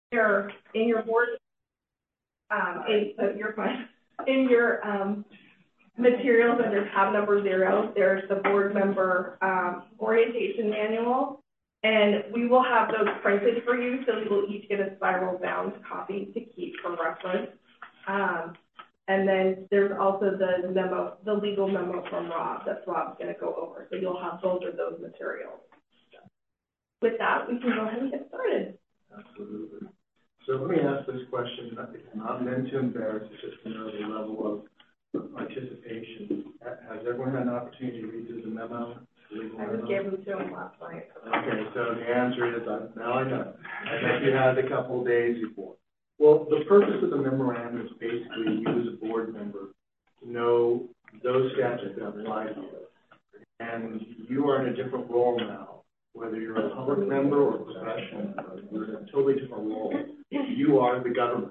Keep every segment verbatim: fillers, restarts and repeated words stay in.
There, in your board, um, in, uh, you're fine. In your, um, materials under tab number zero, there's the board member, um, orientation manual. And we will have those printed for you, so you will each get a spiral bound copy to keep for reference. Um, and then there's also the memo, the legal memo from Rob that Rob's going to go over. So you'll have both of those materials. With that, we can go ahead and get started. Absolutely. So let me ask this question. It's not meant to embarrass, it's just to know the level of participation. Has everyone had an opportunity to read through the memo? I just gave them to him last night. Okay, so the answer is, uh, now I know. I bet you had a couple of days before. Well, the purpose of the memorandum is basically you as a board member to know those statutes that apply to you. And you are in a different role now, whether you're a public member or a professional, you're in a totally different role. You are the government.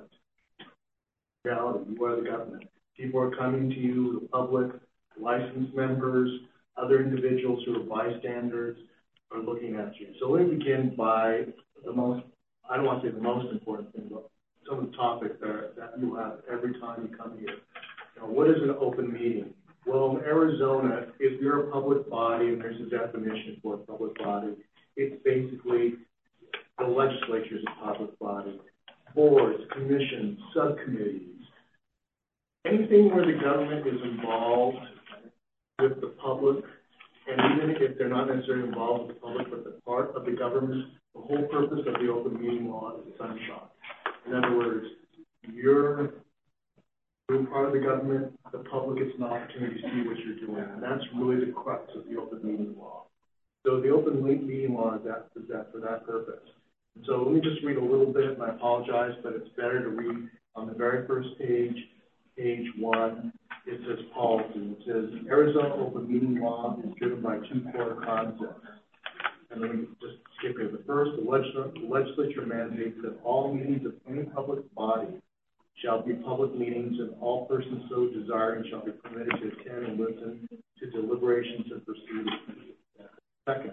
In reality, you are the government. People are coming to you, the public, licensed members, other individuals who are bystanders are looking at you. So let me begin by the most, I don't want to say the most important thing, but some of the topics that, are, that you have every time you come here. Now, what is an open meeting? Well, in Arizona, if you're a public body, and there's a definition for a public body, it's basically the legislature is a public body, boards, commissions, subcommittees, anything where the government is involved with the public, and even if they're not necessarily involved with the public, but the part of the government, the whole purpose of the open meeting law is sunshine. In other words, you're, you're part of the government, the public gets an opportunity to see what you're doing, and that's really the crux of the open meeting law. So the open meeting law is that, is that for that purpose. And so let me just read a little bit, and I apologize, but it's better to read on the very first page, page one. It says policy. It says Arizona open meeting law is driven by two core concepts. And let me just skip here. The first, the legislature, the legislature mandates that all meetings of any public body shall be public meetings, and all persons so desiring shall be permitted to attend and listen to deliberations and proceedings. Second,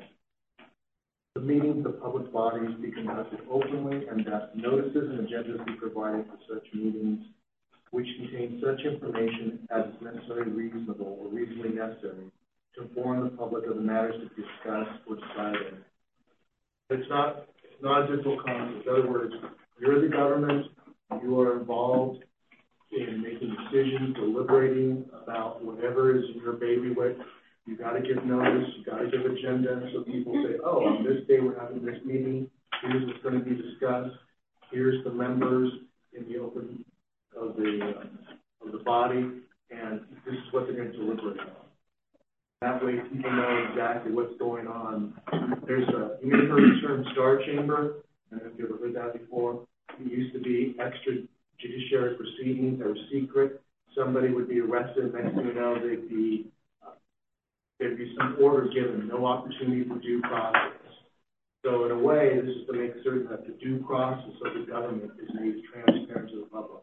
the meetings of public bodies be conducted openly, and that notices and agendas be provided for such meetings, which contain such information as is necessarily reasonable or reasonably necessary to inform the public of the matters to be discussed or decided. It's not, it's not a difficult concept. In other words, you're the government, you are involved in making decisions, deliberating about whatever is in your bailiwick. You got to give notice, you got to give agenda, so people say, oh, on this day we're having this meeting, here's what's going to be discussed, here's the members in the open of the uh, of the body, and this is what they're going to deliberate on. That way, people know exactly what's going on. There's a you may have heard the term star chamber. I don't know if you ever heard that before. It used to be extrajudiciary proceedings that were secret. Somebody would be arrested. Next thing you know, they'd be uh, there'd be some order given, no opportunity for due process. So in a way, this is to make certain that the due process of the government is made transparent to the public.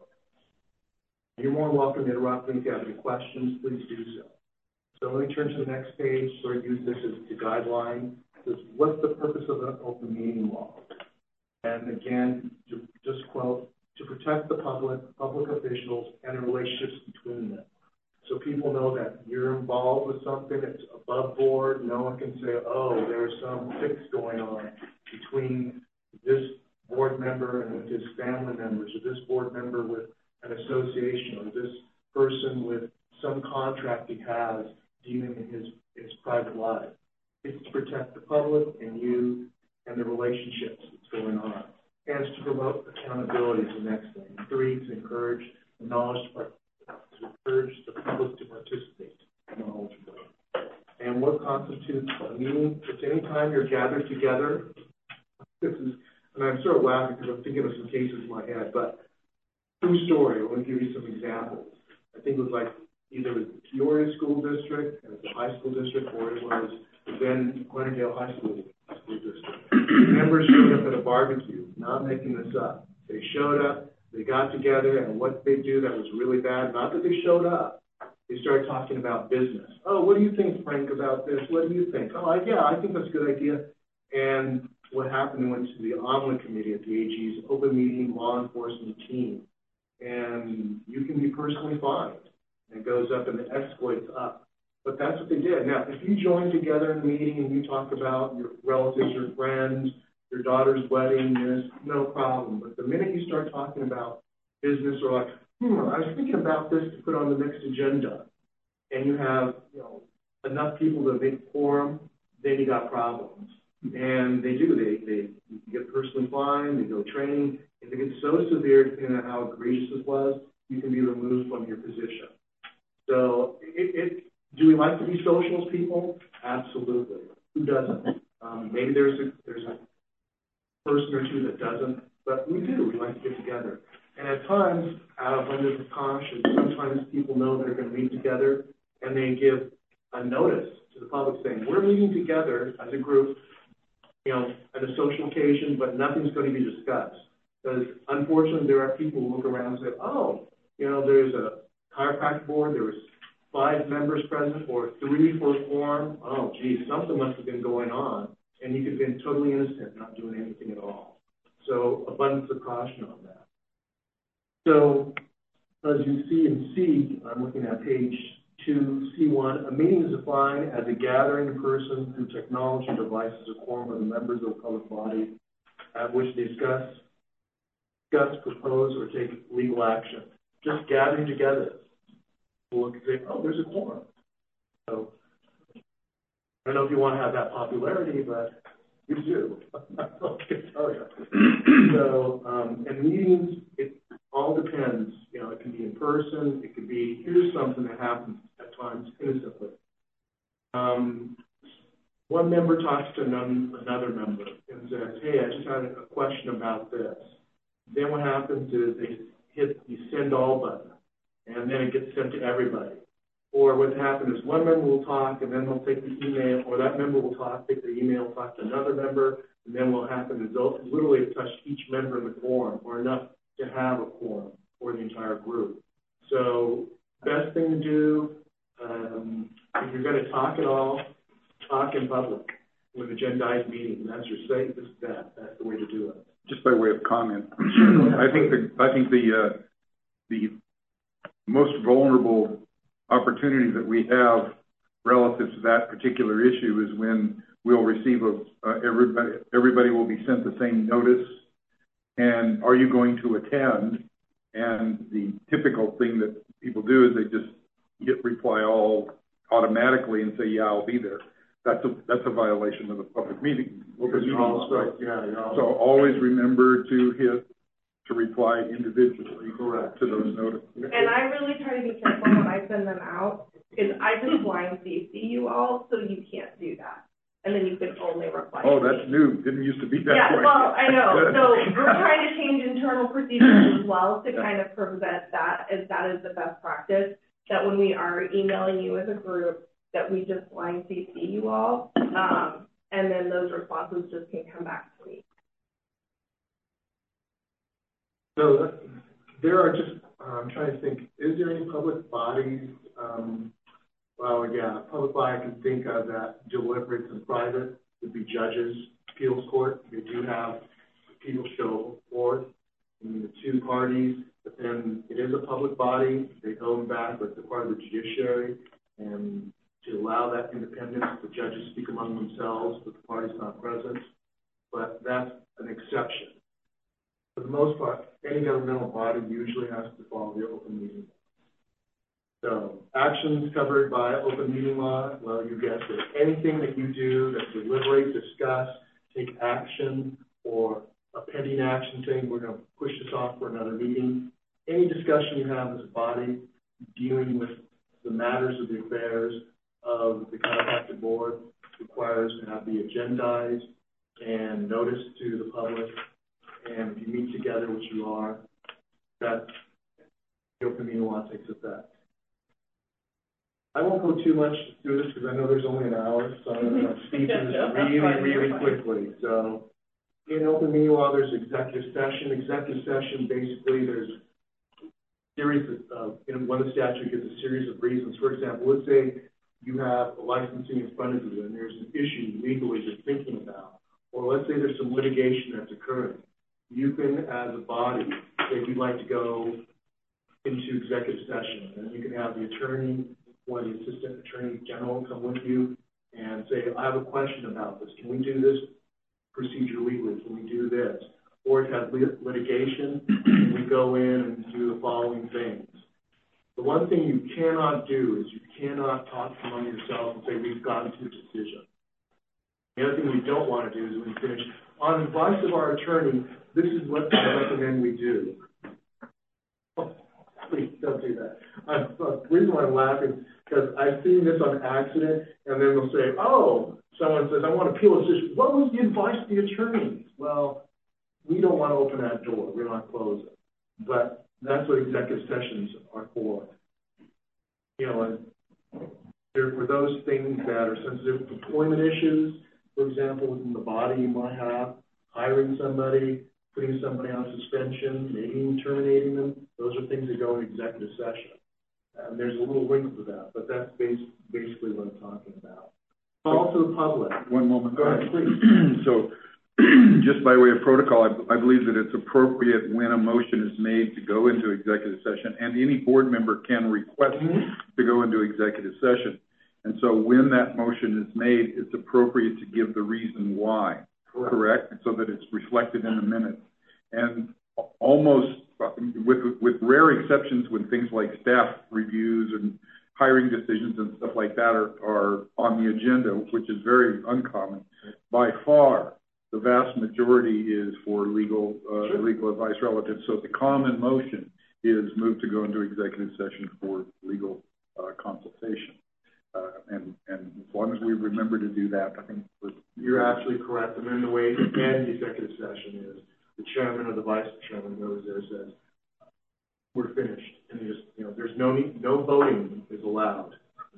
You're more welcome to interrupt me if you have any questions, please do so. So let me turn to the next page, sort of use this as the guideline. It says, what's the purpose of an open meeting law? And again, to just quote, to protect the public, public officials, and the relationships between them. So people know that you're involved with something that's above board. No one can say, oh, there's some fix going on between this board member and with his family members, or this board member with an association, or this person with some contract he has dealing in his, his private life. It's to protect the public and you and the relationships that's going on. And it's to promote accountability is the next thing. Three, to encourage the knowledge, to encourage the public to participate knowledgeably. And what constitutes a meeting? It's any time you're gathered together. This is, and I'm sort of laughing because I'm thinking of some cases in my head, but true story. I want to give you some examples. I think it was like either the Peoria School District, and it's a high school district, or it was then Glendale High School, School District. Members showed up at a barbecue, not making this up. They showed up, they got together, and what they do that was really bad, not that they showed up, they started talking about business. Oh, what do you think, Frank, about this? What do you think? Oh, I, yeah, I think that's a good idea. And what happened went to the omelet committee at the A G's open meeting law enforcement team. And you can be personally fined. And it goes up and it escalates up. But that's what they did. Now, if you join together in a meeting and you talk about your relatives, your friends, your daughter's wedding, there's no problem. But the minute you start talking about business or like, hmm, I was thinking about this to put on the next agenda, and you have, you know, enough people to make a quorum, then you got problems. And they do. They, they get personally fined, they go training. If it gets so severe, depending on how egregious it was, you can be removed from your position. So it, it do we like to be social as people? Absolutely. Who doesn't? Um, maybe there's a, there's a person or two that doesn't, but we do. We like to get together. And at times, out of abundance of caution, sometimes people know they're going to meet together, and they give a notice to the public saying, we're meeting together as a group, you know, at a social occasion, but nothing's going to be discussed. Because unfortunately, there are people who look around and say, oh, you know, there's a chiropractic board, there was five members present, or three for a quorum. Oh, geez, something must have been going on. And you could have been totally innocent, not doing anything at all. So abundance of caution on that. So as you see in C, I'm looking at page two, C one, a meeting is defined as a gathering in person through technology devices or quorum of the members of the public body at which they discuss, discuss, propose, or take legal action. Just gathering together. We'll look and say, oh, there's a quorum. So I don't know if you want to have that popularity, but you do. I can tell you. So, um, and meetings, it all depends. You know, it can be in person. It could be, here's something that happens at times innocently. Um, one member talks to another member and says, hey, I just had a question about this. Then what happens is they hit the send all button, and then it gets sent to everybody. Or what happens is one member will talk, and then they'll take the email, or that member will talk, take the email, talk to another member, and then what happens is they'll literally touch each member in the quorum, or enough to have a quorum for the entire group. So best thing to do, um, if you're going to talk at all, talk in public with agendized meeting. That's your safest bet. That's the way to do it. Just by way of comment, I think the I think the uh, the most vulnerable opportunity that we have relative to that particular issue is when we'll receive a uh, everybody everybody will be sent the same notice, and are you going to attend? And the typical thing that people do is they just hit reply all automatically and say, yeah, I'll be there. That's a that's a violation of the public meeting. Because you're all right. Yeah, you're all so always remember to hit to reply individually correct to those notices. And I really try to be careful when I send them out, because I just blind C C you all, so you can't do that. And then you can only reply. Oh, that's new. Didn't used to be that yeah, way. Yeah, well, I know. So we're trying to change internal procedures as well to yeah. kind of prevent that, as that is the best practice, that when we are emailing you as a group, that we just blind C C you all, um, and then those responses just can come back to me. So there are just, uh, I'm trying to think, is there any public bodies, um, well, yeah, public body I can think of that deliberates in private would be judges, appeals court. They do have people show forth in the two parties, but then it is a public body. They go back with the part of the judiciary, and to allow that independence, the judges speak among themselves, but the party's not present. But that's an exception. For the most part, any governmental body usually has to follow the open meeting law. So actions covered by open meeting law, well, you guessed it. Anything that you do that deliberate, discuss, take action, or a pending action saying we're going to push this off for another meeting, any discussion you have as a body dealing with the matters of the affairs of the chiropractic board requires to have the agendized and notice to the public. And if you meet together, which you are, that the open meeting law takes effect. I won't go too much through this because I know there's only an hour, so I'm going to speak to this really, really quickly. So in open meeting law, there's executive session. Executive session, basically, there's a series of, you know, one of the statute gives a series of reasons. For example, let's say you have a licensing in front of you and there's an issue legally you're thinking about, or let's say there's some litigation that's occurring. You can, as a body, say if you'd like to go into executive session, and you can have the attorney or the assistant attorney general come with you and say, I have a question about this. Can we do this procedure legally? Can we do this? Or to have lit- litigation, we go in and do the following things. The one thing you cannot do is you cannot talk among yourselves and say, we've gotten to a decision. The other thing we don't want to do is when we finish, on advice of our attorney, this is what I recommend we do. Oh, please don't do that. I'm, uh, the reason why I'm laughing is because I've seen this on accident, and then they'll say, oh, someone says, I want to appeal this issue. What was the advice of the attorney? Well, we don't want to open that door. We don't want to close it. But that's what executive sessions are for. You know, and they're for those things that are sensitive to employment issues, for example, within the body you might have, hiring somebody, putting somebody on suspension, maybe even terminating them. Those are things that go in executive session. And there's a little wrinkle to that, but that's bas- basically what I'm talking about. Call to the public. One moment. Go ahead, please. So, just by way of protocol, I, I believe that it's appropriate when a motion is made to go into executive session, and any board member can request mm-hmm. to go into executive session. And so when that motion is made, it's appropriate to give the reason why, correct? correct? So that it's reflected in the minutes. And almost, with, with rare exceptions, when things like staff reviews and hiring decisions and stuff like that are, are on the agenda, which is very uncommon, by far, the vast majority is for legal uh, sure. legal advice relative. So the common motion is move to go into executive session for legal uh, consultation. Uh, and, and as long as we remember to do that, I think we're, you're absolutely correct. And then the way to end the executive session is the chairman or the vice chairman goes there and says, we're finished. And you just, you know, there's no need, no voting is allowed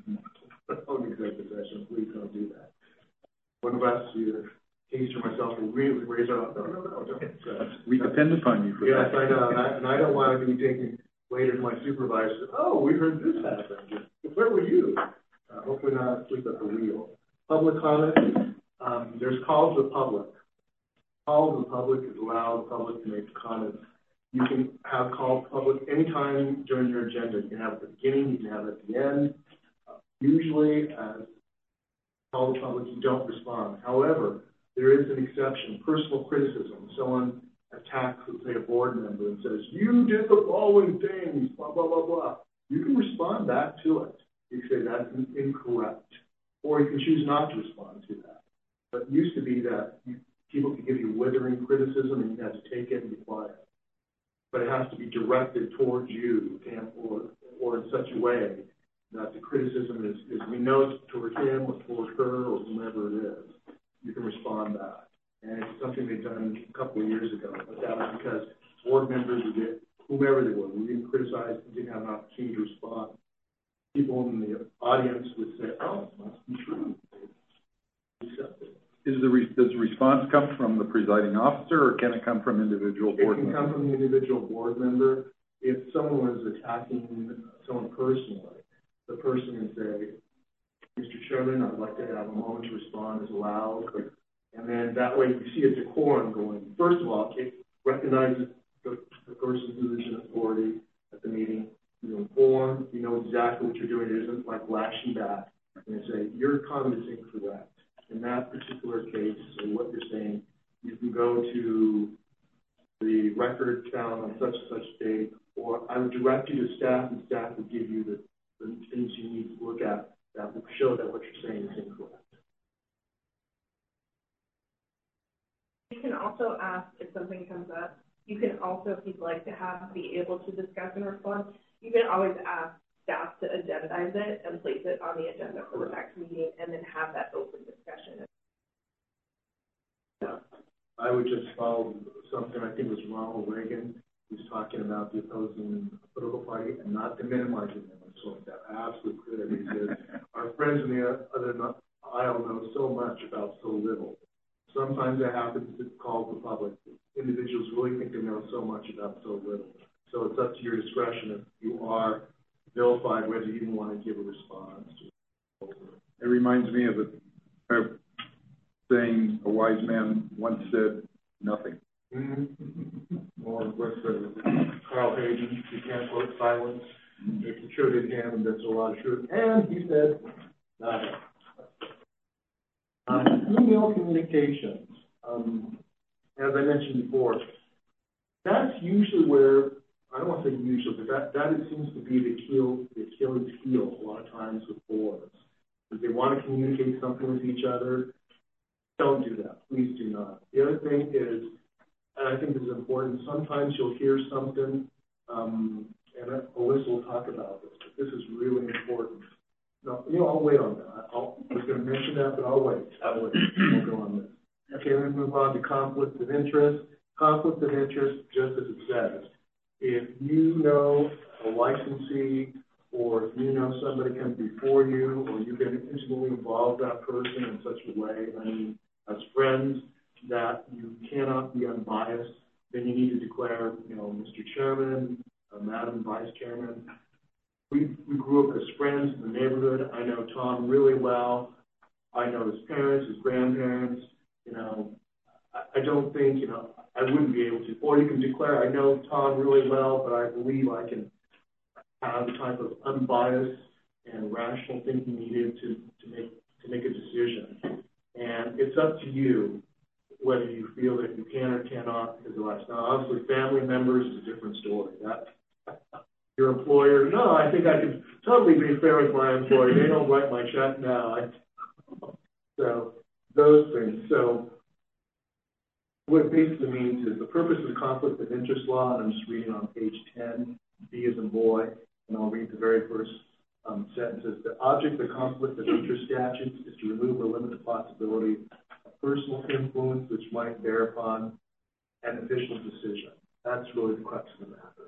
on executive session. Please don't do that. One of us, either Casey or myself, will really raise our hand. No, no, no, don't. Uh, we depend upon you for yes, that. Yes, I know. And I, and I don't want to be taking later to my supervisor, oh, we heard this happen. Where were you? Uh, hopefully not asleep at the wheel. Public comment. Um, there's calls to the public. Call to the public is allow the public to make comments. You can have call to public anytime during your agenda. You can have it at the beginning, you can have it at the end. Uh, usually, as call to public, you don't respond. However, there is an exception, personal criticism. Someone attacks, let's say, a board member and says, you did the following things, blah, blah, blah, blah. You can respond back to it. You can say that's incorrect. Or you can choose not to respond to that. But it used to be that you, people could give you withering criticism and you had to take it and be quiet. But it has to be directed towards you, or, or in such a way that the criticism is, is we know it's toward him or toward her or whomever it is. You can respond back. And it's something they've done a couple of years ago. But that was because board members would get, whomever they were, we didn't criticize, we didn't have an opportunity to respond. People in the audience would say, oh, it must be true. Accept it. Is the re- does the response come from the presiding officer, or can it come from individual board members? It can come from the individual board member. If someone was attacking someone personally, the person would say, Mister Chairman, I'd like to have a moment to respond as allowed. And then that way you see a decorum going. First of all, it recognizes the, the person who is in authority at the meeting. You inform, you know exactly what you're doing. It isn't like lashing back and say, your comment is incorrect. In that particular case, or what you're saying, you can go to the record found on such and such date, or I would direct you to staff, and staff would give you the, the things you need to look at that will show that what you're saying is incorrect. You can also ask if something comes up. You can also, if you'd like to have, be able to discuss and respond, you can always ask staff to agendize it and place it on the agenda for the next meeting and then have that open discussion. Yeah. I would just follow something I think was Ronald Reagan. He was talking about the opposing political party and not to minimizing them. So that absolutely clear. He said, our friends in the other aisle know so much about so little. Sometimes that happens to call the public. Individuals really think they know so much about so little. So it's up to your discretion if you are vilified, whether you even want to give a response. It reminds me of a, a saying a wise man once said, nothing. Mm-hmm. Or what's the, Carl Hagen, you can't quote silence. It's attributed to him, and there's a lot of truth. And he said, nothing. Um, email communications, um, as I mentioned before, that's usually where, I don't want to say usually, but that, that it seems to be the heel, the Achilles heel a lot of times with boards. If they want to communicate something with each other, don't do that. Please do not. The other thing is, and I think this is important, sometimes you'll hear something, um, and Alyssa will talk about this, but this is really important. No, you know, I'll wait on that. I'll, I was going to mention that, but I'll wait. I'll wait. I'll go on this. Okay, let's move on to conflict of interest. Conflict of interest, just as it says, if you know a licensee, or if you know somebody comes before you, or you've been intimately involved with that person in such a way, I mean, as friends, that you cannot be unbiased, then you need to declare, you know, Mister Chairman, uh, Madam Vice Chairman. We, we grew up as friends in the neighborhood. I know Tom really well. I know his parents, his grandparents. You know, I, I don't think, you know, I wouldn't be able to. Or you can declare, I know Tom really well, but I believe I can have the type of unbiased and rational thinking needed to, to make to make a decision. And it's up to you whether you feel that you can or cannot because of lifestyle. Now, obviously, family members is a different story. That your employer, no, I think I can totally be fair with my employer. They don't write my check now. I, so those things. So what it basically means is the purpose of the conflict of interest law, and I'm just reading on page ten, B as in boy, and I'll read the very first um, sentences. The object of the conflict of interest statutes is to remove or limit the possibility of personal influence which might bear upon an official decision. That's really the crux of the matter.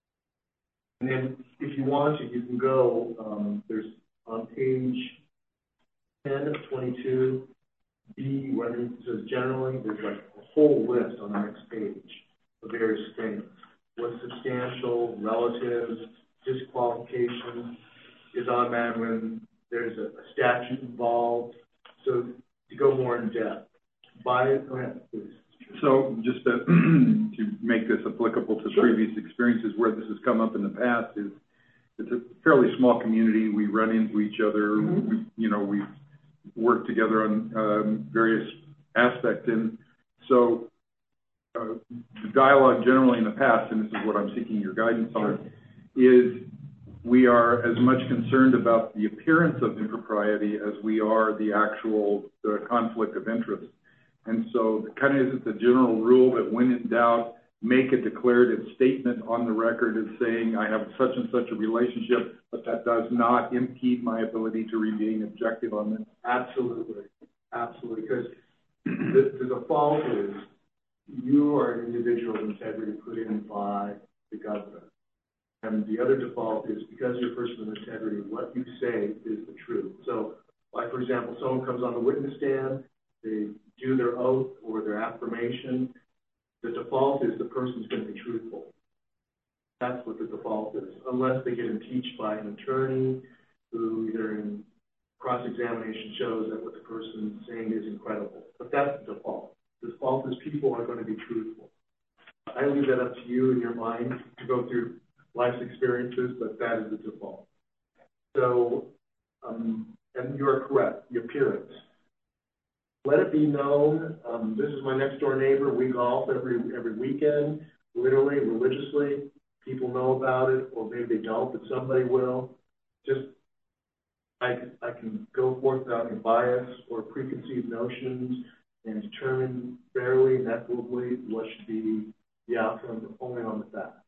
And then if you want to, you can go, um, there's on page ten of twenty-two, B, where it says generally, there's like a whole list on the next page of various things. What's substantial, relative, disqualification is on that when there's a, a statute involved. So to go more in depth, by it, go ahead, please. So just to, to make this applicable to sure. previous experiences where this has come up in the past is it's a fairly small community. We run into each other. Mm-hmm. We, you know, we work together on um, various aspects. And so uh, the dialogue generally in the past, and this is what I'm seeking your guidance on, is we are as much concerned about the appearance of impropriety as we are the actual the conflict of interest. And so it kind of is the general rule that when in doubt, make a declarative statement on the record as saying, I have such and such a relationship, but that does not impede my ability to remain objective on this. Absolutely. Absolutely. Because the, the default is you are an individual of integrity put in by the government. And the other default is because you're a person of integrity, what you say is the truth. So, like, for example, someone comes on the witness stand, they do their oath or their affirmation, the default is the person's going to be truthful. That's what the default is, unless they get impeached by an attorney who either in cross-examination shows that what the person's saying is incredible. But that's the default. The default is people are going to be truthful. I leave that up to you in your mind to go through life's experiences, but that is the default. So, um, and you are correct, the appearance. Let it be known, um, this is my next door neighbor, we golf every every weekend, literally, religiously. People know about it, or maybe they don't, but somebody will. Just, I, I can go forth without any bias or preconceived notions and determine fairly and equitably what should be the outcome only on the facts.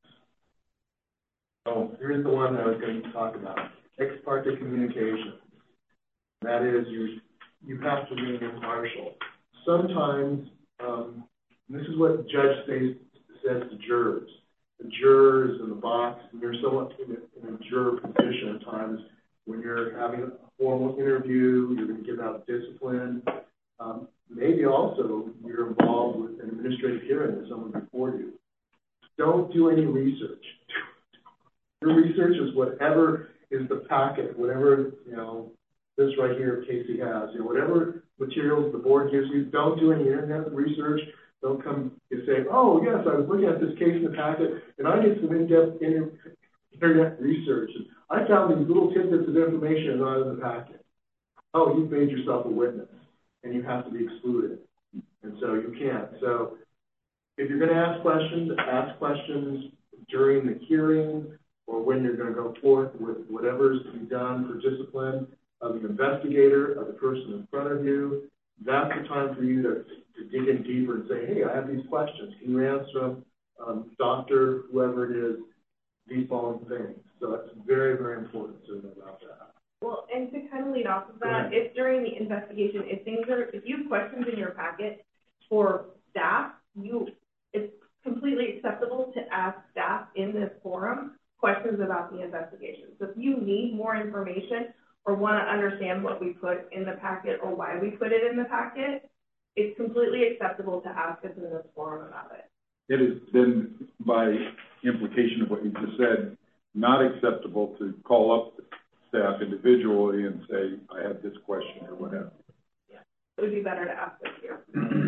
So here's the one that I was going to talk about, ex parte communication. That is, you you have to remain impartial. Sometimes, um, this is what the judge says, says to jurors. The jurors in the box, and you're somewhat in a, in a juror position at times when you're having a formal interview, you're going to give out discipline. Um, maybe also you're involved with an administrative hearing with someone before you. Don't do any research. Your research is whatever is the packet, whatever, you know, this right here Casey has, you know, whatever materials the board gives you, don't do any internet research. Don't come and say, oh, yes, I was looking at this case in the packet, and I did some in-depth inter internet research, and I found these little tidbits of information not in the packet. Oh, you've made yourself a witness, and you have to be excluded. And so you can't. So if you're going to ask questions, ask questions during the hearing or when you're going to go forth with whatever's to be done for discipline of the investigator, of the person in front of you. That's the time for you to, to dig in deeper and say, hey, I have these questions. Can you answer them, um, doctor, whoever it is, these following things? So that's very, very important to know about that. Well, and to kind of lead off of that, if during the investigation, if things are, if you have questions in your packet for staff, you, it's completely acceptable to ask staff in this forum questions about the investigation. So if you need more information or want to understand what we put in the packet or why we put it in the packet, it's completely acceptable to ask us in this forum about it. It is then, by implication of what you just said, not acceptable to call up the staff individually and say, I have this question or whatever. Yeah, it would be better to ask this here.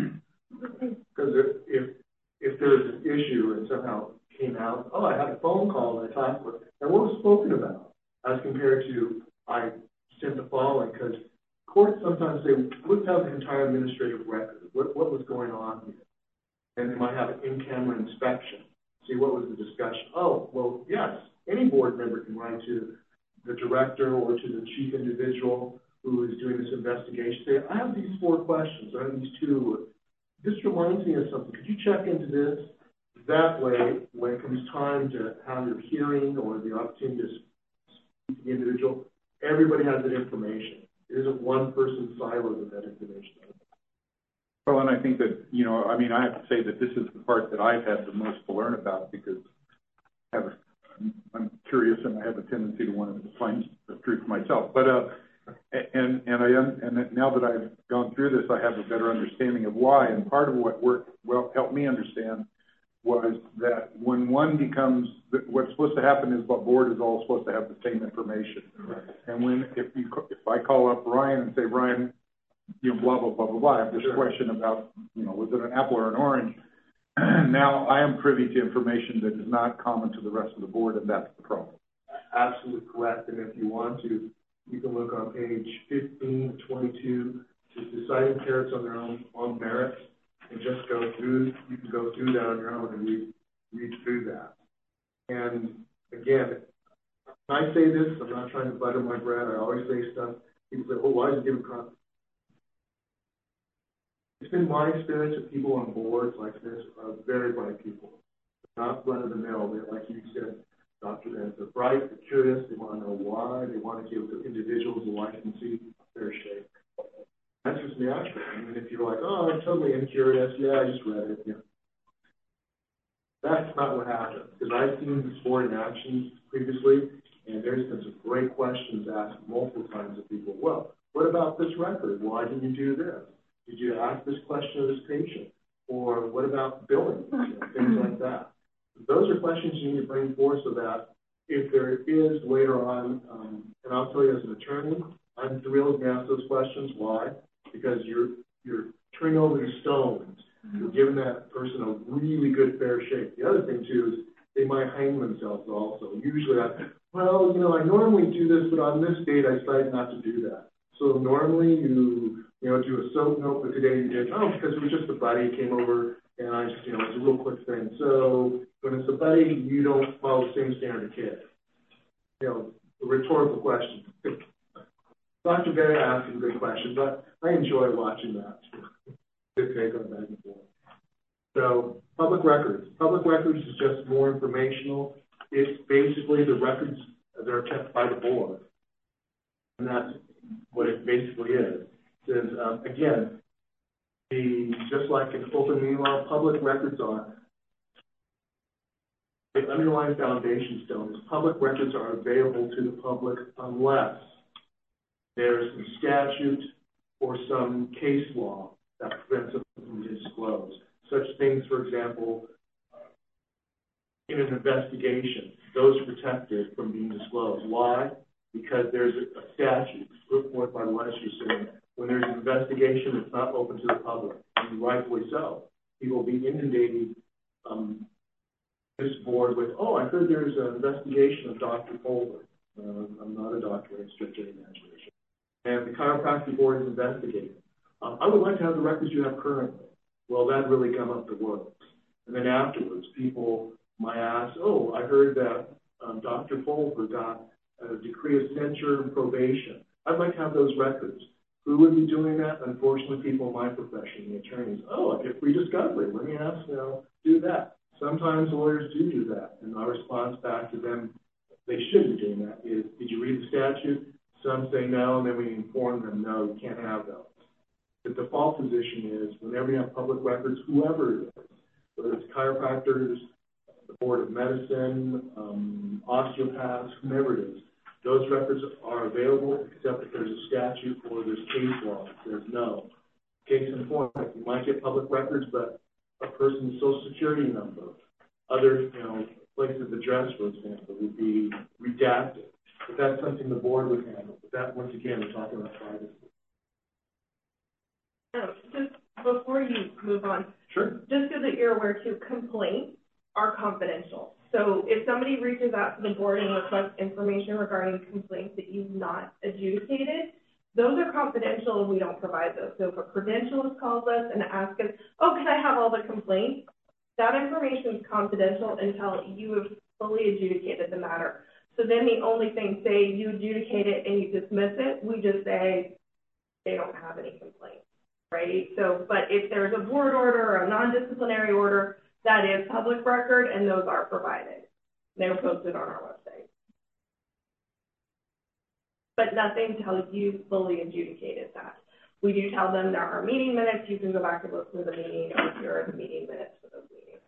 Because if, if, if there's an issue and somehow came out, oh, I had a phone call and I talked with, and what was spoken about, as compared to, I sent the following, because courts sometimes say, let's have the entire administrative record. What, what was going on here? And they might have an in-camera inspection. See, what was the discussion? Oh, well, yes, any board member can write to the director or to the chief individual who is doing this investigation. Say, I have these four questions. I have these two. This reminds me of something. Could you check into this? That way, when it comes time to have your hearing or the opportunity to speak to the individual, everybody has that information. It isn't one person siloed with that information. Well, and I think that, you know, I mean, I have to say that this is the part that I've had the most to learn about, because I have a, I'm curious and I have a tendency to want to find the truth myself. But, uh, and, and I am, and now that I've gone through this, I have a better understanding of why. And part of what worked, well, helped me understand was that when one becomes, what's supposed to happen is the board is all supposed to have the same information. Right. And when, if you, if I call up Ryan and say, Ryan, you know, blah, blah, blah, blah, blah, I have this sure. question about, you know, was it an apple or an orange? Now I am privy to information that is not common to the rest of the board, and that's the problem. Absolutely correct. And if you want to, you can look on page fifteen, twenty-two, to deciding carrots on their own, on merits, and just go through, you can go through that on your own and read, read through that. And again, when I say this, I'm not trying to butter my bread. I always say stuff. People say, oh, why did you give a comment? It's been my experience that people on boards like this are very bright people. They're not run of the mill. They're, like you said, Doctor Dan, they're bright, they're curious, they want to know why, they want to give the individuals a life and see their shape. That's just natural. I mean, if you're like, oh, I'm totally incurious, yeah, I just read it. Yeah. That's not what happened, because I've seen this board in action previously, and there's been some great questions asked multiple times of people. Well, what about this record? Why didn't you do this? Did you ask this question of this patient? Or what about billing? You know, things like that. Those are questions you need to bring forth so that if there is later on, um, and I'll tell you as an attorney, I'm thrilled to ask those questions. Why? Because you're you're turning over the stones. You're giving that person a really good fair shake. The other thing too is they might hang themselves also. Usually, I, well, you know, I normally do this, but on this date I decided not to do that. So normally you you know do a soap note, but today you did, oh, because it was just a buddy came over and I just, you know, it's a real quick thing. So when it's a buddy, you don't follow the same standard of care. You know, a rhetorical question. Doctor Berry asked some good questions, but I enjoy watching that. Good take on back and forth. So public records. Public records is just more informational. It's basically the records that are kept by the board. And that's what it basically is. It says, um, again, the, just like in open meeting law, public records are the underlying foundation stones. Public records are available to the public unless there's some statute or some case law that prevents them from being disclosed. Such things, for example, in an investigation, those are protected from being disclosed. Why? because there's a statute put forth by the legislature saying when there's an investigation, it's not open to the public, and rightfully so. People will be inundating um, this board with, oh, I heard there's an investigation of Doctor Folger. Uh, I'm not a doctor, I stretch any imagination. And the chiropractic board is investigating. Um, I would like to have the records you have currently. Well, that really come up the works. And then afterwards, people might ask, oh, I heard that um, Doctor Folger got a decree of censure and probation. I'd like to have those records. Who would be doing that? Unfortunately, people in my profession, the attorneys. Oh, I get free discovery. Let me ask, you know, do that. Sometimes lawyers do do that. And our response back to them, they should be doing that, is, did you read the statute? Some say no, and then we inform them, no, you can't have those. The default position is, whenever you have public records, whoever it is, whether it's chiropractors, the Board of Medicine, um, osteopaths, whomever it is, those records are available, except if there's a statute or there's case law that says no. Case in point, you might get public records, but a person's social security number, other, you know, place of address, for example, would be redacted. But that's something the board would handle. But that, once again, we're talking about privacy. Um, just before you move on, sure. Just so that you're aware too, complaints are confidential. So if somebody reaches out to the board and requests information regarding complaints that you've not adjudicated, those are confidential and we don't provide those. So if a credentialist calls us and asks us, oh, can I have all the complaints? That information is confidential until you have fully adjudicated the matter. So then the only thing, say you adjudicate it and you dismiss it, we just say they don't have any complaints, right? So, but if there's a board order or a non-disciplinary order, that is public record, and those are provided. They're posted on our website. But nothing tells you fully adjudicated that. We do tell them there are meeting minutes. You can go back and listen to the meeting, or here are the meeting minutes for those meetings.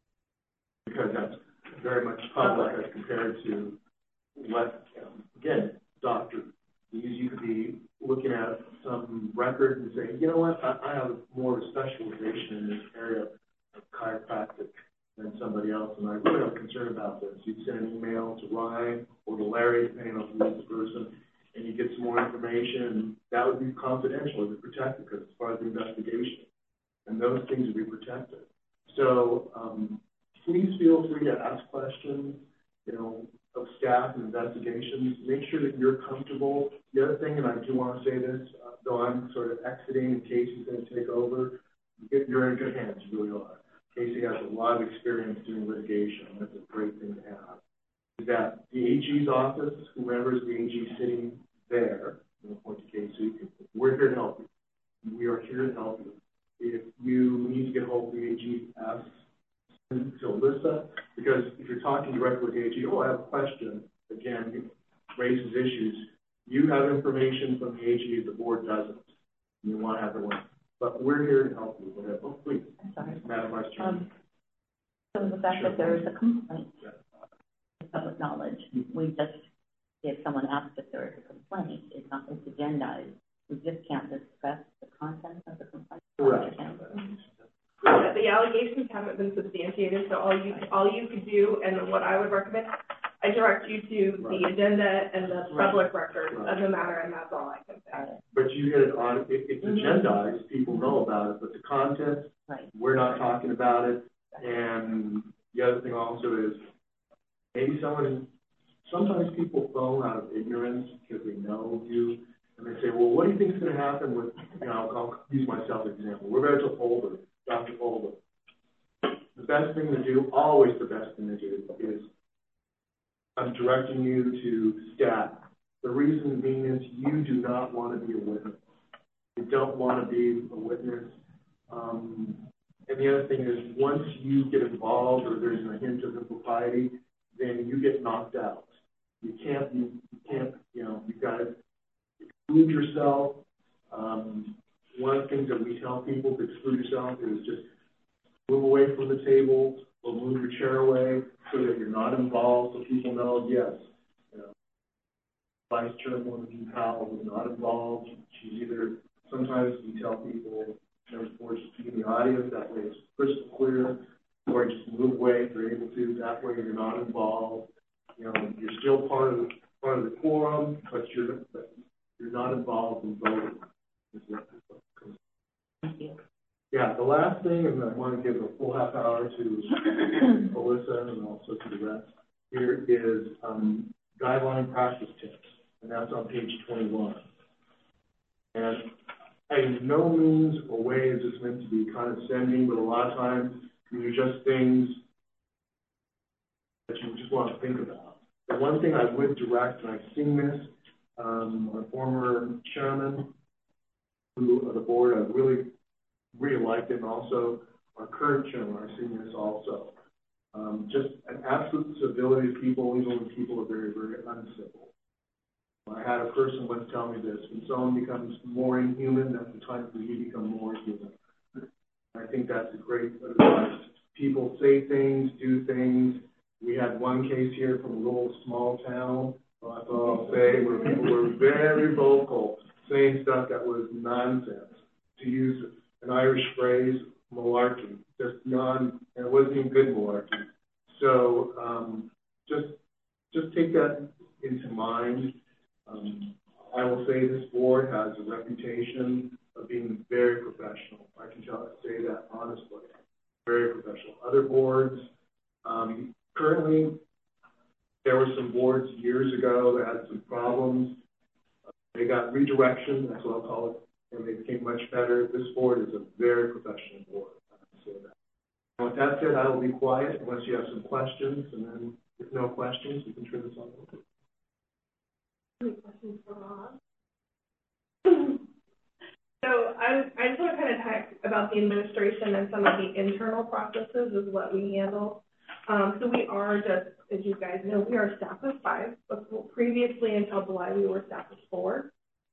Because that's very much public as compared to what, um, again, doctor, you could be looking at some record and saying, you know what, I, I have more of a specialization in this area of chiropractic than somebody else, and I really have a concern about this. You'd send an email to Ryan or to Larry, depending on who's the person, and you get some more information, and that would be confidential, it would be protected because it's part of the investigation, and those things would be protected. So um, please feel free to ask questions, you know, of staff and investigations. Make sure that you're comfortable. The other thing, and I do want to say this, uh, though I'm sort of exiting and Casey's going to take over, you're in good hands, you really are. Casey has a lot of experience doing litigation. That's a great thing to have. Is that the A G's office, whoever is the A G sitting there, I'm going to point to Casey, we're here to help you. We are here to help you. If you need to get hold of the A G, ask to Alyssa, because if you're talking directly with the A G, oh, I have a question, again, it raises issues. You have information from the A G, the board doesn't. You want to have the one. But we're here to help you. Whatever. Oh, please. I'm sorry. Madam Vice Chair. Um, so the fact sure. that there is a complaint, yeah. public knowledge, we just, if someone asks if there is a complaint, it's not, it's agendized. We just can't discuss the content of the complaint. Correct. Yeah, the allegations haven't been substantiated, so all you all you could do, and what I would recommend, I direct you to right. the agenda and the right. public record right. of the matter, and that's all I can say. But you get it on, it, it's mm-hmm. agendized, people know about it, but the content, right. we're not talking about it. And the other thing also is, maybe someone, sometimes people phone out of ignorance because they know you, and they say, well, what do you think is going to happen with, you know, I'll use myself as an example. Roberto Folger, Doctor Folger. The best thing to do, always the best thing to do, is I'm directing you to staff. The reason being is you do not want to be a witness. You don't want to be a witness. Um, and the other thing is, once you get involved or there's a hint of impropriety, then you get knocked out. You can't, you, you can't, you know, you've got to exclude yourself. Um, one of the things that we tell people to exclude yourself is just move away from the table or move your chair away so that you're not involved, so people know, yes, you know, Vice Chairwoman Powell was not involved. She's either, sometimes we tell people, members of the board, just be in the audience, that way it's crystal clear, or just move away if you're able to, that way you're not involved. You know, you're still part of part of the quorum, but you're, but you're not involved in voting. Is what- Thank you. Yeah, the last thing, and I want to give a full half hour to Melissa and also to the rest, here is um, guideline practice tips, and that's on page twenty-one. And in no means or way is this meant to be condescending, but a lot of times these are just things that you just want to think about. The one thing I would direct, and I've seen this, um, our former chairman who of the board, I really really liked it, and also our current chairman, I've seen this also. Um, just an absolute civility of people, even when people are very, very uncivil. I had a person once tell me this: when someone becomes more inhuman, that's the time for you to become more human. I think that's a great advice. People say things, do things. We had one case here from a little small town, I thought I'll say, where people were very vocal, saying stuff that was nonsense. To use an Irish phrase, malarkey, just non, and it wasn't even good malarkey. So um, just just take that into mind. Um, I will say this board has a reputation of being very professional. I can tell, say that honestly, very professional. Other boards, um, currently, there were some boards years ago that had some problems. Uh, they got redirection, that's what I'll call it, and they became much better. This board is a very professional board, I can say that. And with that said, I will be quiet unless you have some questions, and then if no questions, we can turn this on over. Any questions for Rob? So I, I just want to kind of talk about the administration and some of the internal processes is what we handle. Um, so we are just, as you guys know, we are staff of five, but previously until July, we were staff of four.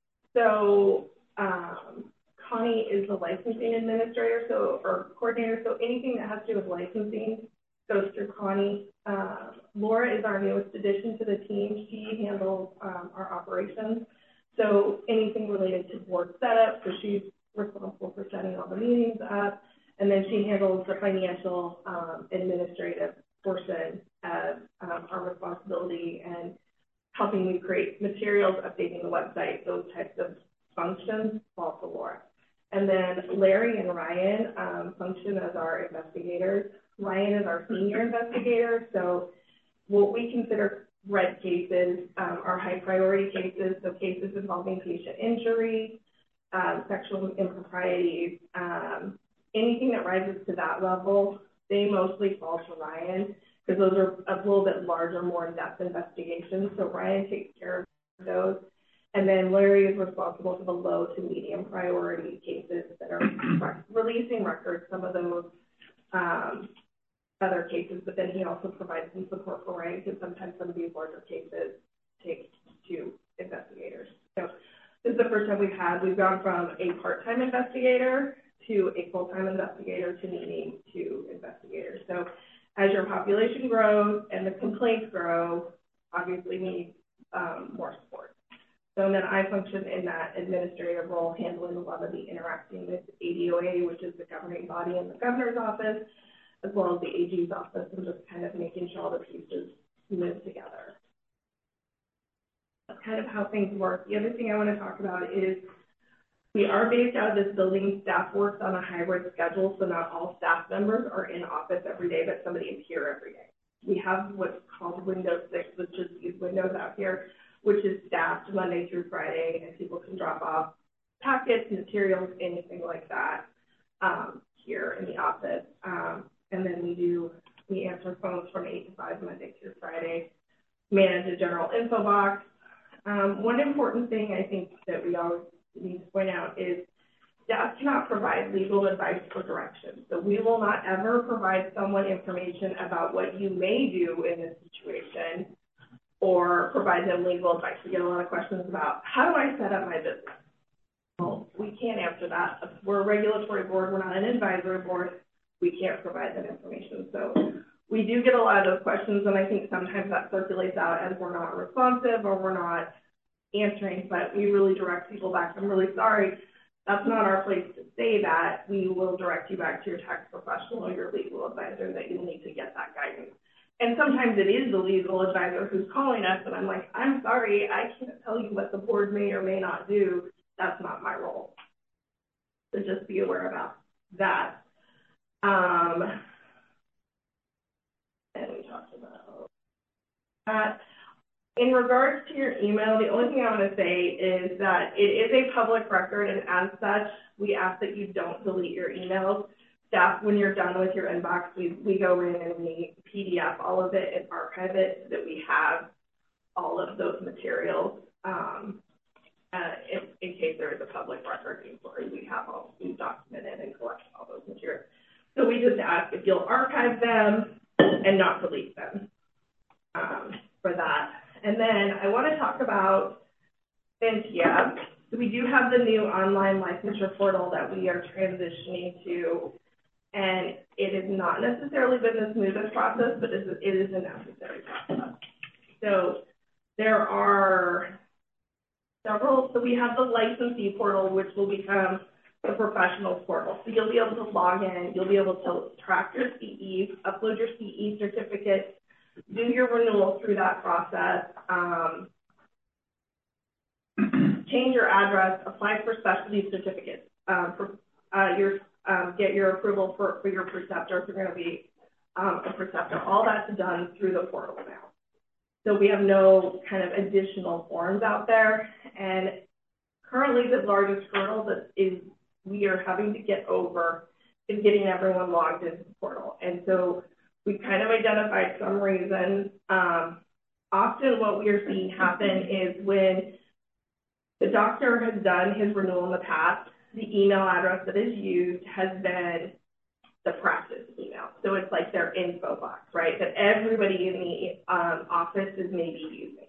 So um, Connie is the licensing administrator, so, or coordinator, so anything that has to do with licensing goes through Connie. Uh, Laura is our newest addition to the team. She handles um, our operations. So anything related to board setup, so she's responsible for setting all the meetings up, and then she handles the financial um, administrative portion of um, our responsibility and helping me create materials, updating the website, those types of functions fall to Laura. And then Larry and Ryan um, function as our investigators. Ryan is our senior investigator, so what we consider red cases um, are high priority cases, so cases involving patient injury, um, sexual improprieties, um, anything that rises to that level, they mostly fall to Ryan, because those are a little bit larger, more in-depth investigations, so Ryan takes care of those. And then Larry is responsible for the low to medium priority cases that are releasing records, some of those um, other cases, but then he also provides some support for Ryan, because sometimes some of these larger cases take two investigators. So this is the first time we've had, we've gone from a part-time investigator to a full-time investigator to needing two investigators. So as your population grows and the complaints grow, obviously we need um, more support. So then I function in that administrative role, handling a lot of the interacting with A D O A, which is the governing body in the governor's office, as well as the A G's office, and just kind of making sure all the pieces move together. That's kind of how things work. The other thing I want to talk about is we are based out of this building. Staff works on a hybrid schedule, so not all staff members are in office every day, but somebody is here every day. We have what's called Windows six, which is these windows out here, which is staffed Monday through Friday, and people can drop off packets, materials, anything like that um, here in the office. Um, and then we do, we answer phones from eight to five Monday through Friday, manage a general info box. Um, one important thing I think that we always need to point out is staff cannot provide legal advice or direction. So we will not ever provide someone information about what you may do in this situation or provide them legal advice. We get a lot of questions about, how do I set up my business? Well, we can't answer that. We're a regulatory board. We're not an advisory board. We can't provide that information. So we do get a lot of those questions, and I think sometimes that circulates out as we're not responsive or we're not answering, but we really direct people back. I'm really sorry. That's not our place to say that. We will direct you back to your tax professional or your legal advisor that you'll need to get that guidance. and sometimes it is the legal advisor who's calling us, and I'm like, I'm sorry, I can't tell you what the board may or may not do. That's not my role. So just be aware about that. Um, and we talked about that. In regards to your email, the only thing I want to say is that it is a public record, and as such, we ask that you don't delete your emails. Staff, when you're done with your inbox, we, we go in and we P D F all of it and archive it so that we have all of those materials um, uh, in, in case there is a public record inquiry. We have all, we documented and collected all those materials. So we just ask if you'll archive them and not delete them um, for that. And then I want to talk about Cynthia. So we do have the new online licensure portal that we are transitioning to, and it has not necessarily been the smoothest process, but it is a necessary process. So there are several, so we have the licensee portal, which will become the professional portal. So you'll be able to log in, you'll be able to track your C Es, upload your C E certificate, do your renewal through that process, um, change your address, apply for specialty certificates, um, for, uh, your, um, get your approval for, for your preceptor if you're going to be um, a preceptor. All that's done through the portal now. So we have no kind of additional forms out there. And currently the largest hurdle that is we are having to get over is getting everyone logged into the portal. And so we've kind of identified some reasons. Um, often what we are seeing happen is when the doctor has done his renewal in the past, the email address that is used has been the practice email. So it's like their info box, right, that everybody in the um, office is maybe using.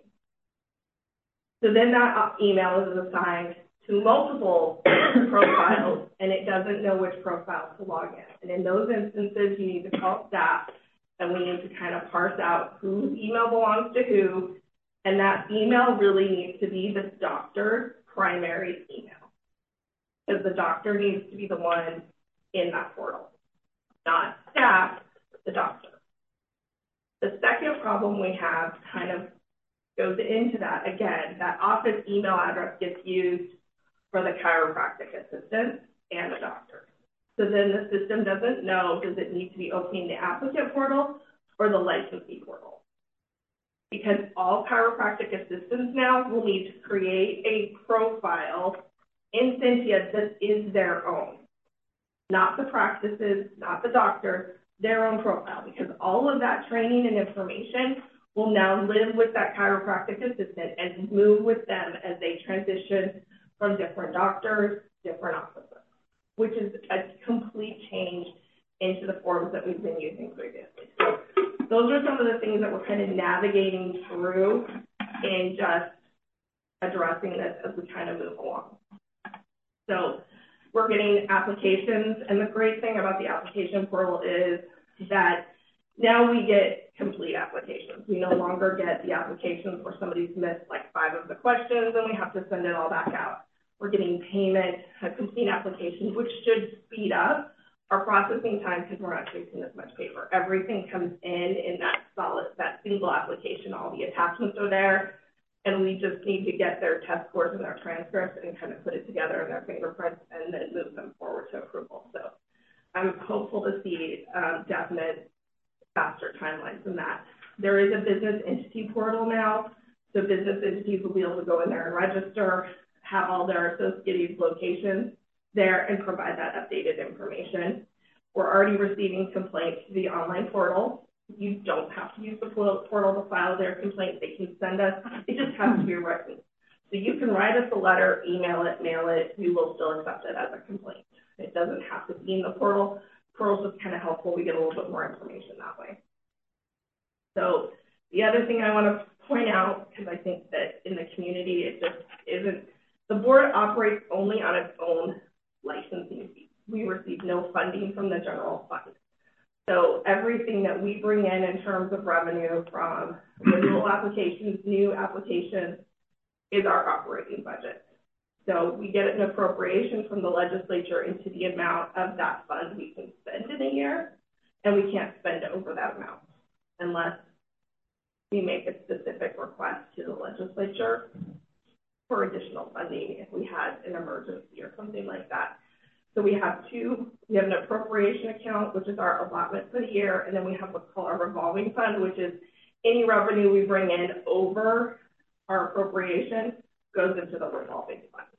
So then that email is assigned to multiple profiles, and it doesn't know which profile to log in. And in those instances, you need to call staff, and we need to kind of parse out whose email belongs to who, and that email really needs to be the doctor's primary email, because the doctor needs to be the one in that portal, not staff, but the doctor. The second problem we have kind of goes into that. Again, that office email address gets used for the chiropractic assistant and the doctor. So then the system doesn't know, does it need to be opening the applicant portal or the licensee portal? Because all chiropractic assistants now will need to create a profile in Cynthia that is their own. Not the practices, not the doctor, their own profile, because all of that training and information will now live with that chiropractic assistant and move with them as they transition from different doctors, different offices, which is a complete change into the forms that we've been using previously. So those are some of the things that we're kind of navigating through in just addressing this as we kind of move along. So we're getting applications, and the great thing about the application portal is that now we get complete applications. We no longer get the applications where somebody's missed like five of the questions and we have to send it all back out. We're getting payment, a complete application, which should speed up our processing time because we're not chasing as much paper. Everything comes in in that solid, that single application. All the attachments are there, and we just need to get their test scores and their transcripts and kind of put it together in their fingerprints and then move them forward to approval. So I'm hopeful to see um, definite faster timelines than that. There is a business entity portal now, so business entities will be able to go in there and register, have all their associated locations there, and provide that updated information. We're already receiving complaints to the online portal. You don't have to use the portal to file their complaint. They can send us, it just has to be written. So you can write us a letter, email it, mail it, we will still accept it as a complaint. It doesn't have to be in the portal. Portal's just kind of helpful. We get a little bit more information that way. So the other thing I want to point out, because I think that in the community it just isn't, the board operates only on its own licensing fees. We receive no funding from the general fund. So everything that we bring in in terms of revenue from renewal applications, new applications, is our operating budget. So we get an appropriation from the legislature into the amount of that fund we can spend in a year, and we can't spend over that amount. unless we make a specific request to the legislature for additional funding if we had an emergency or something like that. So we have two, we have an appropriation account, which is our allotment for the year, and then we have what's called our revolving fund, which is any revenue we bring in over our appropriation goes into the revolving fund.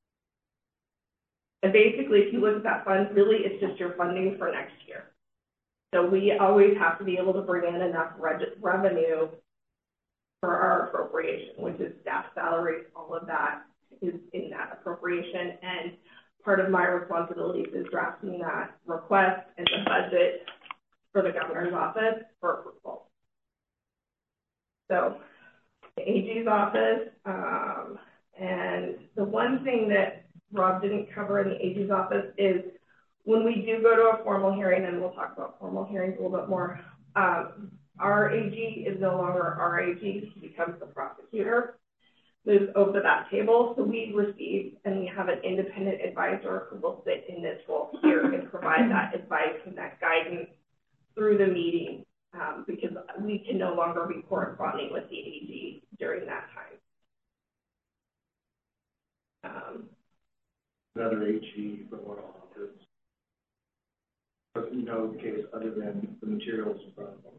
And basically, if you look at that fund, really it's just your funding for next year. So we always have to be able to bring in enough re- revenue for our appropriation, which is staff salaries, all of that is in that appropriation. And part of my responsibilities is drafting that request and the budget for the governor's office for approval. So the A G's office, um, and the one thing that Rob didn't cover in the A G's office is when we do go to a formal hearing, and we'll talk about formal hearings a little bit more, um, our A G is no longer our A G, he becomes the prosecutor, moves over that table. So we receive and we have an independent advisor who will sit in this role here and provide that advice and that guidance through the meeting, um, because we can no longer be corresponding with the A G during that time. Um, Another A G for one office. But no case other than the materials in front of them.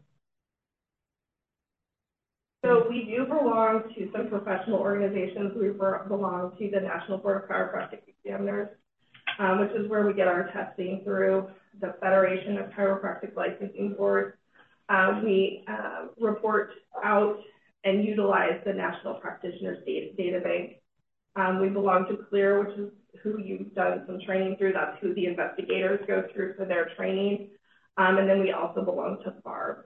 So we do belong to some professional organizations. We belong to the National Board of Chiropractic Examiners, um, which is where we get our testing through, the Federation of Chiropractic Licensing Boards. Uh, we uh, report out and utilize the National Practitioners Data, Data Bank. Um, we belong to CLEAR, which is who you've done some training through. That's who the investigators go through for their training. Um, and then we also belong to FARB.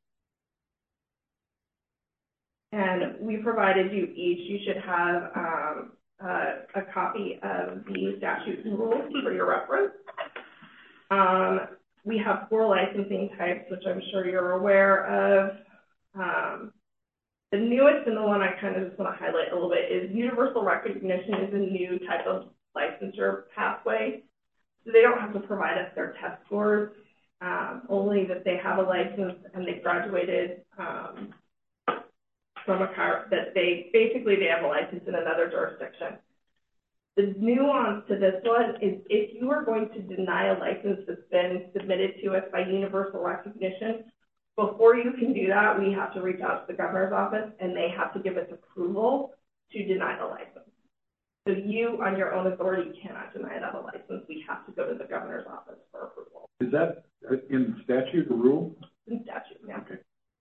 And we provided you each, you should have um, uh, a copy of the statutes and rules for your reference. Um, we have four licensing types, which I'm sure you're aware of. Um, the newest and the one I kind of just want to highlight a little bit is universal recognition is a new type of licensure pathway. So they don't have to provide us their test scores, um, only that they have a license and they've graduated um, from a car, that they, basically they have a license in another jurisdiction. The nuance to this one is if you are going to deny a license that's been submitted to us by universal recognition, before you can do that, we have to reach out to the governor's office and they have to give us approval to deny the license. So you, on your own authority, cannot deny that a license. We have to go to the governor's office for approval. Is that in statute or rule? In statute, yeah. Okay.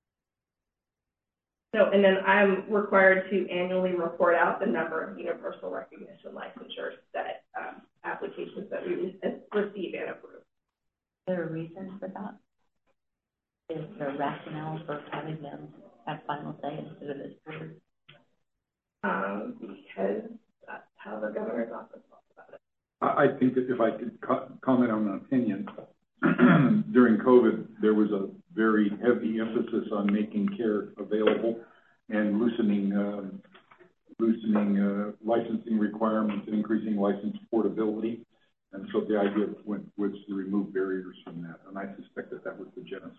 So, and then I'm required to annually report out the number of universal recognition licensures that um, applications that we receive and approve. Is there a reason for that? Is there a rationale for having them have final say instead of this board? Um, because that's how the governor's office talks about it. I, I think that if I could co comment on an opinion, during COVID, there was a very heavy emphasis on making care available and loosening, um, loosening uh, licensing requirements and increasing license portability. And so the idea was to remove barriers from that. And I suspect that that was the genesis.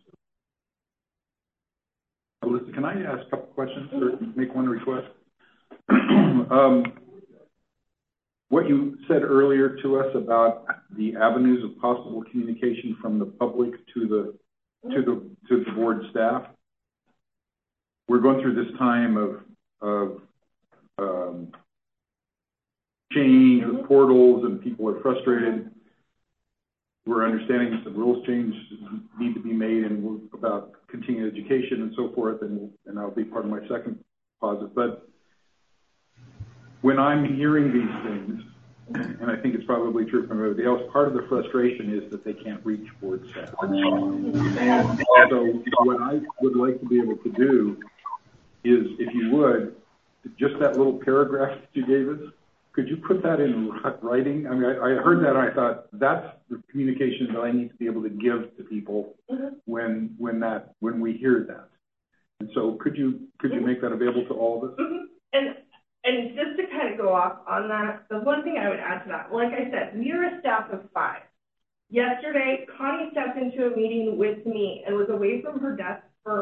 Alyssa, can I ask a couple questions or make one request? um, What you said earlier to us about the avenues of possible communication from the public to the to the to the board staff. We're going through this time of of um, change with portals, and people are frustrated. We're understanding some rules changes need to be made, and about continuing education and so forth. And and that'll be part of my second posit. But when I'm hearing these things, and I think it's probably true from everybody else, part of the frustration is that they can't reach board staff. And so what I would like to be able to do is, if you would, just that little paragraph that you gave us, could you put that in writing? I mean, I, I heard that and I thought, that's the communication that I need to be able to give to people mm-hmm. when when that when we hear that. And so could you could you make that available to all of us? Mm-hmm. And And just to kind of go off on that, the one thing I would add to that, like I said, we are a staff of five. Yesterday, Connie stepped into a meeting with me and was away from her desk for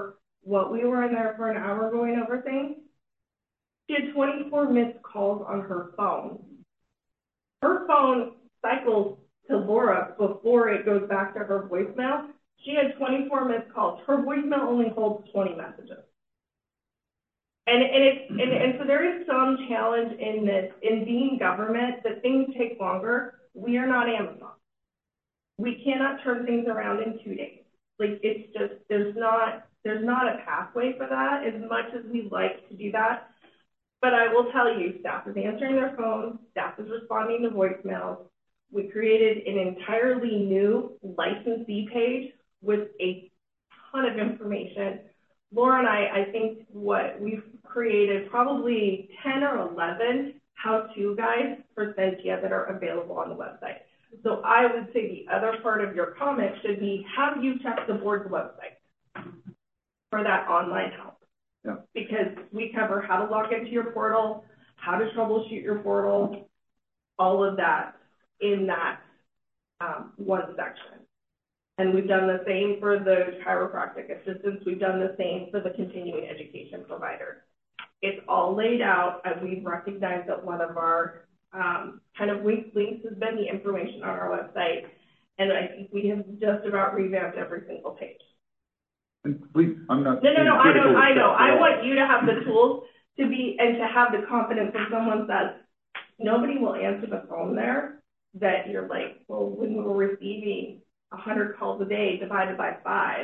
what we were in there for an hour going over things. She had twenty-four missed calls on her phone. Her phone cycles to Laura before it goes back to her voicemail. She had twenty-four missed calls. Her voicemail only holds twenty messages. And, and, it, and, and so there is some challenge in this, in being government, that things take longer. We are not Amazon. We cannot turn things around in two days. Like, it's just, there's not, there's not a pathway for that, as much as we like to do that. But I will tell you, staff is answering their phones, staff is responding to voicemails. We created an entirely new licensee page with a ton of information. Laura and I, I think what we've created probably ten or eleven how-to guides for Scentia that are available on the website. So I would say the other part of your comment should be, have you checked the board's website for that online help? Yeah. Because we cover how to log into your portal, how to troubleshoot your portal, all of that in that um, one section. And we've done the same for the chiropractic assistants. We've done the same for the continuing education providers. It's all laid out, and we've recognized that one of our um, kind of weak links has been the information on our website. And I think we have just about revamped every single page. And please, I'm not. No, no, no, I know, I know. I all. want you to have the tools to be, and to have the confidence when someone says, nobody will answer the phone there, that you're like, well, when we're receiving one hundred calls a day divided by five.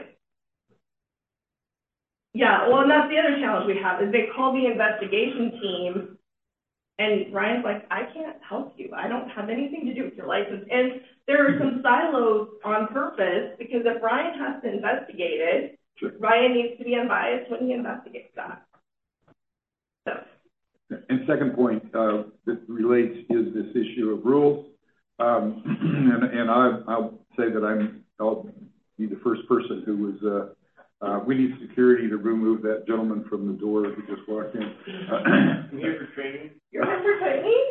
Yeah, well, and that's the other challenge we have, is they call the investigation team, and Ryan's like, I can't help you. I don't have anything to do with your license. And there are some silos on purpose, because if Ryan has to investigate it, sure. Ryan needs to be unbiased when he investigates that. So. And second point uh, that relates is this issue of rules. Um, and and I, I'll say that I'm, I'll be the first person who was, uh, uh, we need security to remove that gentleman from the door who just walked in. Uh, I'm here for training. You're here for training?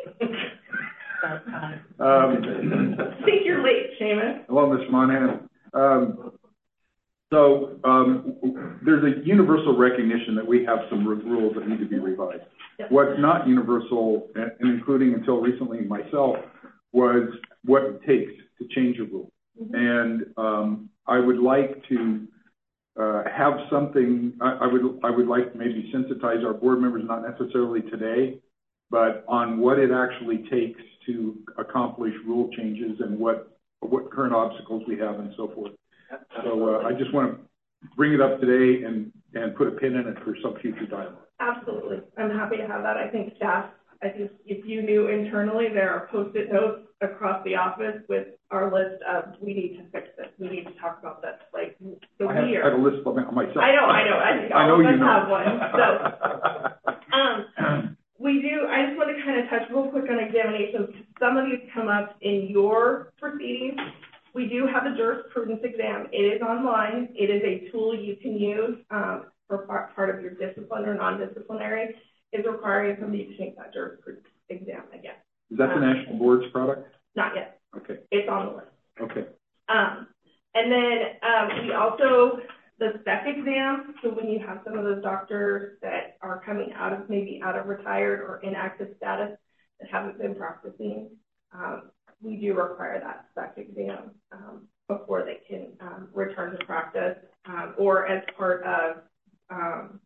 um, I think you're late, Seamus. Hello, Miz Monahan. Um, so um, there's a universal recognition that we have some rules that need to be revised. Yep. What's not universal, and including until recently myself, was what it takes to change a rule. Mm-hmm. And um, I would like to uh, have something, I, I would I would like to maybe sensitize our board members, not necessarily today, but on what it actually takes to accomplish rule changes and what what current obstacles we have and so forth. So uh, I just want to bring it up today and, and put a pin in it for some future dialogue. Absolutely. I'm happy to have that. I think staff, I think if you knew internally, there are post-it notes across the office with our list of, we need to fix this, we need to talk about this, like the I have, weird. I have a list of myself. I know, I know, I think all I know of us you know. have one. So, um, we do, I just want to kind of touch real quick on examinations. Some of these come up in your proceedings. We do have a jurisprudence exam. It is online. It is a tool you can use um, for part, part of your discipline or non-disciplinary. It's requiring somebody to take that jurisprudence exam again. Is that the um, National Board's product? Not yet. Okay. It's on the list. Okay. Um, and then um, we also, the spec exam, so when you have some of those doctors that are coming out of, maybe out of retired or inactive status that haven't been practicing, um, we do require that spec exam um, before they can um, return to practice um, or as part of, um,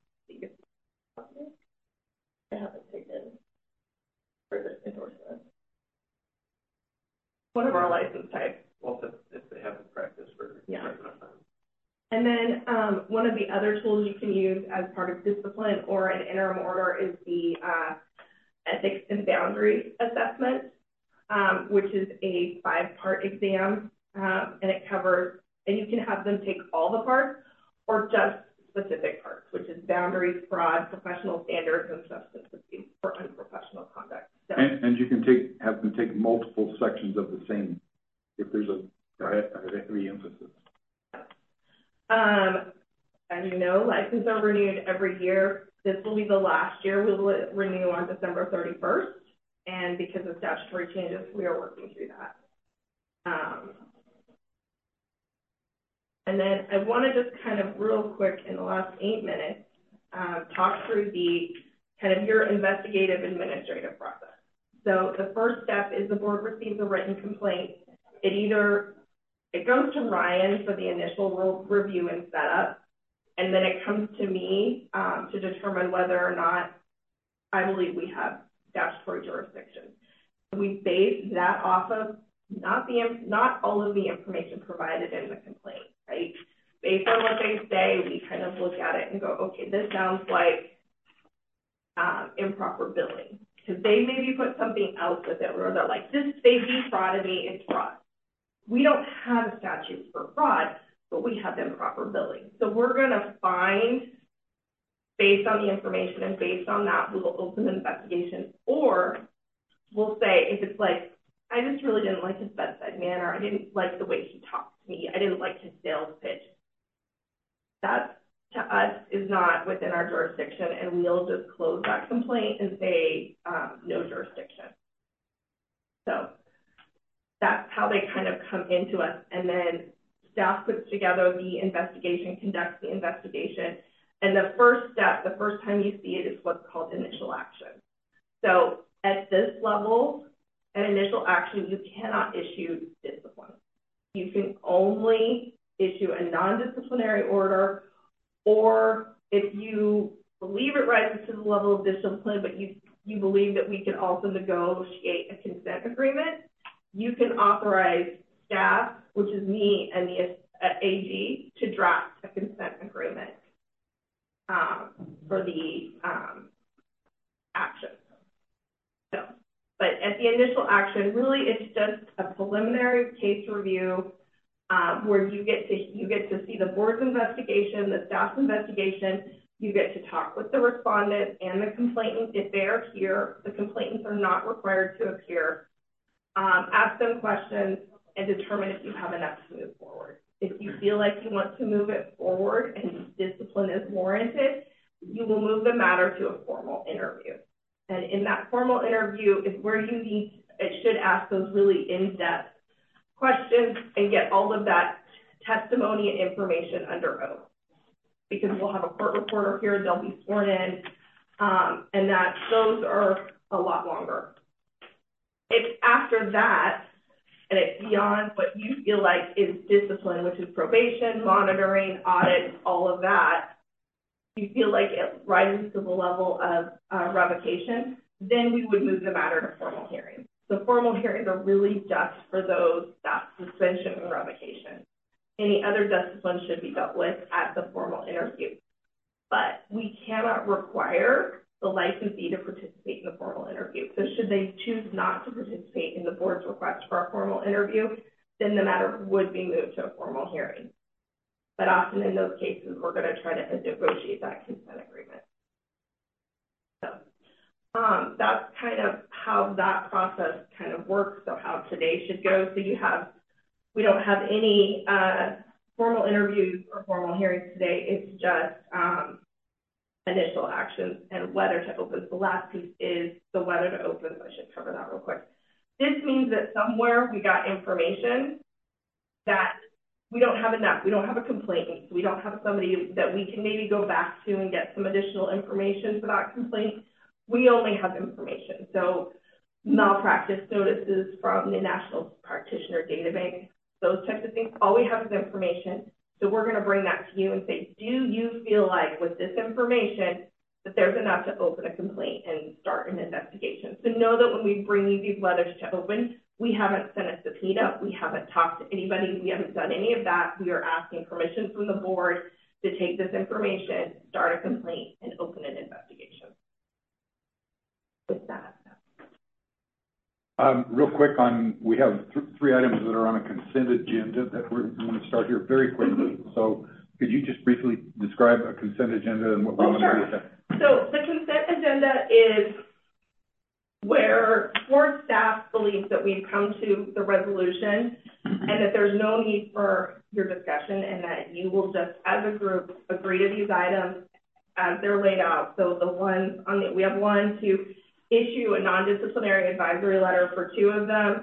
I haven't taken for this endorsement. One of our license types. Well, if, if they haven't practiced for Yeah. quite some time. And then um, one of the other tools you can use as part of discipline or an interim order is the uh, ethics and boundaries assessment, um, which is a five-part exam, um, and it covers, and you can have them take all the parts or just specific parts, which is boundaries, fraud, professional standards, and substance abuse for unprofessional conduct. So, And, and you can take have them take multiple sections of the same, if there's a, a heavy emphasis. Um, as you know, licenses are renewed every year. This will be the last year. We will renew on December thirty-first, and because of statutory changes, we are working through that. Um, And then I want to just kind of real quick in the last eight minutes, um, talk through the kind of your investigative administrative process. So the first step is the board receives a written complaint. It either, it goes to Ryan for the initial review and setup, and then it comes to me um, to determine whether or not I believe we have statutory jurisdiction. We base that off of not the not all of the information provided in the complaint, right? Based on what they say, we kind of look at it and go, okay, this sounds like um, improper billing. Because they maybe put something else with it where they're like, this, they defrauded me, it's fraud. We don't have a statute for fraud, but we have improper billing. So we're going to find, based on the information and based on that, we'll open an investigation. Or we'll say, if it's like, I just really didn't like his bedside manner, I didn't like the way he talked to me, I didn't like his sales pitch. That, to us, is not within our jurisdiction, and we'll just close that complaint and say um, no jurisdiction. So that's how they kind of come into us, and then staff puts together the investigation, conducts the investigation, and the first step, the first time you see it, is what's called initial action. So at this level, an initial action, you cannot issue discipline. You can only issue a non-disciplinary order, or if you believe it rises to the level of discipline, but you, you believe that we can also negotiate a consent agreement, you can authorize staff, which is me and the uh, A G, to draft a consent agreement um, for the um, action. So, but at the initial action, really it's just a preliminary case review um, where you get to you get to see the board's investigation, the staff's investigation. You get to talk with the respondent and the complainant if they are here. The complainants are not required to appear. Um, ask them questions and determine if you have enough to move forward. If you feel like you want to move it forward and discipline is warranted, you will move the matter to a formal interview. And in that formal interview is where you need, it should ask those really in-depth questions and get all of that testimony and information under oath. Because we'll have a court reporter here, they'll be sworn in, um, and that those are a lot longer. If after that, and it's beyond what you feel like is discipline, which is probation, monitoring, audit, all of that, you feel like it rises to the level of uh, revocation, then we would move the matter to formal hearings. So formal hearings are really just for those, that suspension and revocation. Any other discipline should be dealt with at the formal interview. But we cannot require the licensee to participate in the formal interview. So should they choose not to participate in the board's request for a formal interview, then the matter would be moved to a formal hearing. But often in those cases, we're going to try to negotiate that consent agreement. So um, that's kind of how that process kind of works, so how today should go. So you have, we don't have any uh, formal interviews or formal hearings today. It's just um, initial actions and whether to open. The last piece is the whether to open. So I should cover that real quick. This means that somewhere we got information that we don't have enough. We don't have a complaint. We don't have somebody that we can maybe go back to and get some additional information for that complaint. We only have information. So malpractice notices from the National Practitioner Data Bank, those types of things. All we have is information. So we're going to bring that to you and say, do you feel like with this information that there's enough to open a complaint and start an investigation? So know that when we bring you these letters to open, we haven't sent a subpoena, we haven't talked to anybody, we haven't done any of that. We are asking permission from the board to take this information, start a complaint, and open an investigation. With that. Um, real quick on, we have th three items that are on a consent agenda that we're going to start here very quickly. So could you just briefly describe a consent agenda and what we oh, want sure. to do with that? So the consent agenda is where board staff believes that we've come to the resolution and that there's no need for your discussion and that you will just, as a group, agree to these items as they're laid out. So the ones on the, we have one to issue a non-disciplinary advisory letter for two of them,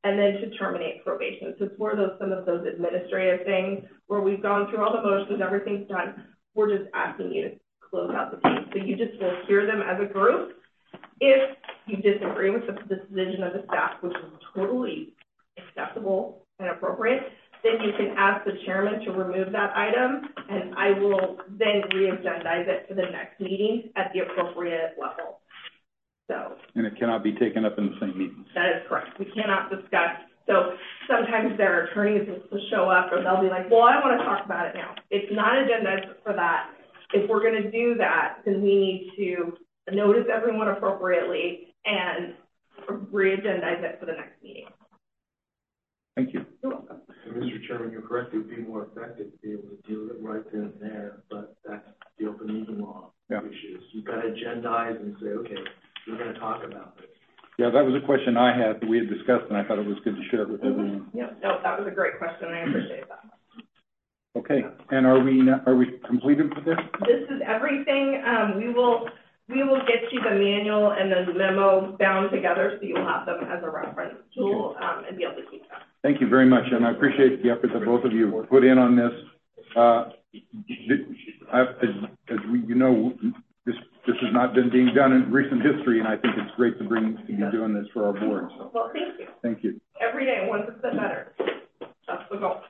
and then to terminate probation. So it's more those, some of those administrative things where we've gone through all the motions, everything's done. We're just asking you to close out the case. So you just will hear them as a group. If you disagree with the decision of the staff, which is totally acceptable and appropriate, then you can ask the chairman to remove that item, and I will then re-agendize it for the next meeting at the appropriate level. So. And it cannot be taken up in the same meeting. That is correct. We cannot discuss. So sometimes their attorneys will show up, or they'll be like, well, I want to talk about it now. It's not agendized for that. If we're going to do that, then we need to notice everyone appropriately and re-agendize it for the next meeting. Thank you. You're welcome. And Mister Chairman, you're correct. It would be more effective to be able to deal with it right then and there, but that's the open meeting law yeah. issues. You've got to agendize and say, okay, we're going to talk about this. Yeah, that was a question I had that we had discussed, and I thought it was good to share it with Mm-hmm. everyone. Yeah, no, that was a great question. I appreciate that. Okay, and are we not, are we completed with this? This is everything. Um, we will we will get you the manual and the memo bound together, so you'll have them as a reference tool um, and be able to keep them. Thank you very much, and I appreciate the effort that both of you put in on this. Uh, as, as we, you know, this this has not been being done in recent history, and I think it's great to bring to be doing this for our board. So. Well, thank you. Thank you. Every day, one percent better. That's the goal.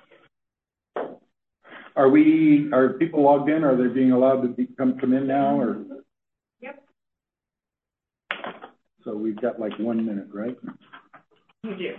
Are we? Are people logged in? Are they being allowed to be, come come in now? Or? Yep. So we've got like one minute, right? You do.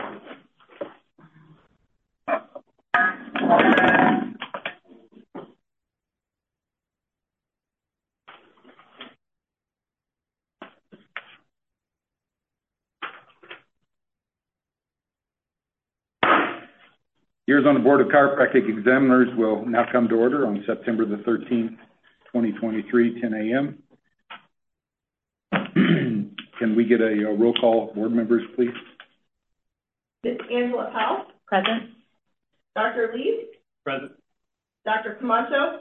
Years on the Board of Chiropractic Examiners will now come to order on September the thirteenth, twenty twenty-three, ten a m Can we get a, a roll call, board members, please? Miz Angela Powell. Present. Doctor Lee. Present. Doctor Camacho.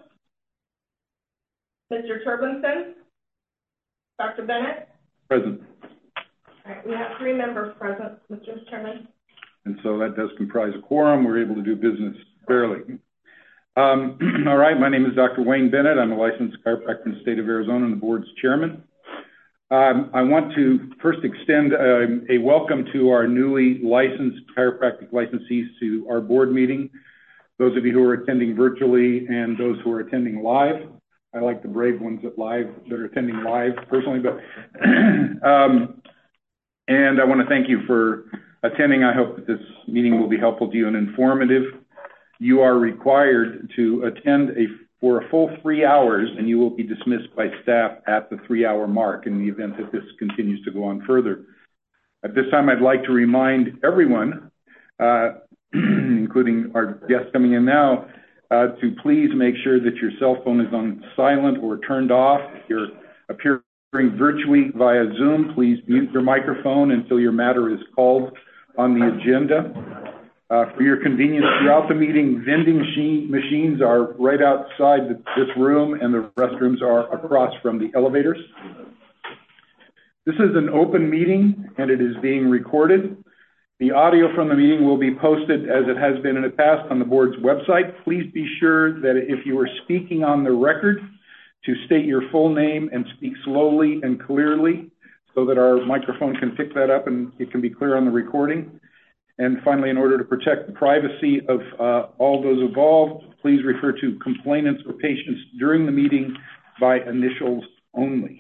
Mister Turbinson. Doctor Bennett. Present. All right, we have three members present, Mister Chairman. And so that does comprise a quorum. We're able to do business fairly. Um, all right, my name is Doctor Wayne Bennett. I'm a licensed chiropractor in the state of Arizona and the board's chairman. Um, I want to first extend a, a welcome to our newly licensed chiropractic licensees to our board meeting. Those of you who are attending virtually and those who are attending live. I like the brave ones that live that are attending live personally, but um, and I want to thank you for attending. I hope that this meeting will be helpful to you and informative. You are required to attend a for a full three hours, and you will be dismissed by staff at the three-hour mark in the event that this continues to go on further. At this time, I'd like to remind everyone, uh, including our guests coming in now, uh, to please make sure that your cell phone is on silent or turned off. If you're appearing virtually via Zoom, please mute your microphone until your matter is called on the agenda. Uh, for your convenience throughout the meeting, vending machine, machines are right outside the, this room, and the restrooms are across from the elevators. This is an open meeting, and it is being recorded. The audio from the meeting will be posted, as it has been in the past, on the board's website. Please be sure that if you are speaking on the record, to state your full name and speak slowly and clearly so that our microphone can pick that up and it can be clear on the recording. And finally, in order to protect the privacy of uh, all those involved, please refer to complainants or patients during the meeting by initials only.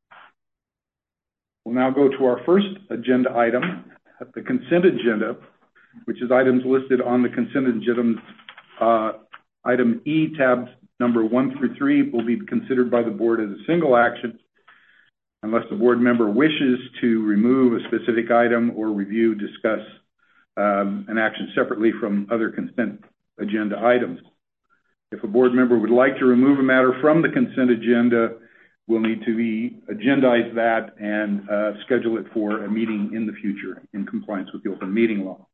We'll now go to our first agenda item, the consent agenda, which is items listed on the consent agenda. Uh, item E, tabs number one through three, will be considered by the board as a single action unless the board member wishes to remove a specific item or review, discuss Um, an action separately from other consent agenda items. If a board member would like to remove a matter from the consent agenda, we'll need to be agendize that and uh, schedule it for a meeting in the future in compliance with the open meeting law.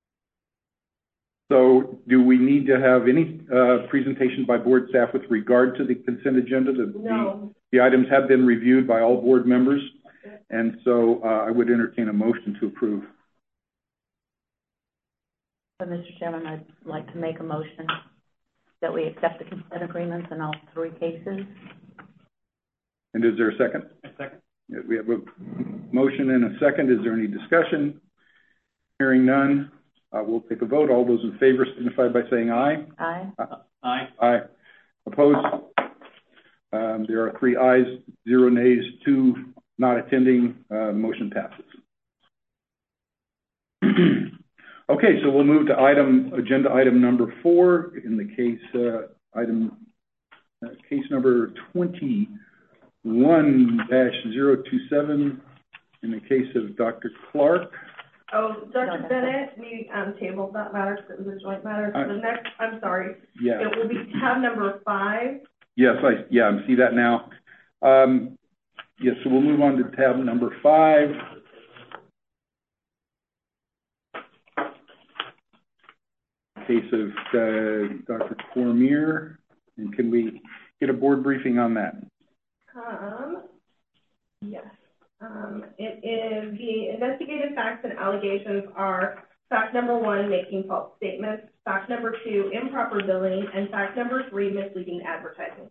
So do we need to have any uh, presentation by board staff with regard to the consent agenda? The, No. the, the items have been reviewed by all board members, and so uh, I would entertain a motion to approve. So, Mister Chairman, I'd like to make a motion that we accept the consent agreements in all three cases. And is there a second? A second. Yeah, we have a motion and a second. Is there any discussion? Hearing none, uh, we'll take a vote. All those in favor signify by saying aye. Aye. Uh, Aye. Aye. Opposed? Um, there are three ayes, zero nays, two not attending. Uh, motion passes. Okay, so we'll move to item, agenda item number four, in the case, uh, item, uh, case number twenty-one dash zero two seven, in the case of Doctor Clark. Oh, Doctor Bennett, we, um, tabled that matter because it was a joint matter. So the next, I'm sorry. Yeah. It will be tab number five. Yes, I, yeah, I see that now. Um, yes, so we'll move on to tab number five. Case of uh, Doctor Cormier, and can we get a board briefing on that? Um, yes. Um, it is the investigative facts and allegations are fact number one, making false statements, fact number two, improper billing, and fact number three, misleading advertising.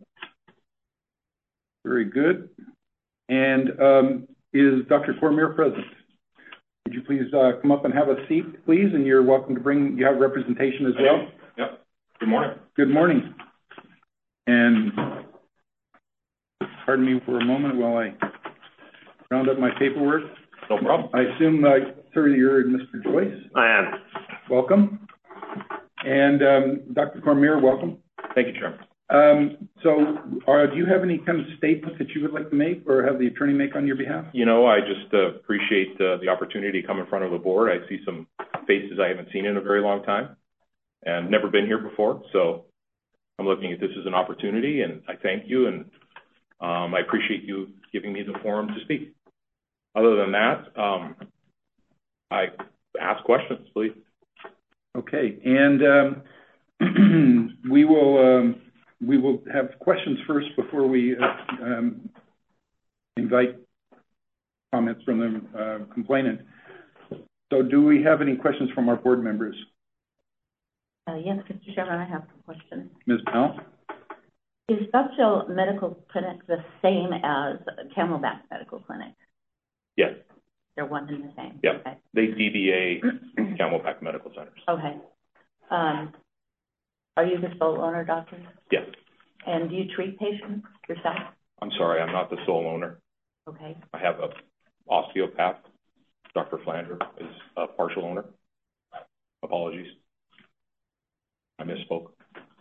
Very good. And um, is Doctor Cormier present? Would you please uh, come up and have a seat, please? And you're welcome to bring, you have representation as well? Yep. Good morning. Good morning. And pardon me for a moment while I round up my paperwork. No problem. I assume, uh, sir, you're Mister Joyce? I am. Welcome. And um, Doctor Cormier, welcome. Thank you, Chairman. Um, so uh, do you have any kind of statement that you would like to make or have the attorney make on your behalf? You know, I just uh, appreciate uh, the opportunity to come in front of the board. I see some faces I haven't seen in a very long time and never been here before. So I'm looking at this as an opportunity, and I thank you, and um, I appreciate you giving me the forum to speak. Other than that, um, I ask questions, please. Okay, and um, we will um, we will have questions first before we uh, um, invite comments from the uh, complainant. So, do we have any questions from our board members? Uh, yes, Mister Chairman, I have some questions. Miz Powell? Is Buckshell Medical Clinic the same as Camelback Medical Clinic? Yes. They're one and the same? Yeah. Okay. They D B A Camelback Medical Centers. Okay. Um, are you the sole owner, doctor? Yes. And do you treat patients yourself? I'm sorry, I'm not the sole owner. Okay. I have a osteopath. Doctor Flander is a partial owner. Apologies. I misspoke.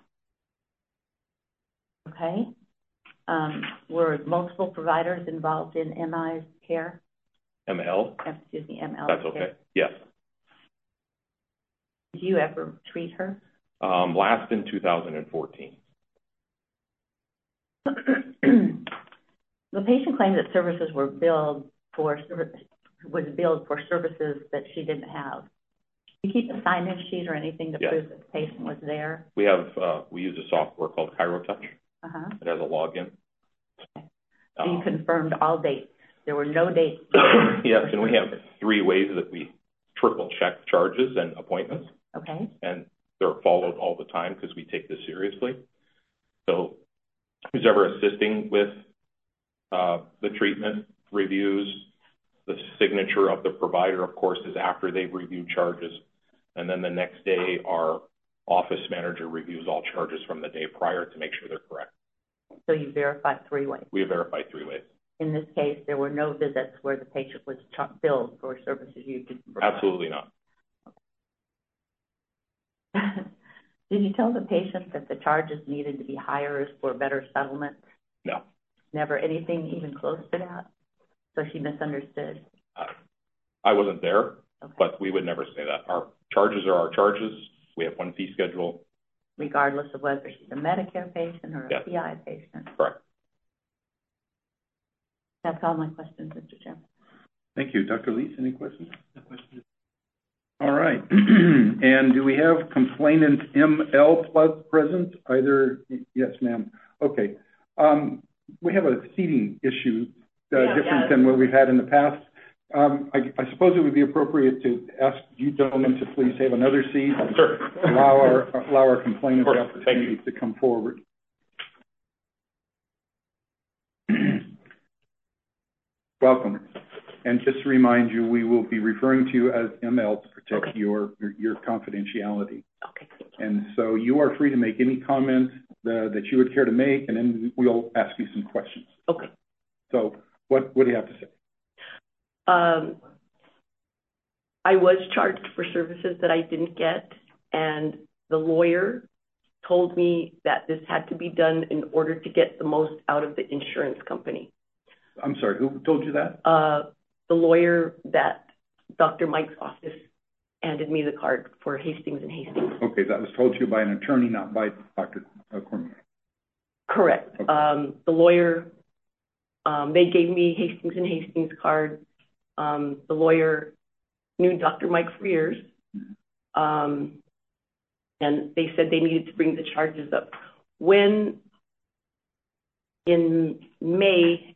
Okay. Um, were multiple providers involved in M I's care? M L? Excuse me, M L. That's okay. Care. Yes. Did you ever treat her? Um, last in two thousand fourteen. The patient claimed that services were billed for was billed for services that she didn't have. Do you keep a sign-in sheet or anything to Yes. prove that the patient was there? We have uh, we use a software called ChiroTouch. Uh-huh. It has a login. Okay. So you Um, confirmed all dates. There were no dates. yes, and we have three ways that we triple check charges and appointments, Okay. and they're followed all the time because we take this seriously. So who's ever assisting with uh, the treatment reviews, the signature of the provider, of course, is after they've reviewed charges. And then the next day, our office manager reviews all charges from the day prior to make sure they're correct. So you verified three ways. We verify three ways. In this case, there were no visits where the patient was char- billed for services you didn't provide. Absolutely not. Did you tell the patient that the charges needed to be higher for better settlement? No. Never anything even close to that? So she misunderstood? Uh, I wasn't there, Okay. but we would never say that. Our charges are our charges. We have one fee schedule. Regardless of whether she's a Medicare patient or a Yes. P I patient? Correct. That's all my questions, Mister Chairman. Thank you. Doctor Lees, any questions? No questions. All right. And do we have complainant M L present? Either, yes, ma'am. Okay. Um, we have a seating issue uh, Yeah, different yeah. than what we've had in the past. Um, I, I suppose it would be appropriate to ask you gentlemen to please have another seat. Sure. Allow our, allow our complainant the Thank opportunity you. to come forward. Welcome. And just to remind you, we will be referring to you as M L to protect Okay. your, your, your confidentiality. Okay. And so you are free to make any comments uh, that you would care to make, and then we'll ask you some questions. Okay. So what, what do you have to say? Um, I was charged for services that I didn't get, and the lawyer told me that this had to be done in order to get the most out of the insurance company. I'm sorry, who told you that? Uh, the lawyer that Doctor Mike's office handed me the card for Hastings and Hastings. Okay, that was told to you by an attorney, not by Doctor Cormier. Correct. Okay. Um, the lawyer, um, they gave me Hastings and Hastings card. Um, the lawyer knew Doctor Mike for years. Um, and they said they needed to bring the charges up. When in May,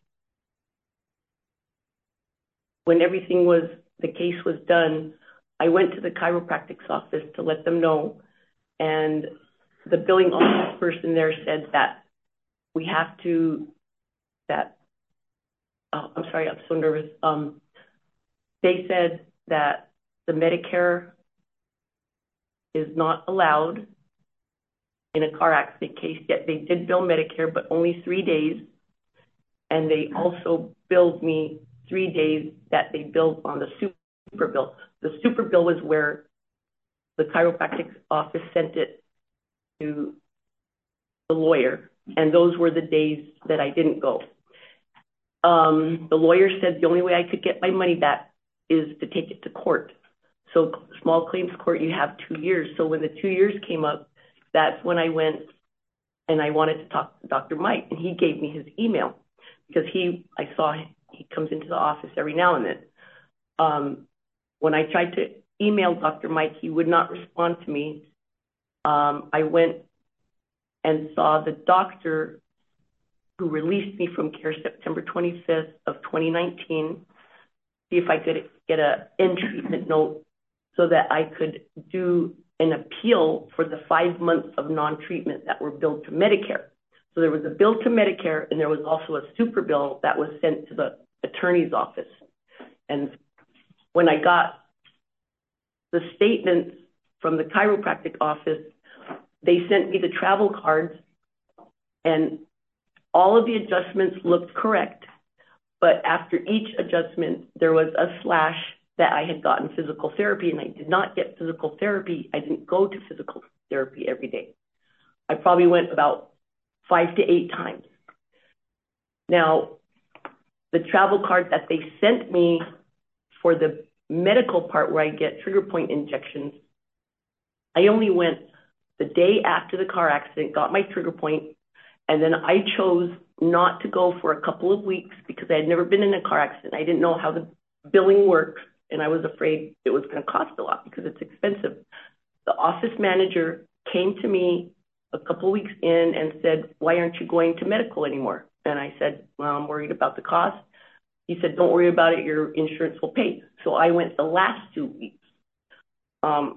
when everything was, the case was done, I went to the chiropractic's office to let them know, and the billing office person there said that we have to, that, oh, I'm sorry, I'm so nervous. Um, they said that the Medicare is not allowed in a car accident case, yet they did bill Medicare, but only three days. And they also billed me three days that they billed on the super bill. The super bill was where the chiropractic office sent it to the lawyer, and those were the days that I didn't go. Um, the lawyer said the only way I could get my money back is to take it to court. So small claims court, you have two years. So when the two years came up, that's when I went and I wanted to talk to Doctor Mike, and he gave me his email because he, I saw him, he comes into the office every now and then. Um, when I tried to email Doctor Mike, he would not respond to me. Um, I went and saw the doctor who released me from care September twenty-fifth of twenty nineteen, see if I could get a in treatment note so that I could do an appeal for the five months of non-treatment that were billed to Medicare. So there was a bill to Medicare, and there was also a super bill that was sent to the attorney's office. And when I got the statements from the chiropractic office, they sent me the travel cards, and all of the adjustments looked correct. But after each adjustment, there was a slash that I had gotten physical therapy, and I did not get physical therapy. I didn't go to physical therapy every day. I probably went about five to eight times. Now, the travel card that they sent me for the medical part where I get trigger point injections, I only went the day after the car accident, got my trigger point, and then I chose not to go for a couple of weeks because I had never been in a car accident. I didn't know how the billing works, and I was afraid it was going to cost a lot because it's expensive. The office manager came to me a couple of weeks in and said, "Why aren't you going to medical anymore?" And I said, "Well, I'm worried about the cost." He said, "Don't worry about it. Your insurance will pay." So I went the last two weeks. Um,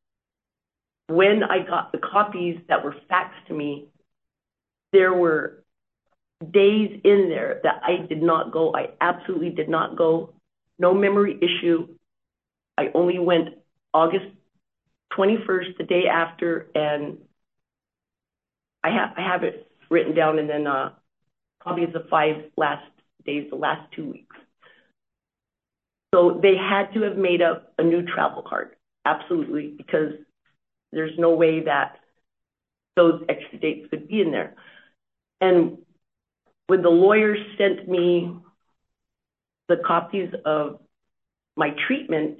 when I got the copies that were faxed to me, there were days in there that I did not go. I absolutely did not go. No memory issue. I only went August twenty-first, the day after, and I have I have it written down, and then uh, probably the five last days, the last two weeks. So they had to have made up a new travel card, absolutely, because there's no way that those extra dates could be in there. And when the lawyer sent me the copies of my treatment,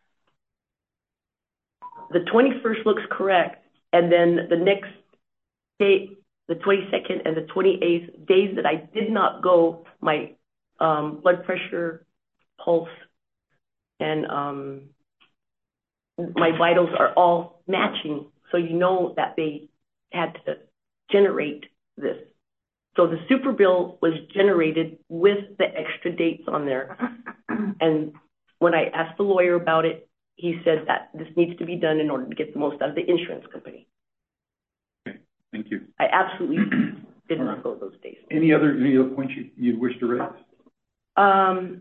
the twenty-first looks correct, and then the next day, the twenty-second and the twenty-eighth, days that I did not go, my um, blood pressure, pulse, and um, my vitals are all matching. So you know that they had to generate this. So the super bill was generated with the extra dates on there. And when I asked the lawyer about it, he said that this needs to be done in order to get the most out of the insurance company. Okay, thank you. I absolutely did All not right. go those days. Any other, any other points you, you wish to raise? Um,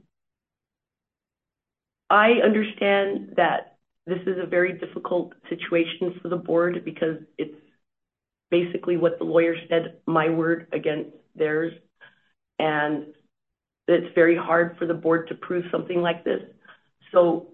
I understand that this is a very difficult situation for the board because it's basically what the lawyer said, my word against theirs. And it's very hard for the board to prove something like this. So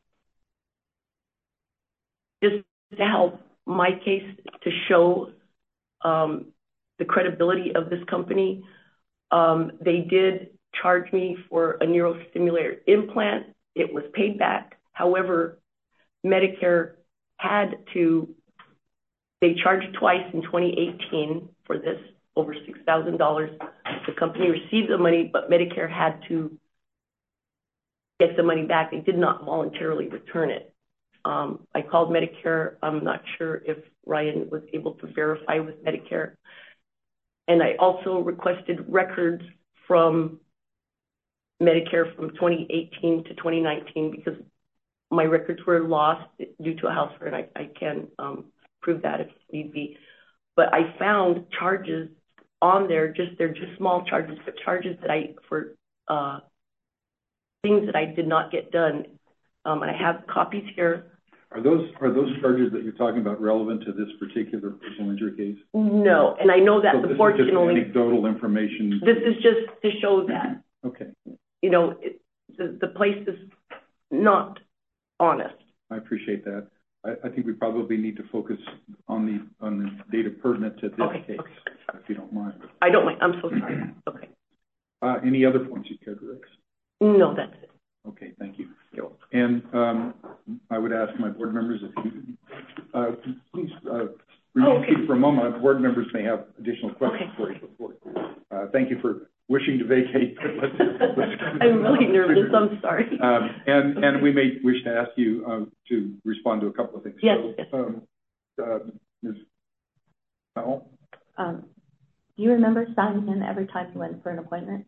just to help my case to show um, the credibility of this company, um, they did charge me for a neurostimulator implant. It was paid back. However, Medicare had to, they charged twice in twenty eighteen for this, over six thousand dollars. The company received the money, but Medicare had to get the money back. They did not voluntarily return it. Um, I called Medicare. I'm not sure if Ryan was able to verify with Medicare. And I also requested records from Medicare from twenty eighteen to twenty nineteen because my records were lost due to a house fire, and I, I can um, prove that if need be. But I found charges on there, just they're just small charges, but charges that I, for uh, things that I did not get done. Um, and I have copies here. Are those, are those charges that you're talking about relevant to this particular personal injury case? No, and I know that So the board this is can just only, anecdotal information? this is just to show that, Okay, you know, it, the, the place is not honest. I appreciate that. I, I think we probably need to focus on the, on the data pertinent to this Okay, case, okay. if you don't mind. I don't mind, I'm so sorry. Okay. Uh, any other points you care to raise? No, that's it. Okay, thank you. You're welcome. And um, I would ask my board members if you, uh, please, uh, remain seated for a moment. Our board members may have additional questions for you before. Uh, thank you for wishing to vacate. Let's, let's, I'm really nervous, I'm sorry. Um, and, and we may wish to ask you uh, to respond to a couple of things. Yes, So, yes. Um, uh, Miz Powell? Um, do you remember signing in every time you went for an appointment?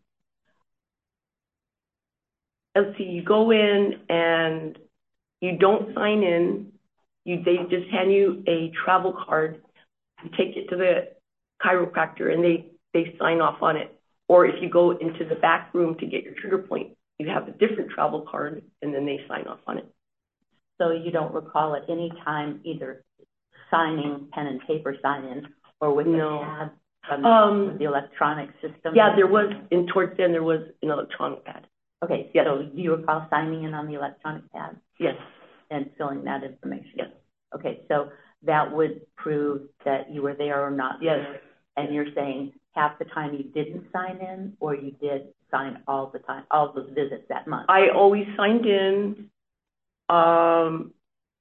Let's see, you go in and you don't sign in. You, they just hand you a travel card. You take it to the chiropractor and they, they sign off on it. Or if you go into the back room to get your trigger point, you have a different travel card and then they sign off on it. So you don't recall at any time either signing pen and paper sign in or with No. the pad from Um, the electronic system? Yeah, there was, in towards the end, there was an electronic pad. Okay, Yes. so do you recall signing in on the electronic pad Yes, and filling that information? yes, Okay, so that would prove that you were there or not yes. there. And you're saying half the time you didn't sign in, or you did sign all the time, all those visits that month? I always signed in. Um,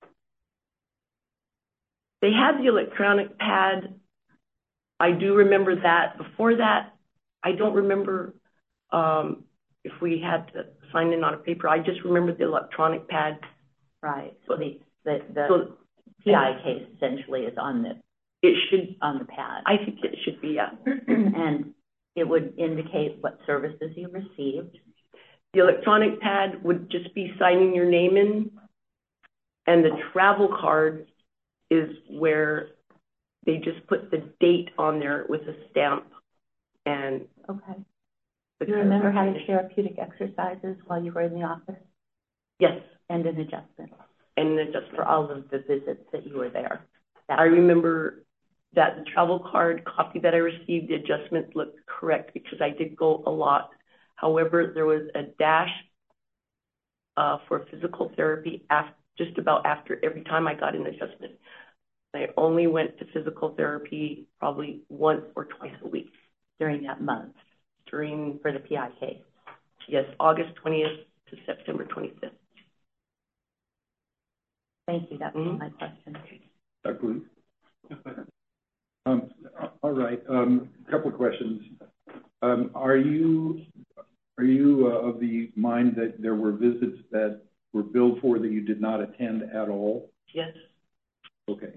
they had the electronic pad. I do remember that. Before that, I don't remember um, if we had to sign in on a paper. I just remember the electronic pad. Right, so the, the, the So P I case essentially is on the, it should, on the pad. I think it should be, yeah. And it would indicate what services you received. The electronic pad would just be signing your name in, and the travel card is where they just put the date on there with a stamp and. Okay. the Do you remember having clarification. therapeutic exercises while you were in the office Yes, and an adjustment and then just for all of the visits that you were there? I remember that the travel card copy that I received, the adjustment looked correct because I did go a lot. However, there was a dash uh, for physical therapy after, just about after every time I got an adjustment. I only went to physical therapy probably once or twice a week During that month during, for the P I case? yes, August twentieth to September twenty-fifth. Thank you, that was Mhm. my question. Doctor Lee? Um, all right, um, a couple of questions. Um, are you, are you uh, of the mind that there were visits that were billed for that you did not attend at all? Yes, Okay.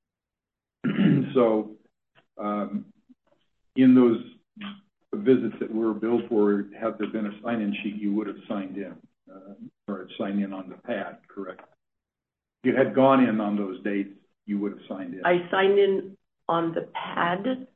So, um, in those visits that were billed for, had there been a sign-in sheet, you would have signed in. Uh, or sign in on the pad, correct? If you had gone in on those dates, you would have signed in. I signed in on the pad,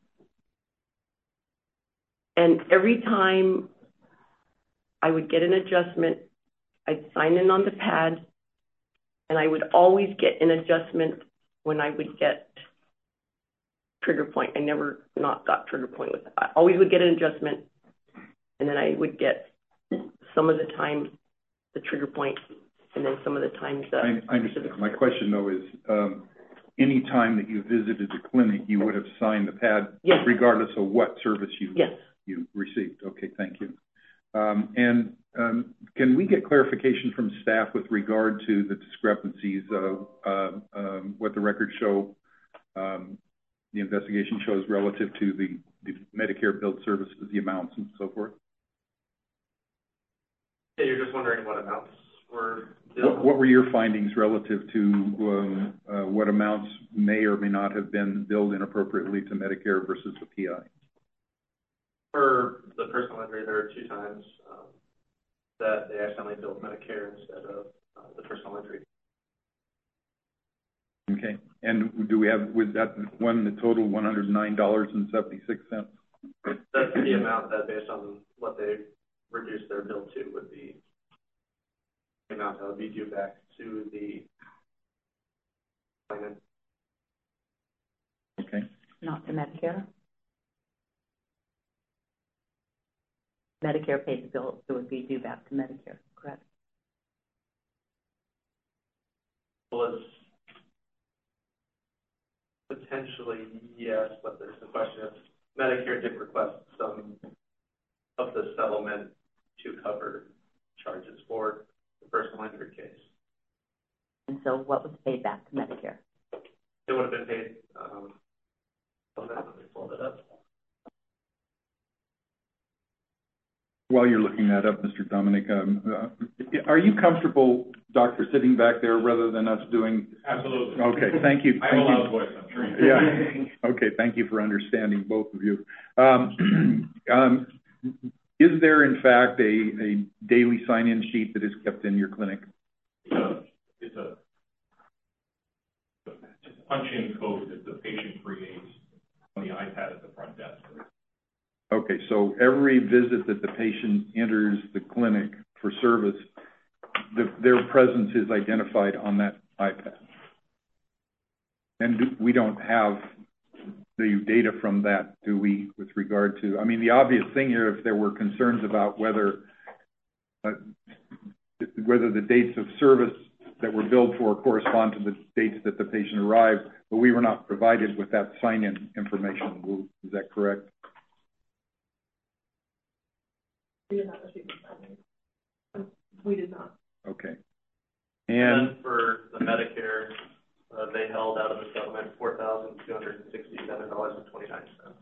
and every time I would get an adjustment, I'd sign in on the pad, and I would always get an adjustment when I would get trigger point. I never not got trigger point with it. I always would get an adjustment, and then I would get some of the time the trigger point, and then some of the times the... I, I understand. My question, though, is um, any time that you visited the clinic, you would have signed the pad, yes, regardless of what service you, yes. you received. Okay, thank you. Um, and um, can we get clarification from staff with regard to the discrepancies of uh, um, what the records show, um, the investigation shows relative to the, the Medicare billed services, the amounts and so forth? Yeah, you're just wondering what amounts were billed? What, what were your findings relative to um, uh, what amounts may or may not have been billed inappropriately to Medicare versus the P I? For the personal injury, there are two times um, that they accidentally billed Medicare instead of uh, the personal injury. Okay. And do we have, with that one, the total one hundred nine dollars and seventy-six cents? That's the amount that, based on what they reduced their bill to, would be the amount that would be due back to the claimant. Okay. Not to Medicare? Medicare pays the bill, so it would be due back to Medicare, correct? Was potentially yes, but there's the question of Medicare did request some of the settlement to cover charges for the personal injury case. And so what was paid back to Medicare? It would have been paid, um, let me pull it up. While you're looking that up, Mister Dominic, um, uh, are you comfortable, Doctor, sitting back there rather than us doing? Absolutely. Okay, thank you. I have thank a you. loud voice, I'm sure. You Yeah. Okay, thank you for understanding, both of you. Um, um, is there, in fact, a, a daily sign-in sheet that is kept in your clinic? It's a, it's a, it's a punch-in code that the patient creates on the iPad at the front desk. Okay, so every visit that the patient enters the clinic for service, the, their presence is identified on that iPad. And do, we don't have the data from that, do we, with regard to, I mean, the obvious thing here, if there were concerns about whether, uh, whether the dates of service that were billed for correspond to the dates that the patient arrived, but we were not provided with that sign-in information. Is that correct? We did not receive the We did not. Okay. And, And then for the Medicare, uh, they held out of the settlement four thousand two hundred sixty-seven dollars and twenty-nine cents.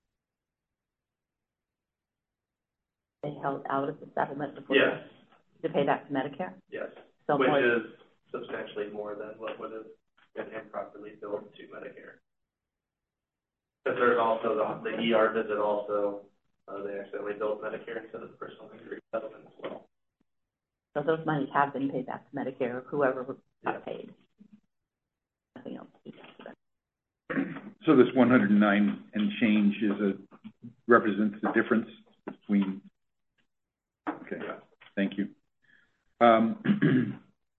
They held out of the settlement before Yes. to pay back to Medicare? Yes. So Which more, is substantially more than what would have been improperly billed to Medicare. Because there's also the, the E R visit also, uh, they accidentally billed Medicare instead of the personal injury settlement as well. so those monies have been paid back to Medicare, or whoever got Yeah. paid. Nothing else to be done. so this one hundred nine and change is a, represents the difference between, okay, Yeah. thank you. Um,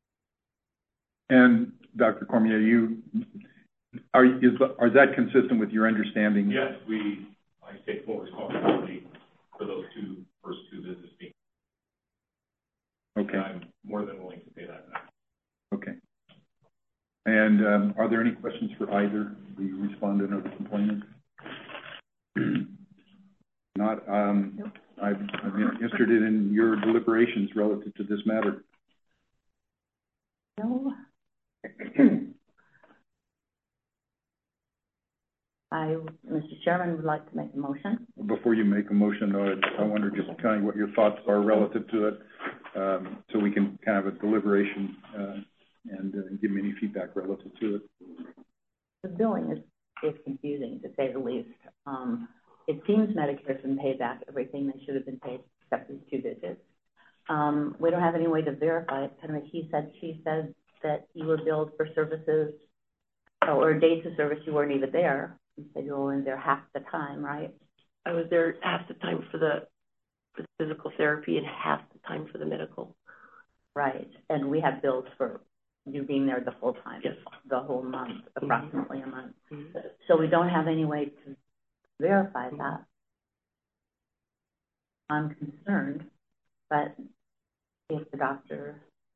and Doctor Cormier, you, are, is, are that consistent with your understanding? Yes, we, I take full responsibility for those two, first two visits being. Okay. And I'm more than willing to pay that back. Okay. And um, are there any questions for either the respondent or the complainant? Not. Um, Nope. I'm, I'm interested in your deliberations relative to this matter. No. I, Mister Chairman, would like to make a motion. Before you make a motion, uh, I wonder just kind of what your thoughts are relative to it, um, so we can kind of have a deliberation uh, and uh, give me any feedback relative to it. The billing is, is confusing, to say the least. Um, it seems Medicare's been paid back everything they should have been paid, except these two visits. Um, we don't have any way to verify it, kind of, he said, she said that you were billed for services, or days of service you weren't even there. You said you were only there half the time, right? I was there half the time for the, for the physical therapy and half the time for the medical. Right, and we have bills for you being there the full time. Yes. The whole month, approximately mm-hmm. a month. Mm-hmm. So we don't have any way to verify mm-hmm. that. I'm concerned, but if the doctor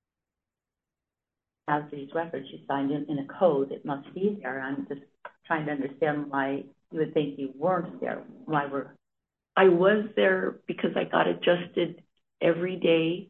has these records, she signed in, in a code, it must be there. I'm just trying to understand why you would think you weren't there, why we're... I was there because I got adjusted every day.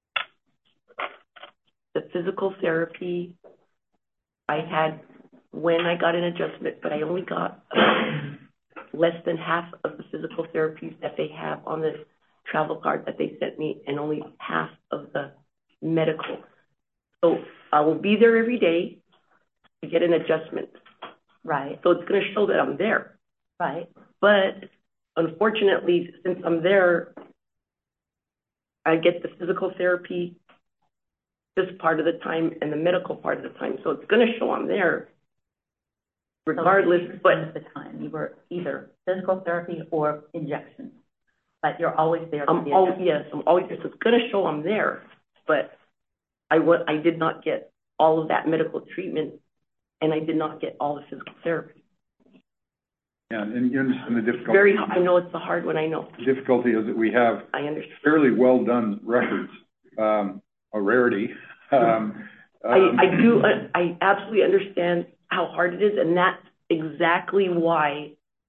The physical therapy, I had when I got an adjustment, but I only got less than half of the physical therapies that they have on this travel card that they sent me, and only half of the medical. So I will be there every day to get an adjustment. Right. So it's going to show that I'm there. Right. But unfortunately, since I'm there, I get the physical therapy this part of the time and the medical part of the time. So it's going to show I'm there regardless. So but at the time, you were either physical therapy or injections. But you're always there. I'm always, yes, I'm always there. So it's going to show I'm there. But I, w- I did not get all of that medical treatment, and I did not get all the physical therapy. Yeah, and you understand the difficulty. Very, I know it's a hard one, I know. The difficulty is that we have I understand. fairly well done records, um, a rarity. Um, I, I do, I absolutely understand how hard it is, and that's exactly why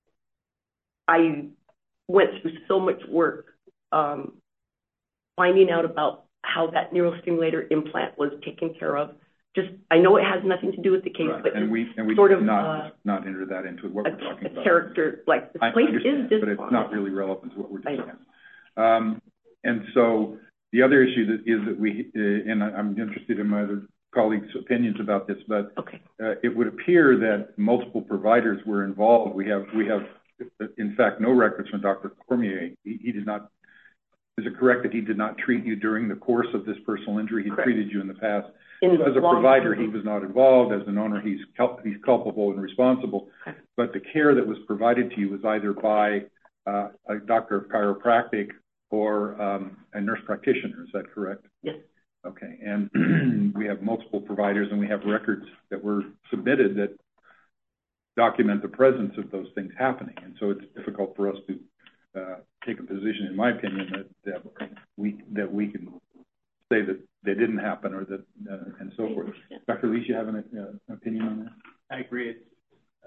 I went through so much work um, finding out about how that neurostimulator implant was taken care of. Just, I know it has nothing to do with the case, right. but and we and we sort did of not uh, not enter that into what a, we're talking a about. character like this I place understand, is this, but it's not really relevant to what we're discussing. Um, and so the other issue that is that we, uh, and I, I'm interested in my other colleagues' opinions about this, but okay. uh, it would appear that multiple providers were involved. We have we have, in fact, no records from Doctor Cormier. He, he did not. Is it correct that he did not treat you during the course of this personal injury? He Correct. treated you in the past. In As a provider, he was not involved. As an owner, he's cul- he's culpable and responsible. Okay. But the care that was provided to you was either by uh, a doctor of chiropractic or um, a nurse practitioner. Is that correct? Yes. Okay. And we have multiple providers, and we have records that were submitted that document the presence of those things happening. And so it's difficult for us to uh, take a position, in my opinion, that, that we that we can say that they didn't happen or that uh, and so forth. Doctor Leach, you have an uh, opinion on that? I agree. It's uh,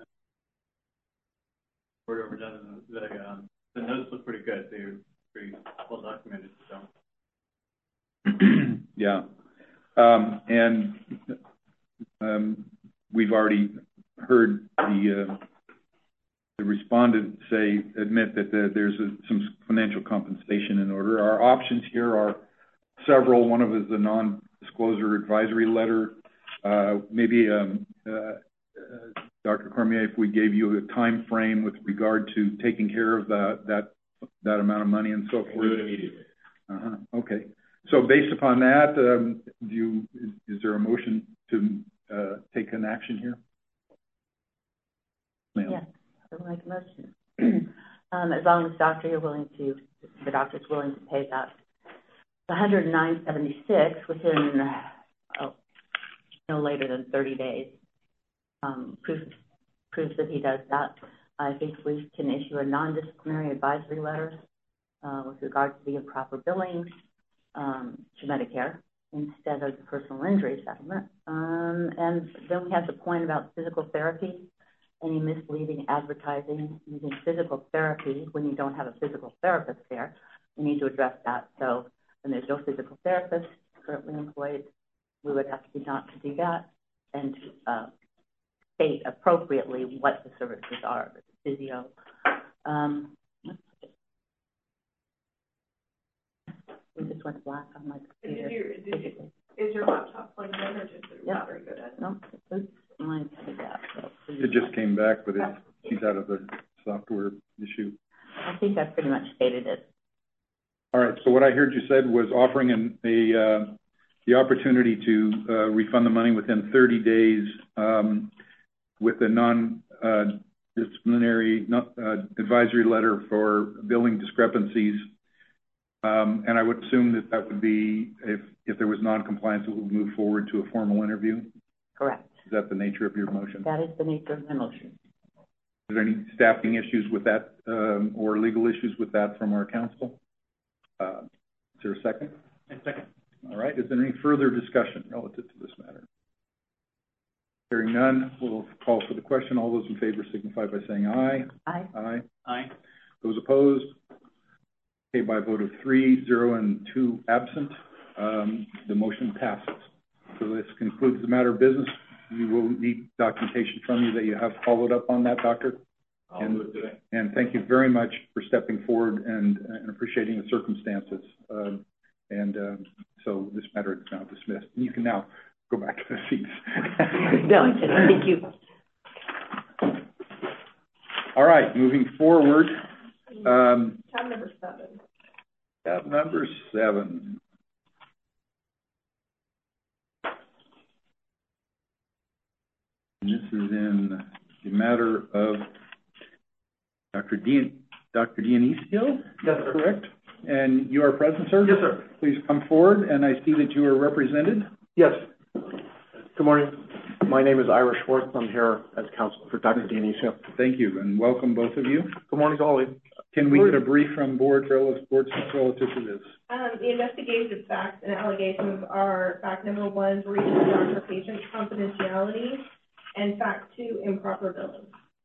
word over done. The um, the notes look pretty good. They're pretty well documented. So yeah, um, and um, we've already heard the. Uh, The respondent say, admit that the, there's a, some financial compensation in order. Our options here are several. One of them is a non-disclosure advisory letter. Uh, maybe, um, uh, uh, Doctor Cormier, if we gave you a time frame with regard to taking care of that, that, that amount of money and so forth. Do it immediately. Uh-huh. Okay. So based upon that, um, do you, is, is there a motion to uh, take an action here? Ma'am. Yes. I'll make a motion. um, as long as doctor, you're willing to, the doctor's willing to pay that one hundred nine seventy-six within oh, no later than thirty days. Um, proof, proves that he does that. I think we can issue a non-disciplinary advisory letter uh, with regard to the improper billing um, to Medicare instead of the personal injury settlement. Um, and then we have the point about physical therapy. Any misleading advertising using physical therapy when you don't have a physical therapist there, we need to address that. So when there's no physical therapist currently employed, we would have to be not to do that and to uh, state appropriately what the services are, physio. Um, we just went black on my computer. Did you, did you, is your laptop plugged in or just yeah. not very good at it? No, oops, mine did that. So It just came back, but it's, she's out of the software issue. I think I pretty much stated it. All right, so what I heard you said was offering an, a, uh, the opportunity to uh, refund the money within thirty days um, with a non-disciplinary uh, uh, advisory letter for billing discrepancies. Um, and I would assume that that would be, if, if there was non-compliance, it would move forward to a formal interview? Correct. Is that the nature of your motion? That is the nature of my motion. Is there any staffing issues with that um, or legal issues with that from our council? Uh, is there a second? A second. All right. Is there any further discussion relative to this matter? Hearing none, we'll call for the question. All those in favor signify by saying aye. Aye. Aye. Aye. Those opposed? Okay, by a vote of three, zero, and two absent, um, the motion passes. So this concludes the matter of business. We will need documentation from you that you have followed up on that, Doctor. I'll and, do it today. And thank you very much for stepping forward and, and appreciating the circumstances. Um, and um, so this matter is now dismissed. And you can now go back to the seats. No, I didn't. Thank you. All right, moving forward. Um, Tab number seven. tab number seven. And this is in the matter of Doctor Dean, Doctor Dionisio? Yes, sir. Correct? And you are present, sir? Yes, sir. Please come forward, and I see that you are represented. Yes. Good morning. My name is Ira Schwartz. I'm here as counsel for Doctor Dionisio. Thank you, and welcome both of you. Good morning to all of you. Can we get a brief from board relative, board relative to this? Um, the investigative facts and allegations are fact number one, breach of doctor-patient confidentiality, and fact two, improper billing.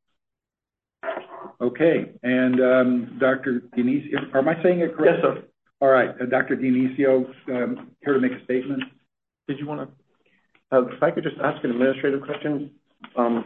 Okay, and um, Doctor Dionisio, am I saying it correctly? Yes, sir. All right, uh, Doctor Dionisio, um, here to make a statement. Did you want to, uh, if I could just ask an administrative question? Um,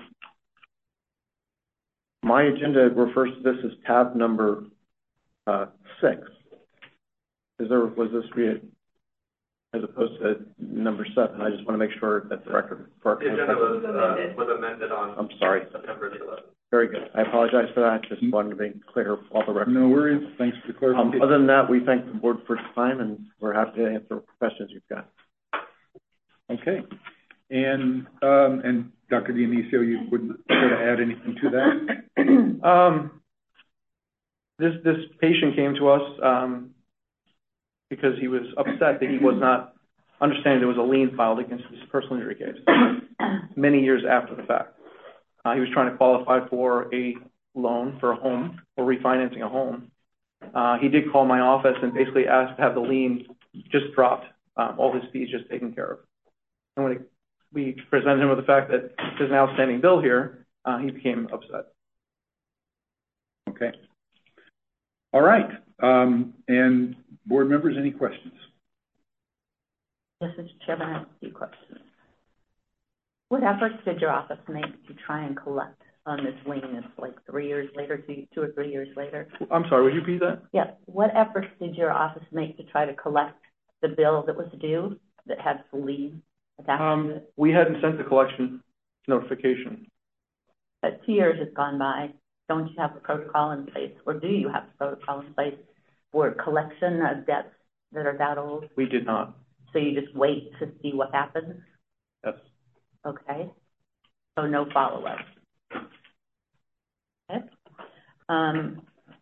my agenda refers to this as tab number uh, six. Is there, was this read as opposed to number seven? I just want to make sure that the record. For our the agenda was, uh, was amended on I'm sorry. September the eleventh. Very good. I apologize for that. Just wanted to be clear off the record. No worries. Thanks for the Um, clarification. other than that, we thank the board for its time, and we're happy to answer questions you've got. Okay. And, um, and Doctor Dionisio, you would care to add anything to that? Um, this, this patient came to us, um, because he was upset that he was not understanding there was a lien filed against his personal injury case many years after the fact. Uh, he was trying to qualify for a loan for a home or refinancing a home. Uh, he did call my office and basically asked to have the lien just dropped, um, all his fees just taken care of. And when it, we presented him with the fact that there's an outstanding bill here, uh, he became upset. Okay. All right. Um, and board members, any questions? Yes, Mister Chairman, I have a few questions. What efforts did your office make to try and collect on this lien? It's like three years later, two, two or three years later. I'm sorry, would you repeat that? Yes. What efforts did your office make to try to collect the bill that was due that had the lien attached to Um, it? we hadn't sent the collection notification. But two years has gone by. Don't you have a protocol in place, or do you have a protocol in place for collection of debts that are that old? We did not. So you just wait to see what happens? Yes. Okay. So no follow-up. Okay. Um,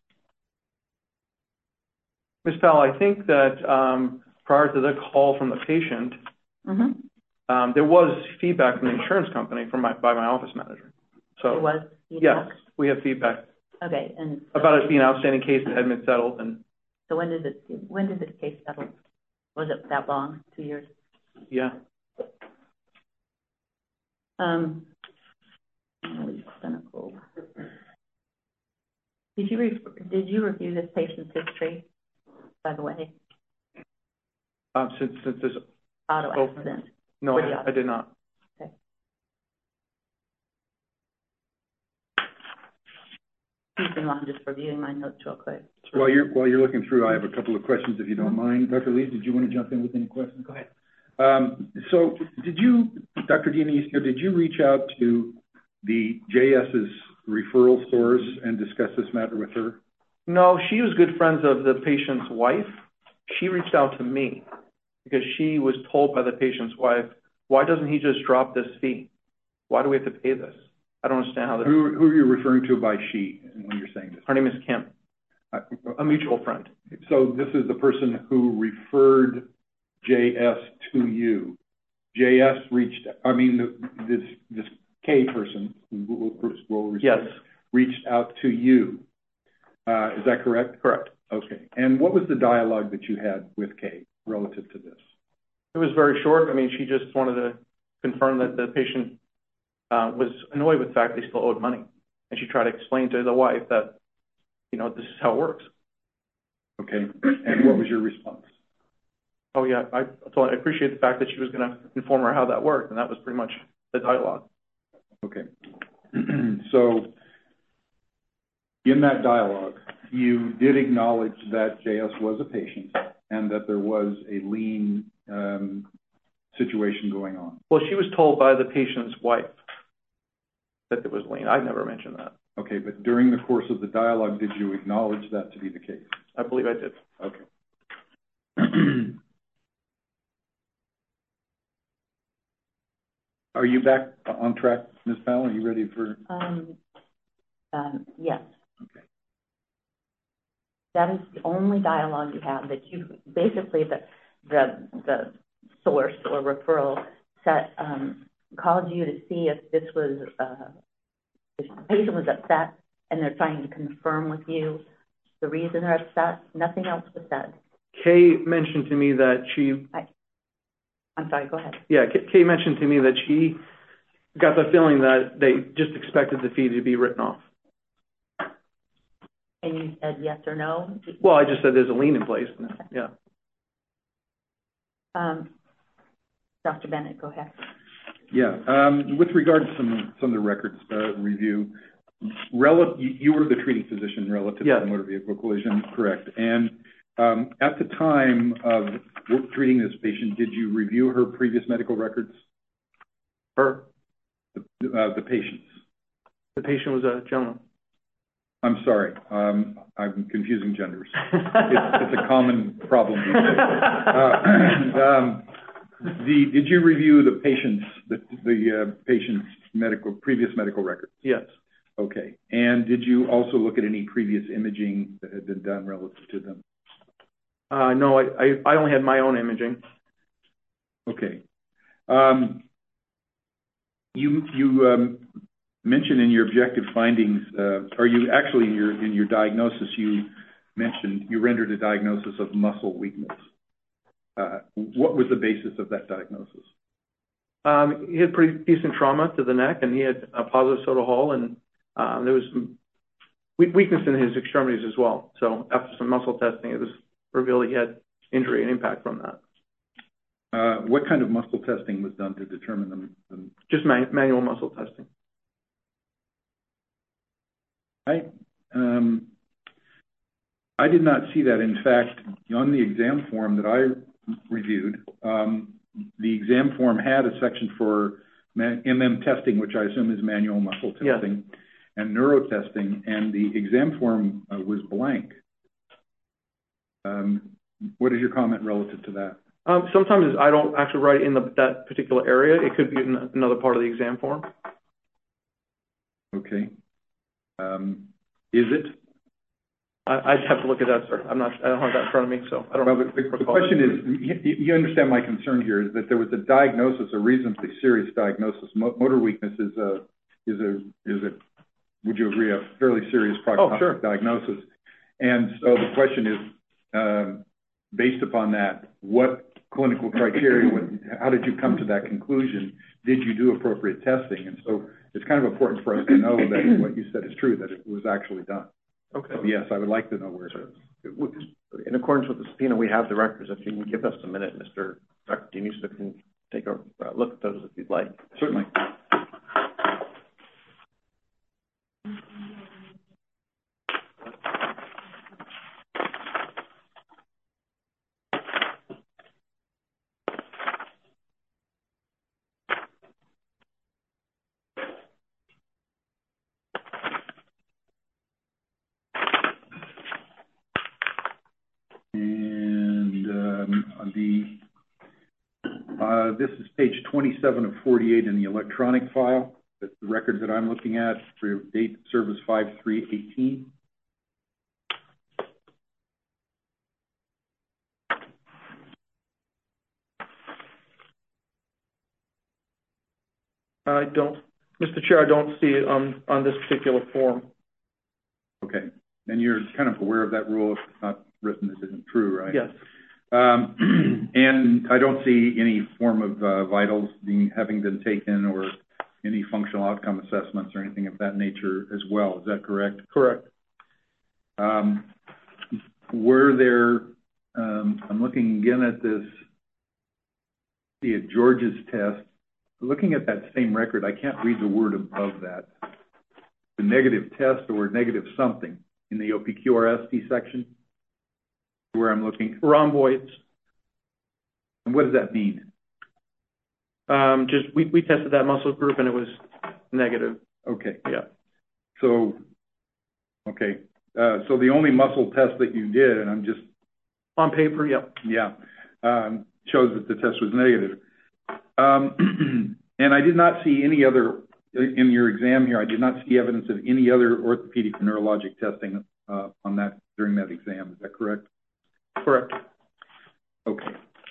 Miz Powell, I think that um, prior to the call from the patient, mm-hmm. um, there was feedback from the insurance company from my by my office manager. So It was yes, feedback? we have feedback Okay. And so, about it being an outstanding case that had been settled. And so when did it, when did this case settle? Was it that long? Two years? yeah, Um, clinical. Did you re- did you review this patient's history, by the way? um, since since this Auto Oh. accident. no, With the I, I did not. Okay. Excuse me while I'm just reviewing my notes real quick. While you're, while you're looking through, I have a couple of questions, if you don't mind. Doctor Lee, did you want to jump in with any questions? Go ahead. Um, so did you, Doctor Dionisio, did you reach out to the JS's referral source and discuss this matter with her? No, she was good friends of the patient's wife, She reached out to me because she was told by the patient's wife, why doesn't he just drop this fee? Why do we have to pay this? I don't understand how this... Who, who are you referring to by she when you're saying this? Her name is Kim, a mutual friend. So this is the person who referred J S to you. J S reached, I mean, this, this K person, who will yes, reached out to you. Uh, is that correct? Correct. Okay. And what was the dialogue that you had with Kay relative to this? It was very short. I mean, she just wanted to confirm that the patient uh, was annoyed with the fact they still owed money. And she tried to explain to the wife that, you know, this is how it works. Okay. And what was your response? Oh, yeah, I, I appreciate the fact that she was going to inform her how that worked. And that was pretty much the dialogue. Okay. So in that dialogue, you did acknowledge that J S was a patient and that there was a lien um, situation going on. Well, she was told by the patient's wife that there was lien. I never mentioned that. Okay, but during the course of the dialogue, did you acknowledge that to be the case? I believe I did. Okay. Are you back on track, Miz Powell? Are you ready for? Um, um, yes. Okay. That is the only dialogue you have that you basically the the the source or referral set um, called you to see if this was uh, if the patient was upset and they're trying to confirm with you the reason they're upset. Nothing else was said. Kay mentioned to me that she. I, I'm sorry. Go ahead. Yeah, Kay mentioned to me that she got the feeling that they just expected the fee to be written off. And you said yes or no? Well, I just said there's a lien in place. Yeah. Um, Doctor Bennett, go ahead. Yeah. Um, with regard to some some of the records uh, review, rel- you, you were the treating physician relative yes. to the motor vehicle collision, correct? And um, at the time of treating this patient, did you review her previous medical records? Her? The, uh, the patient's. The patient was a gentleman. I'm sorry. Um, I'm confusing genders. It's, it's a common problem. uh, um, the, did you review the patient's, the, the uh, patient's medical, previous medical records? Yes. Okay. And did you also look at any previous imaging that had been done relative to them? Uh, no, I, I, I only had my own imaging. Okay. Um, you, you, um, mentioned in your objective findings, uh, or you actually in your, in your diagnosis, you mentioned, you rendered a diagnosis of muscle weakness. Uh, what was the basis of that diagnosis? Um, he had pretty decent trauma to the neck, and he had a positive Soto Hall, and um, there was some weakness in his extremities as well. So after some muscle testing, it was revealed he had injury and impact from that. Uh, what kind of muscle testing was done to determine them? them? Just man- manual muscle testing. I, um, I did not see that. In fact, on the exam form that I reviewed, um, the exam form had a section for M M testing, which I assume is manual muscle testing, yes. and neuro testing, and the exam form uh, was blank. Um, what is your comment relative to that? Um, sometimes I don't actually write in the, that particular area. It could be in another part of the exam form. Okay. Um, is it? I, I'd have to look at that, sir. I'm not, I don't have that in front of me, so I don't well, know. The, the question is, you, you understand my concern here is that there was a diagnosis, a reasonably serious diagnosis. Mo motor weakness is a, is a, is a, would you agree, a fairly serious prognostic oh, sure. diagnosis. And so the question is, um, based upon that, what clinical criteria, what, how did you come to that conclusion? Did you do appropriate testing? And so it's kind of important for us to know that what you said is true, that it was actually done. Okay. So yes, I would like to know where it is. In accordance with the subpoena, we have the records. If you can give us a minute, Mister Doctor DeMusa can take a uh, look at those if you'd like. Certainly. And the, uh, this is page twenty-seven of forty-eight in the electronic file. That's the record that I'm looking at for date of service five three eighteen. I don't, Mister Chair, I don't see it on, on this particular form. Okay. And you're kind of aware of that rule. If it's not written, this isn't true, right? Yes. Um, and I don't see any form of uh, vitals being having been taken or any functional outcome assessments or anything of that nature as well. Is that correct? Correct. Um, were there, um, I'm looking again at this, see at George's test, looking at that same record, I can't read the word above that. The negative test or negative something in the O P Q R S T section, where I'm looking. Rhomboids. And what does that mean? Um, just, we, we tested that muscle group and it was negative. Okay. Yeah. So, okay. Uh, so the only muscle test that you did, and I'm just. On paper, yep. Yeah. Um, shows that the test was negative. Um, and I did not see any other, in your exam here, I did not see evidence of any other orthopedic or neurologic testing uh, on that, during that exam. Is that correct? Correct. Okay.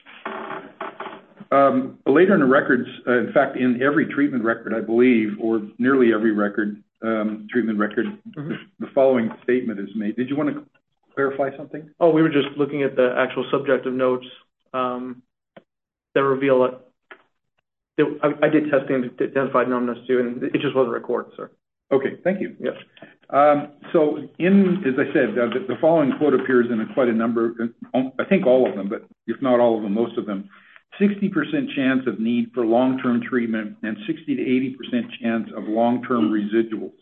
Um, later in the records, uh, in fact, in every treatment record, I believe, or nearly every record, um, treatment record, mm-hmm. the, the following statement is made. Did you want to clarify something? Oh, we were just looking at the actual subjective notes um, that reveal it. I, I did testing to identify numbness too, and it just wasn't recorded, sir. Okay, thank you. Yes. Um, so, in as I said, uh, the, the following quote appears in a, quite a number. I think all of them, but if not all of them, most of them. sixty percent chance of need for long-term treatment and sixty to eighty percent chance of long-term residuals.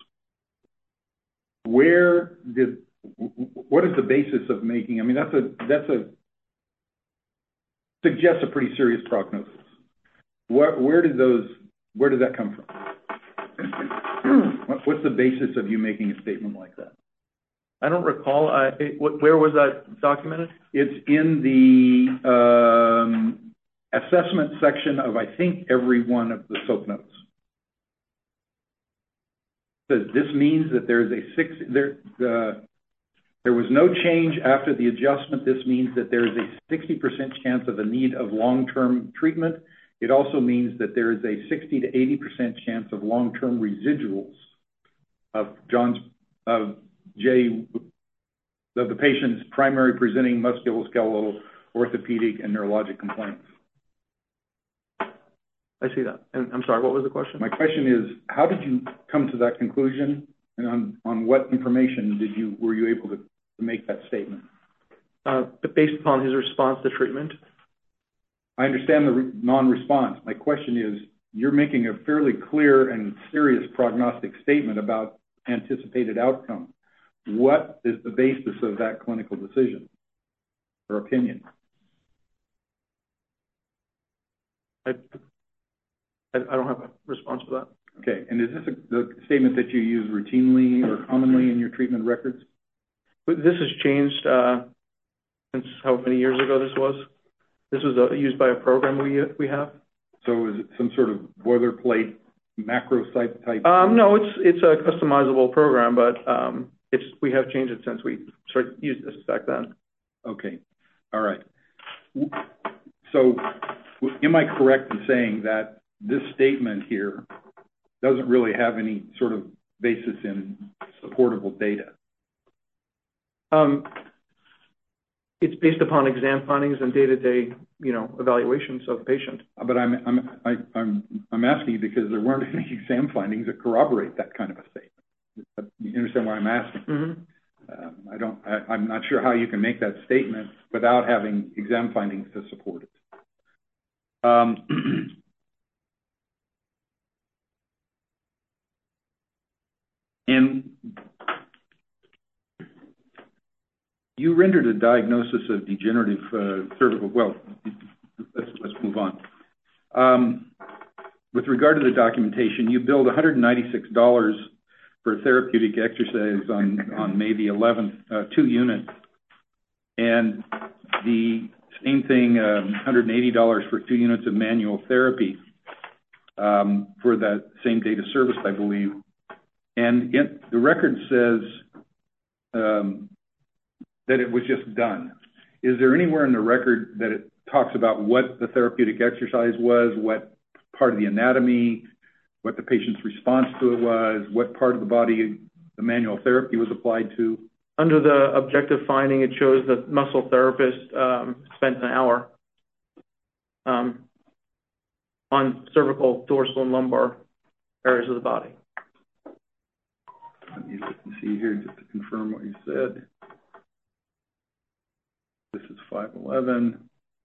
Where did? What is the basis of making? I mean, that's a that's a suggests a pretty serious prognosis. Where, where did those, where did that come from? what, what's the basis of you making a statement like that? I don't recall. I, it, where was that documented? It's in the um, assessment section of, I think, every one of the SOAP notes. It says this means that there's a six, there, uh, there was no change after the adjustment. This means that there is a sixty percent chance of a need of long-term treatment. It also means that there is a sixty to eighty percent chance of long-term residuals of John's, of J, of the patient's primary presenting musculoskeletal, orthopedic, and neurologic complaints. I see that. And I'm sorry, what was the question? My question is, how did you come to that conclusion, and on, on what information did you, were you able to, to make that statement? Uh, based upon his response to treatment. I understand the re- non-response. My question is, you're making a fairly clear and serious prognostic statement about anticipated outcome. What is the basis of that clinical decision or opinion? I, I don't have a response for that. Okay, and is this a, the statement that you use routinely or commonly in your treatment records? But this has changed uh, since how many years ago this was? This was uh, used by a program we we have. So is it some sort of boilerplate macro site type? Um, no, it's it's a customizable program, but um, it's we have changed it since we started used this back then. Okay, all right. So, am I correct in saying that this statement here doesn't really have any sort of basis in supportable data? Um, it's based upon exam findings and day-to-day, you know, evaluations of the patient. But I'm I'm I, I'm I'm asking you because there weren't any exam findings that corroborate that kind of a statement. You understand why I'm asking? Mm-hmm. Um, I don't. I, I'm not sure how you can make that statement without having exam findings to support it. Um, and you rendered a diagnosis of degenerative uh, cervical. Well, let's let's move on. Um, with regard to the documentation, you billed one hundred ninety-six dollars for therapeutic exercise on on May the eleventh, uh, two units, and the same thing, um, one hundred eighty dollars for two units of manual therapy, um, for that same date of service, I believe. And it, the record says, um, that it was just done. Is there anywhere in the record that it talks about what the therapeutic exercise was, what part of the anatomy, what the patient's response to it was, what part of the body the manual therapy was applied to? Under the objective finding, it shows that muscle therapist um, spent an hour um, on cervical, dorsal, and lumbar areas of the body. Let me look and see here just to confirm what you said. This is five eleven.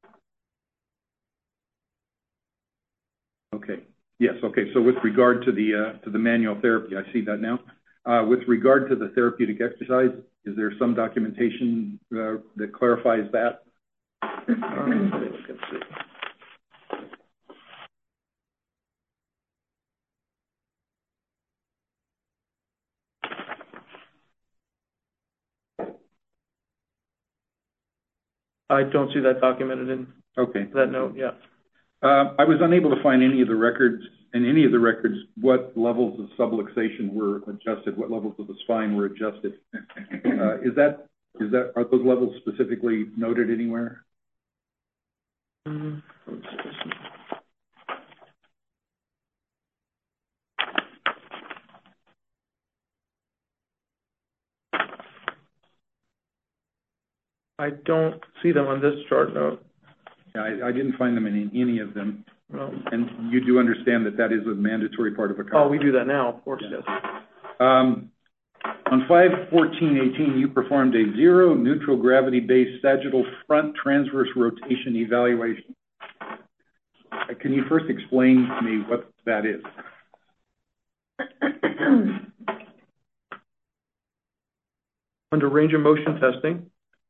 Okay. Yes. Okay. So with regard to the uh, to the manual therapy, I see that now. Uh, with regard to the therapeutic exercise, is there some documentation uh, that clarifies that? Um, let me look and see. I don't see that documented in Okay. that note, yeah. Uh, I was unable to find any of the records, in any of the records, what levels of subluxation were adjusted, what levels of the spine were adjusted. Uh, is that, is that, are those levels specifically noted anywhere? Mm-hmm. I don't see them on this chart note. Yeah, I, I didn't find them in any of them. No. And you do understand that that is a mandatory part of a car. Oh, we do that now, of course, Yeah. yes. Um, on five fourteen eighteen, you performed a zero neutral gravity-based sagittal front transverse rotation evaluation. Uh, Can you first explain to me what that is? Under range of motion testing,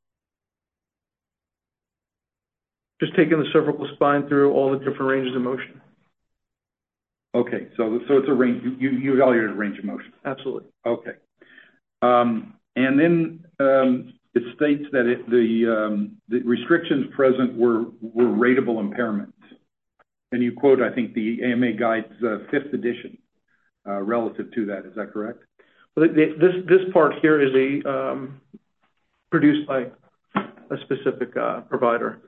just taking the cervical spine through all the different ranges of motion. Okay, so so it's a range. You you evaluated range of motion. Absolutely. Okay, um, and then um, it states that it, the um, the restrictions present were were rateable impairments, and you quote, I think, the A M A Guide's uh, fifth edition uh, relative to that. Is that correct? Well, this this part here is a um, produced by a specific uh, provider.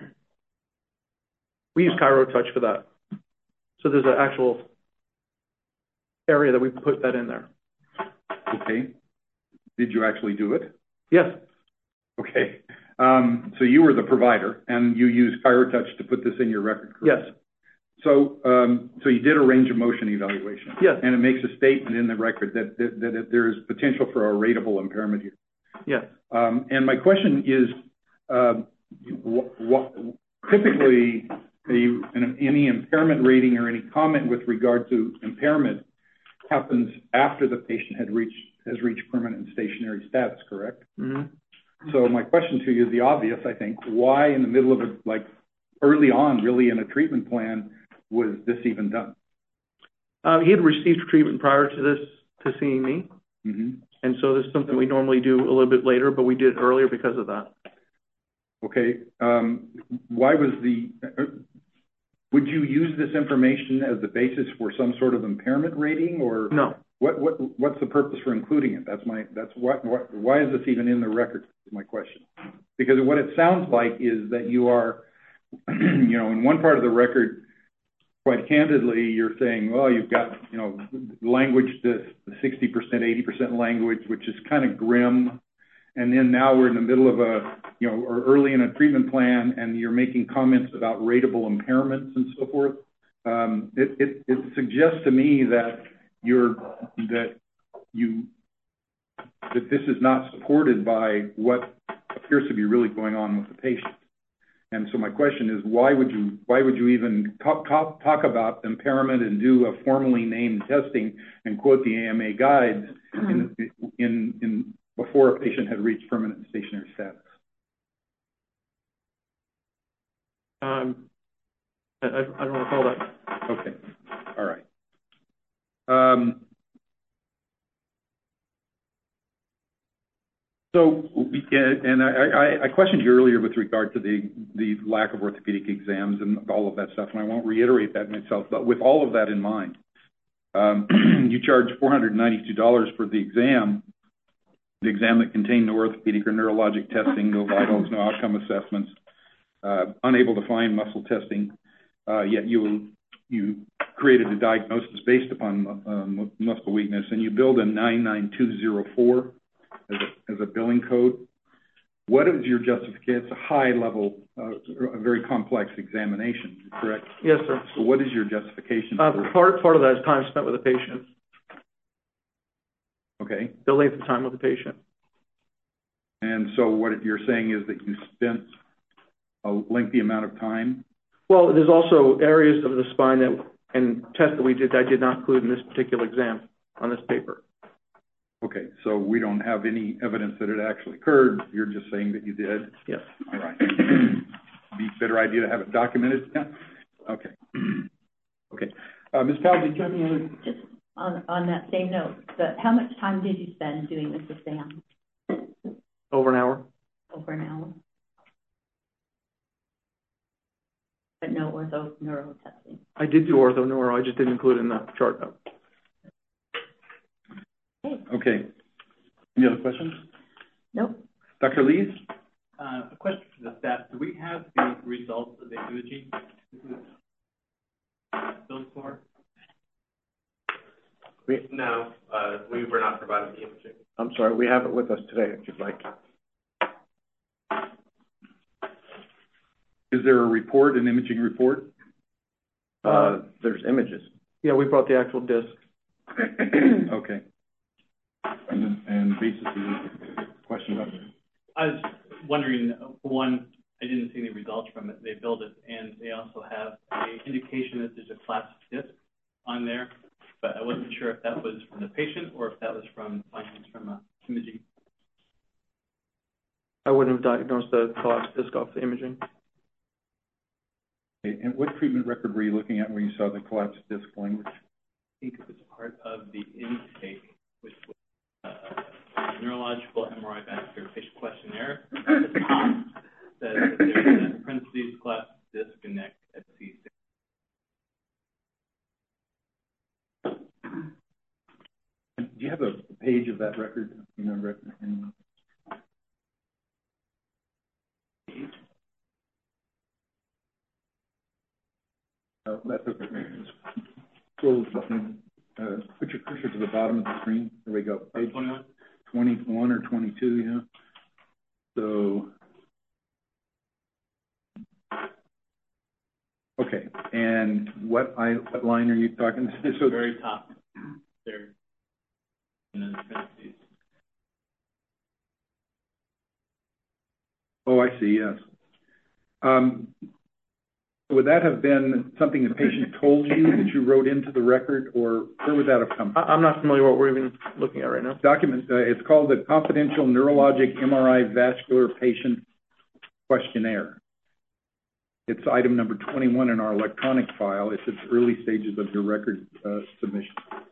We use ChiroTouch for that. So there's an actual area that we put that in there. Okay. Did you actually do it? Yes. Okay. Um, so you were the provider, and you used ChiroTouch to put this in your record, correct? Yes. So, um, so you did a range of motion evaluation. Yes. And it makes a statement in the record that, that, that there is potential for a rateable impairment here. Yes. Um, and my question is, uh, what, what, typically, a, an, any impairment rating or any comment with regard to impairment happens after the patient had reached, has reached permanent and stationary status, correct? Mm-hmm. So my question to you is the obvious, I think. Why in the middle of a, like, early on, really, in a treatment plan, was this even done? Uh, he had received treatment prior to this, to seeing me. Mm-hmm. And so this is something we normally do a little bit later, but we did it earlier because of that. Okay. Um, why was the, uh, would you use this information as the basis for some sort of impairment rating, or? No. What, what, what's the purpose for including it? That's my, that's what, what, why is this even in the record, is my question. Because what it sounds like is that you are, you know, in one part of the record, quite candidly, you're saying, well, you've got, you know, language, this sixty percent, eighty percent language, which is kind of grim. And then now we're in the middle of a, you know, or early in a treatment plan, and you're making comments about rateable impairments and so forth. Um, it, it, it suggests to me that you're, that you, that this is not supported by what appears to be really going on with the patient. And so my question is, why would you, why would you even talk, talk, talk about impairment and do a formally named testing and quote the A M A guides in, in, in before a patient had reached permanent and stationary status? Um, I, I don't recall that. Okay. All right. Um, So, and I, I, I questioned you earlier with regard to the, the lack of orthopedic exams and all of that stuff, and I won't reiterate that myself, but with all of that in mind, um, you charge four hundred ninety-two dollars for the exam, the exam that contained no orthopedic or neurologic testing, no vitals, no outcome assessments, uh, unable to find muscle testing, uh, yet you, you created a diagnosis based upon um, muscle weakness, and you billed a nine nine two zero four as a, as a billing code. What is your justification? It's a high level, uh, a very complex examination, correct? Yes, sir. So what is your justification? Uh, for part, part of that is time spent with the patient. Okay. The length of time with the patient. And so what you're saying is that you spent a lengthy amount of time? Well, there's also areas of the spine that, and tests that we did, that I did not include in this particular exam on this paper. Okay, so we don't have any evidence that it actually occurred. You're just saying that you did? Yes. All right. Be a better idea to have it documented? Yeah. Okay. Okay. Uh, Miz Powell, did you have any other? Just on, on that same note, the, how much time did you spend doing this exam? Over an hour. Over an hour. But no ortho neuro testing. I did do ortho neuro. I just didn't include it in the chart though. Okay. Any other questions? Nope. Doctor Lees? Uh, a question for the staff. Do we have the results of the imaging billed for? We, No, uh, we were not provided the imaging. I'm sorry, we have it with us today, if you'd like. Is there a report, an imaging report? Uh, there's images. Yeah, we brought the actual disc. Okay. And, and basically, question about that. I was wondering, for one, I didn't see any results from it. They billed it, and they also have an indication that there's a collapsed disc on there, but I wasn't sure if that was from the patient or if that was from findings from uh, imaging. I wouldn't have diagnosed the collapsed disc off the imaging. Okay. And what treatment record were you looking at when you saw the collapsed disc language? I think it was part of the intake, which was uh, neurological M R I vascular patient questionnaire. At the top says that there's a parentheses collapsed disc and neck at C six. Do you have a page of that record? You know, record in... Oh, that's okay. Scroll button. Uh, put your cursor to the bottom of the screen. There we go. Page twenty-one. twenty-one or twenty-two, yeah. So, okay. And what I what line are you talking? At So the very top there, and then parentheses. Oh, I see. Yes. Um, would that have been something the patient told you that you wrote into the record, or where would that have come from? I, I'm not familiar what we're even looking at right now. Document. Uh, it's called the Confidential Neurologic M R I Vascular Patient Questionnaire. It's item number twenty-one in our electronic file. It's at the early stages of your record uh, submission.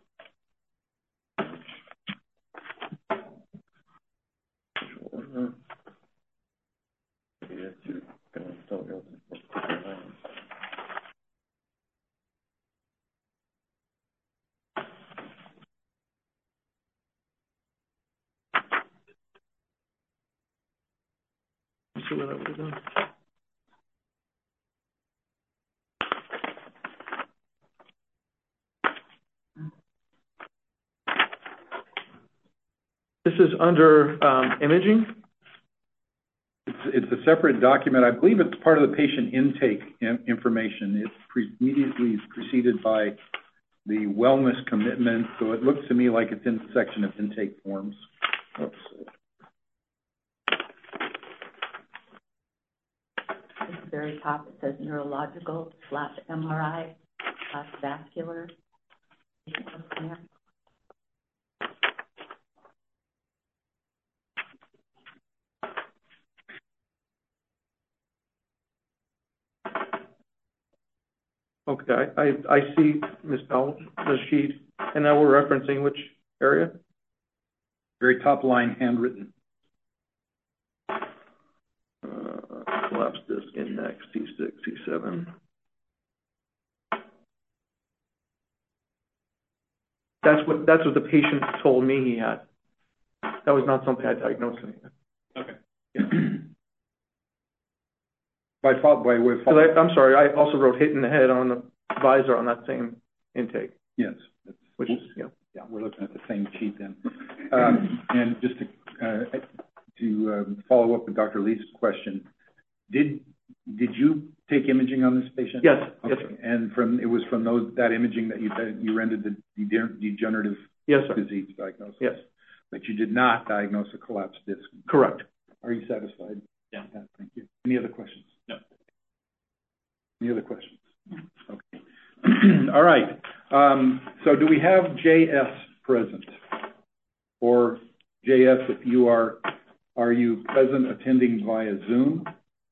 Let's see what I would have done. This is under um, imaging. It's, it's a separate document. I believe it's part of the patient intake in, information. It's pre immediately preceded by the wellness commitment, so it looks to me like it's in the section of intake forms. Oops. At the very top, it says neurological slash M R I slash vascular. Okay, I, I, I see, Miz Powell, the sheet, and now we're referencing which area? Very top line, handwritten. collapsed disc index, C six, C seven. That's what, that's what the patient told me he had. That was not something I diagnosed him with. Okay. By fault, by way of Cause I, I'm sorry, I also wrote hit in the head on the visor on that same intake. Yes. Which is, you know. Yeah, we're looking at the same sheet then. Um, and just to, uh, to um, follow up with Doctor Lee's question, did did you take imaging on this patient? Yes. Okay. Yes, sir. And from it was from those that imaging that you that you rendered the de- degenerative yes, sir. disease diagnosis. Yes. But you did not diagnose a collapsed disc. Correct. Are you satisfied? Yeah. yeah. Thank you. Any other questions? No. Any other questions? No. Okay. All right. Um, so do we have J S present? Or J S, if you are, are you present attending via Zoom?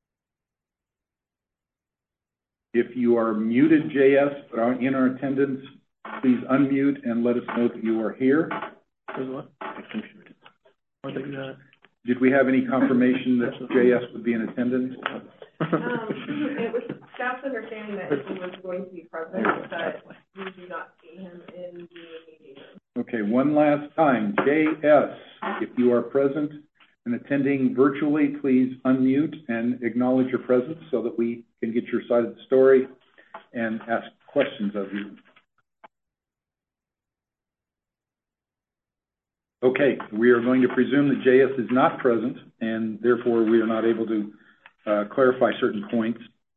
If you are muted, J S, but are in our attendance, please unmute and let us know that you are here. What? Did we have any confirmation that J S would be in attendance? Um, it was staff's understanding that he was going to be present, but we do not see him in the meeting. Okay, one last time. J S, if you are present and attending virtually, please unmute and acknowledge your presence so that we can get your side of the story and ask questions of you. Okay, we are going to presume that J S is not present, and therefore we are not able to uh, clarify certain points.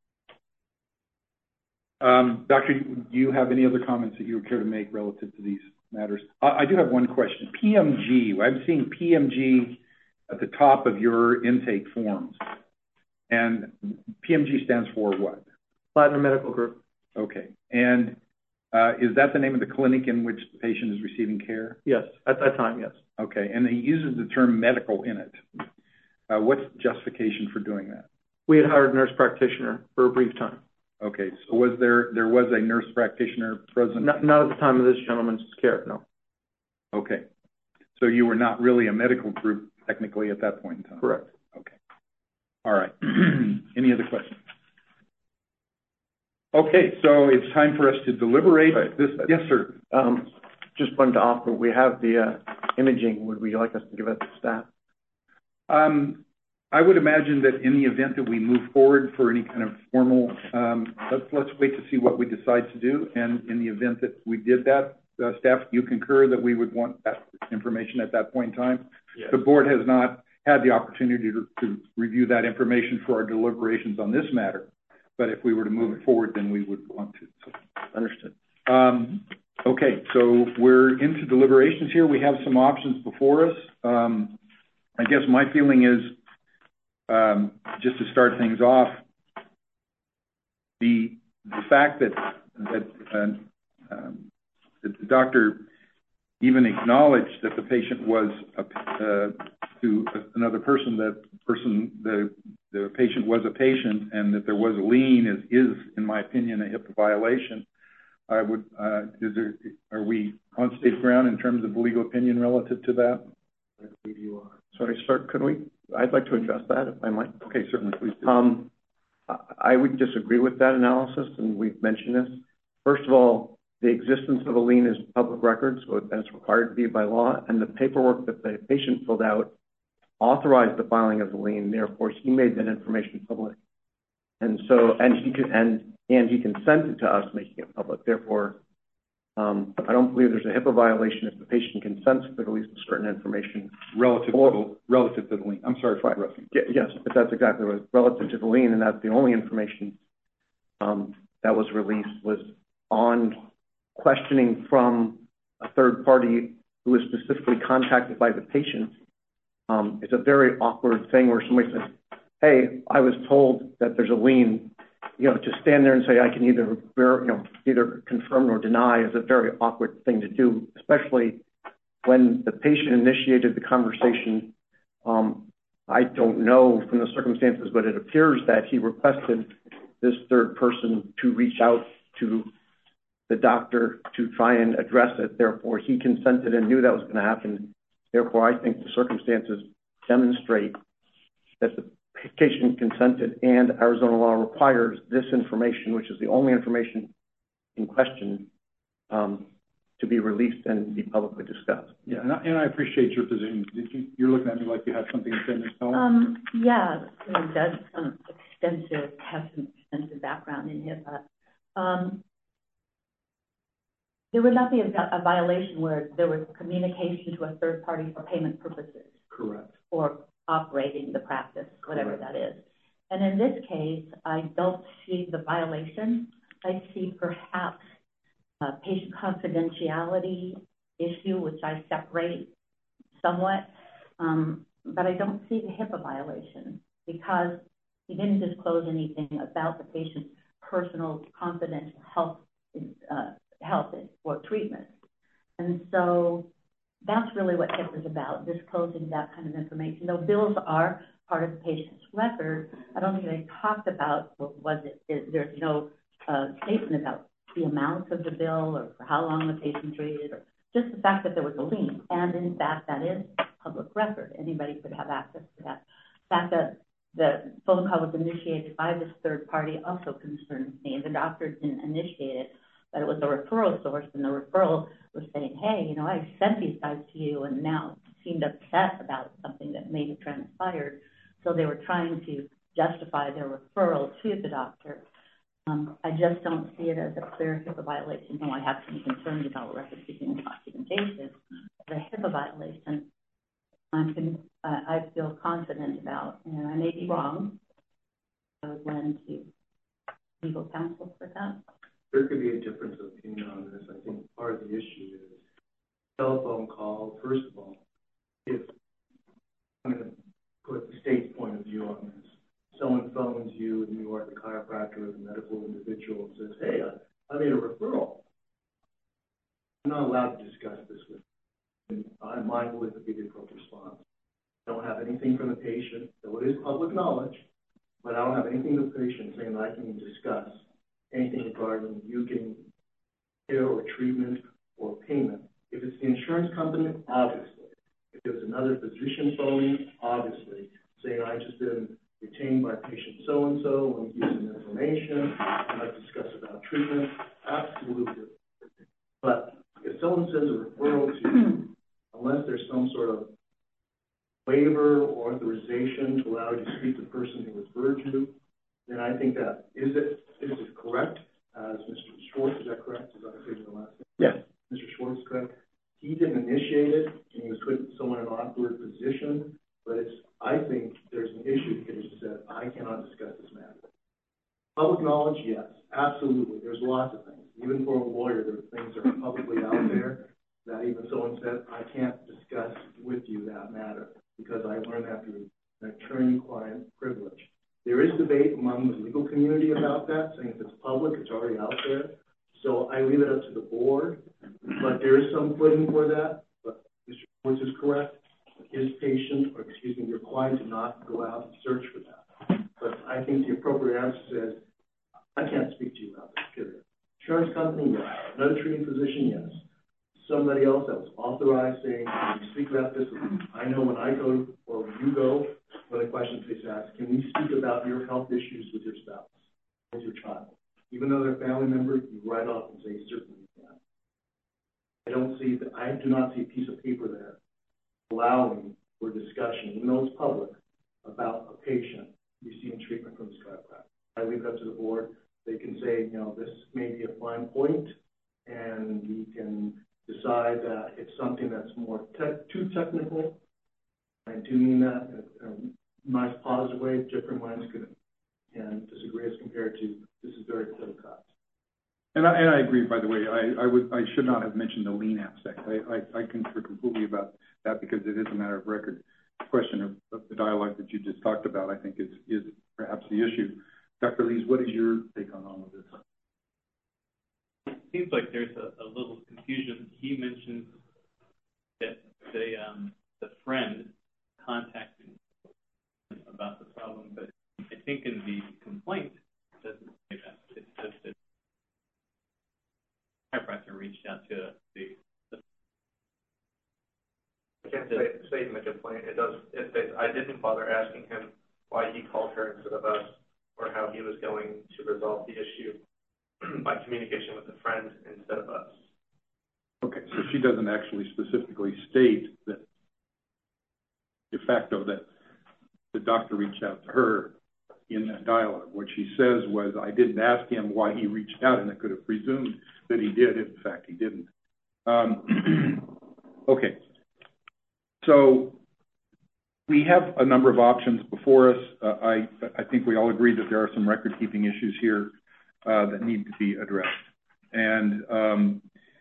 Um, Doctor, do you have any other comments that you would care to make relative to these matters? I, I do have one question. P M G, I'm seeing P M G at the top of your intake forms. And P M G stands for what? Platinum Medical Group. Okay. And uh, is that the name of the clinic in which the patient is receiving care? Yes, at that time, yes. Okay, and he uses the term medical in it. Uh, what's the justification for doing that? We had hired a nurse practitioner for a brief time. Okay, so was there, there was a nurse practitioner present? Not, not at the time of this gentleman's care, no. Okay, so you were not really a medical group technically at that point in time? Correct. Okay, all right. Any other questions? Okay, so it's time for us to deliberate. Right. This, yes, sir. Um, just wanted to offer, we have the uh, imaging. Would we like us to give it to staff? Um, I would imagine that in the event that we move forward for any kind of formal, um, let's, let's wait to see what we decide to do. And in the event that we did that, uh, staff, you concur that we would want that information at that point in time? Yes. The board has not had the opportunity to, to review that information for our deliberations on this matter. But if we were to move it forward, then we would want to. So. Understood. Um, okay, so we're into deliberations here. We have some options before us. Um, I guess my feeling is, um, just to start things off, the, the fact that, that, uh, um, that the doctor even acknowledged that the patient was a, uh, to another person, that person, the, the patient was a patient, and that there was a lien is, is, in my opinion, a HIPAA violation. I would, uh, is there, are we on safe ground in terms of legal opinion relative to that? I believe you are. Sorry, sir, could we, I'd like to address that if I might. Okay, certainly, please do. Um, I would disagree with that analysis, and we've mentioned this. First of all, the existence of a lien is public record, so it's required to be by law, and the paperwork that the patient filled out authorized the filing of the lien. Therefore, he made that information public, and so and he could and and he consented to us making it public. Therefore, um, I don't believe there's a HIPAA violation if the patient consents to the release of certain information relative or, to the, relative to the lien. I'm sorry for right. interrupting. Yes, but that's exactly what it was, relative to the lien, and that's the only information um, that was released was on questioning from a third party who was specifically contacted by the patient. Um, it's a very awkward thing where somebody says, hey, I was told that there's a lien. You know, to stand there and say I can either, you know, either confirm or deny is a very awkward thing to do, especially when the patient initiated the conversation. Um, I don't know from the circumstances, but it appears that he requested this third person to reach out to the doctor to try and address it. Therefore, he consented and knew that was going to happen. Therefore, I think the circumstances demonstrate that the patient consented and Arizona law requires this information, which is the only information in question, um, to be released and be publicly discussed. Yeah, and I, and I appreciate your position. Did you, you're looking at me like you have something to say, Miz Powell? Um, yeah, he does some extensive, has some extensive background in HIPAA. Um, there would not be a, a violation where there was communication to a third party for payment purposes. Correct. Or operating the practice, whatever Correct. that is. And in this case, I don't see the violation. I see perhaps a patient confidentiality issue, which I separate somewhat, um, but I don't see the HIPAA violation because he didn't disclose anything about the patient's personal confidential health, uh, health or treatment. And so that's really what HIPAA is about, disclosing that kind of information. Though bills are part of the patient's record, I don't think they talked about, well, was it, is, there's no uh, statement about the amount of the bill or for how long the patient treated, or just the fact that there was a lien. And in fact, that is public record. Anybody could have access to that. The fact that the phone call was initiated by this third party also concerns me. The doctor didn't initiate it, but it was a referral source, and the referral was saying, hey, you know, I sent these guys to you and now seemed upset about something that may have transpired. So they were trying to justify their referral to the doctor. Um, I just don't see it as a clear HIPAA violation. No, I have some concerns about record-keeping and documentation. The HIPAA violation, I'm con- uh, I feel confident about, and I may be wrong. I would lend to legal counsel for that. There could be a difference of opinion on this. I think part of the issue is telephone call. First of all, if I'm going to put the state's point of view on this, someone phones you and you are the chiropractor or the medical individual and says, hey, I, I made a referral. I'm not allowed to discuss this with you. And I'm mindful it would be the appropriate response. I don't have anything from the patient, though it is public knowledge, but I don't have anything from the patient saying that I can discuss anything regarding you getting care or treatment or payment. If it's the insurance company, obviously. If it was another physician phoning, obviously, saying I just been retained by patient so-and-so, let me give you some information, I'd like to discuss about treatment, absolutely. But if someone sends a referral to you, unless there's some sort of waiver or authorization to allow you to speak to the person who referred you, then I think that, is it, is it correct, as Mister Schwartz, is that correct? Is that the last name? Yes. Mister Schwartz is correct. He didn't initiate it, and he was putting someone in an awkward position, but it's, I think there's an issue because he said, I cannot discuss this matter. Public knowledge, yes, absolutely. There's lots of things. Even for a lawyer, there are things that are publicly out there that even someone said, I can't discuss with you that matter because I learned that through an attorney-client privilege. There is debate among the legal community about that, saying if it's public, it's already out there. So I leave it up to the board, but there is some footing for that. But Mister Schwartz is correct. His patient, or excuse me, your client did not go out and search for that. But I think the appropriate answer says, I can't speak to you about this, period. Insurance company, yes. Another treating physician, yes. Somebody else that was authorized saying, can you speak about this? I know when I go, or when you go, one of the questions they ask, can we speak about your health issues with your spouse, with your child? Even though they're a family member, you write off and say, certainly you can. I don't see, that. I do not see a piece of paper there allowing for discussion, even though it's public, about a patient receiving treatment from his chiropractor. I leave it up to the board. They can say, you know, this may be a fine point, and we can decide that it's something that's more te- too technical. I do mean that in a nice positive way. Different minds could and disagree as compared to this is very clear cut. And I, and I agree, by the way, I, I would, I should not have mentioned the lien aspect. I, I, I concur completely about that because it is a matter of record. The question of, of the dialogue that you just talked about, I think is, is perhaps the issue. Doctor Lees, what is your take on all of this? It seems like there's a, a little confusion. He mentioned that the, um, the friend contacted him about the problem, but I think in the complaint, it doesn't say that. It says that the chiropractor reached out to the, the I can't say, say in the complaint, it does, it, it, I didn't bother asking him why he called or how he was going to resolve the issue by communication with a friend instead of us. Okay, so she doesn't actually specifically state that de facto that the doctor reached out to her in that dialogue. What she says was, I didn't ask him why he reached out, and I could have presumed that he did. In fact, he didn't. Um, okay. So we have a number of options before us. Uh, I, I think we all agree that there are some record-keeping issues here uh, that need to be addressed. And um,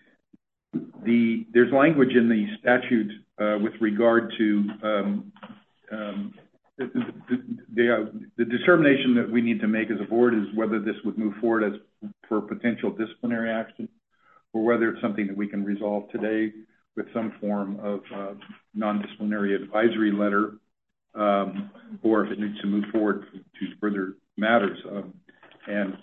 the, there's language in the statute uh, with regard to um, um, the, the, the, uh, the determination that we need to make as a board is whether this would move forward as for potential disciplinary action, or whether it's something that we can resolve today with some form of uh, non-disciplinary advisory letter, um, or if it needs to move forward to further matters. Um, and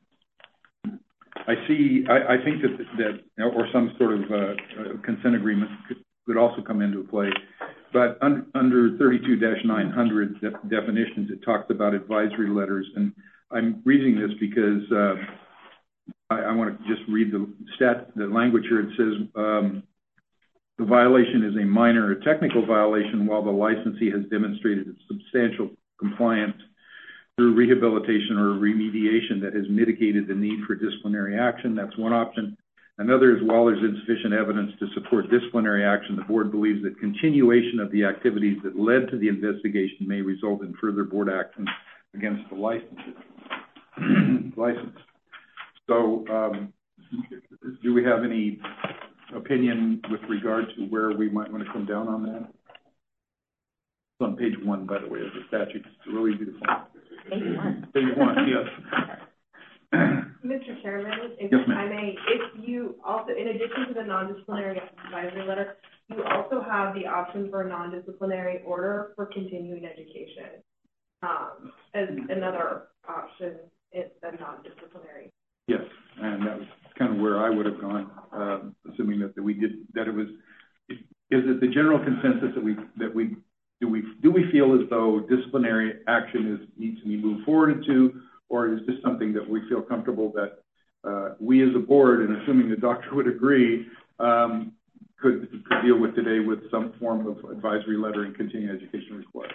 I see, I, I think that, that, or some sort of uh, consent agreement could, could also come into play. But un, under thirty-two dash nine hundred de definitions, it talks about advisory letters. And I'm reading this because uh, I, I want to just read the stat, the language here. It says, um, the violation is a minor or technical violation while the licensee has demonstrated substantial compliance through rehabilitation or remediation that has mitigated the need for disciplinary action. That's one option. Another is while there's insufficient evidence to support disciplinary action, the board believes that continuation of the activities that led to the investigation may result in further board action against the licenses. license. So um, do we have any opinion with regard to where we might want to come down on that? It's on page one, by the way, of the statute. It's really beautiful. Page one. Page one, yes. Mister Chairman, if Yes, I may, if you also, in addition to the non-disciplinary advisory letter, you also have the option for a non-disciplinary order for continuing education um, as another option. It's a non-disciplinary. Yes, and that was kind of where I would have gone, um, assuming that, that we did, that it was, is it the general consensus that we, that we, do we, do we feel as though disciplinary action is, needs to be moved forward into, or is this something that we feel comfortable that uh, we as a board, and assuming the doctor would agree, um, could, could deal with today with some form of advisory letter and continuing education required?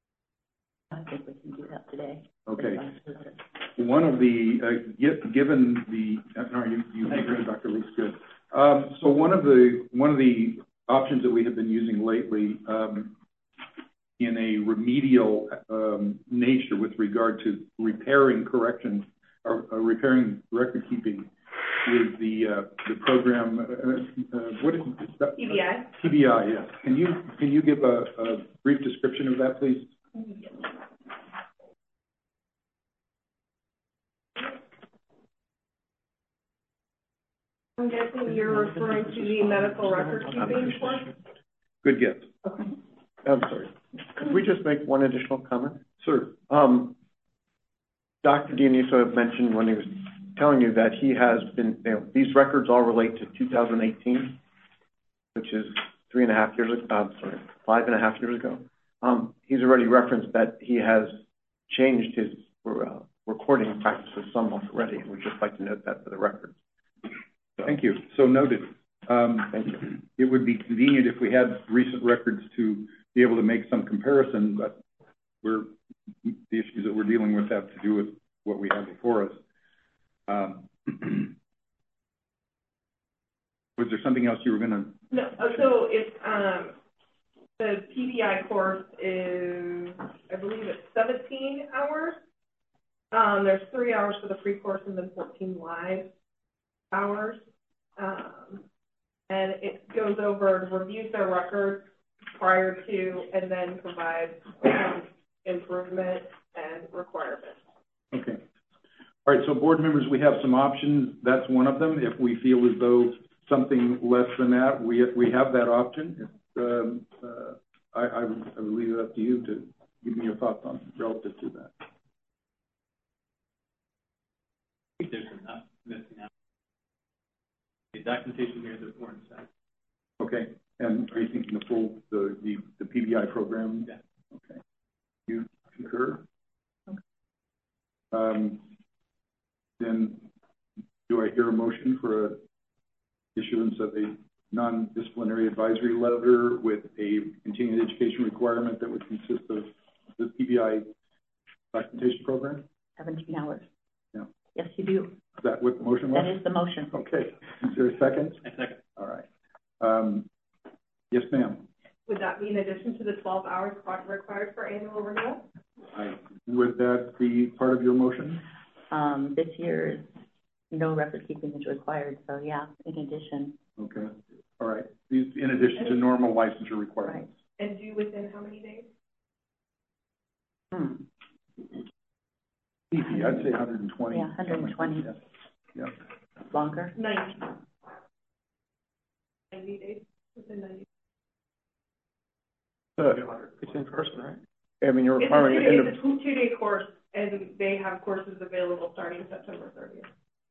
I think we can do that today. Okay. One of the, uh, given the, no, you, you agree, Doctor Lee's good. Um, so one of the, one of the options that we have been using lately um, in a remedial um, nature with regard to repairing correction or, or repairing record keeping is the uh, the program. Uh, uh, what is that? T B I. T B I, yes. Can you can you give a, a brief description of that, please? Yes. I'm guessing you're referring to the medical record keeping course? Good guess. Okay. I'm sorry. Could we just make one additional comment? Sir. Um, Doctor Dioniso mentioned when he was telling you that he has been, you know, these records all relate to two thousand eighteen, which is three and a half years ago, uh, sorry, five and a half years ago. Um, he's already referenced that he has changed his uh, recording practices somewhat already, and we'd just like to note that for the record. So, thank you. So noted. Um, thank you. It would be convenient if we had recent records to be able to make some comparison, but we're, the issues that we're dealing with have to do with what we have before us. Um, was there something else you were going to? No, so it's, um, the P B I course is, I believe it's seventeen hours. Um, there's three hours for the pre-course and then fourteen live hours. Um, and it goes over, reviews their records prior to, and then provides um, improvement and requirements. Okay. All right, so board members, we have some options. That's one of them. If we feel as though something less than that, we we have that option. Um, uh, I, I, I will leave it up to you to give me your thoughts on relative to that. I think there's enough missing out. The documentation here that weren't set. Okay, and are you thinking the full, the, the, the P B I program? Yeah. Okay. You concur? um, then do I hear a motion for a issuance of a non-disciplinary advisory letter with a continuing education requirement that would consist of the P B I documentation program? Seventeen hours. Yeah. Yes, you do. Is that what the motion was? That is the motion. Okay. Is there a second? A second. All right. Um, yes, ma'am. Would that be in addition to the twelve hours required for annual renewal? I, would that be part of your motion? Um, this year, no record keeping is required, so yeah, in addition. Okay. All right. These, in addition to normal licensure requirements. Right. And due within how many days? Hmm. Easy, I'd say one hundred twenty. Yeah, one hundred twenty. Yeah. Yeah. Longer? Ninety. Ninety days, within ninety. Uh, it's in person, right? I mean, you're It's a requiring two, an end it's a two, two-day course, and they have courses available starting September thirtieth.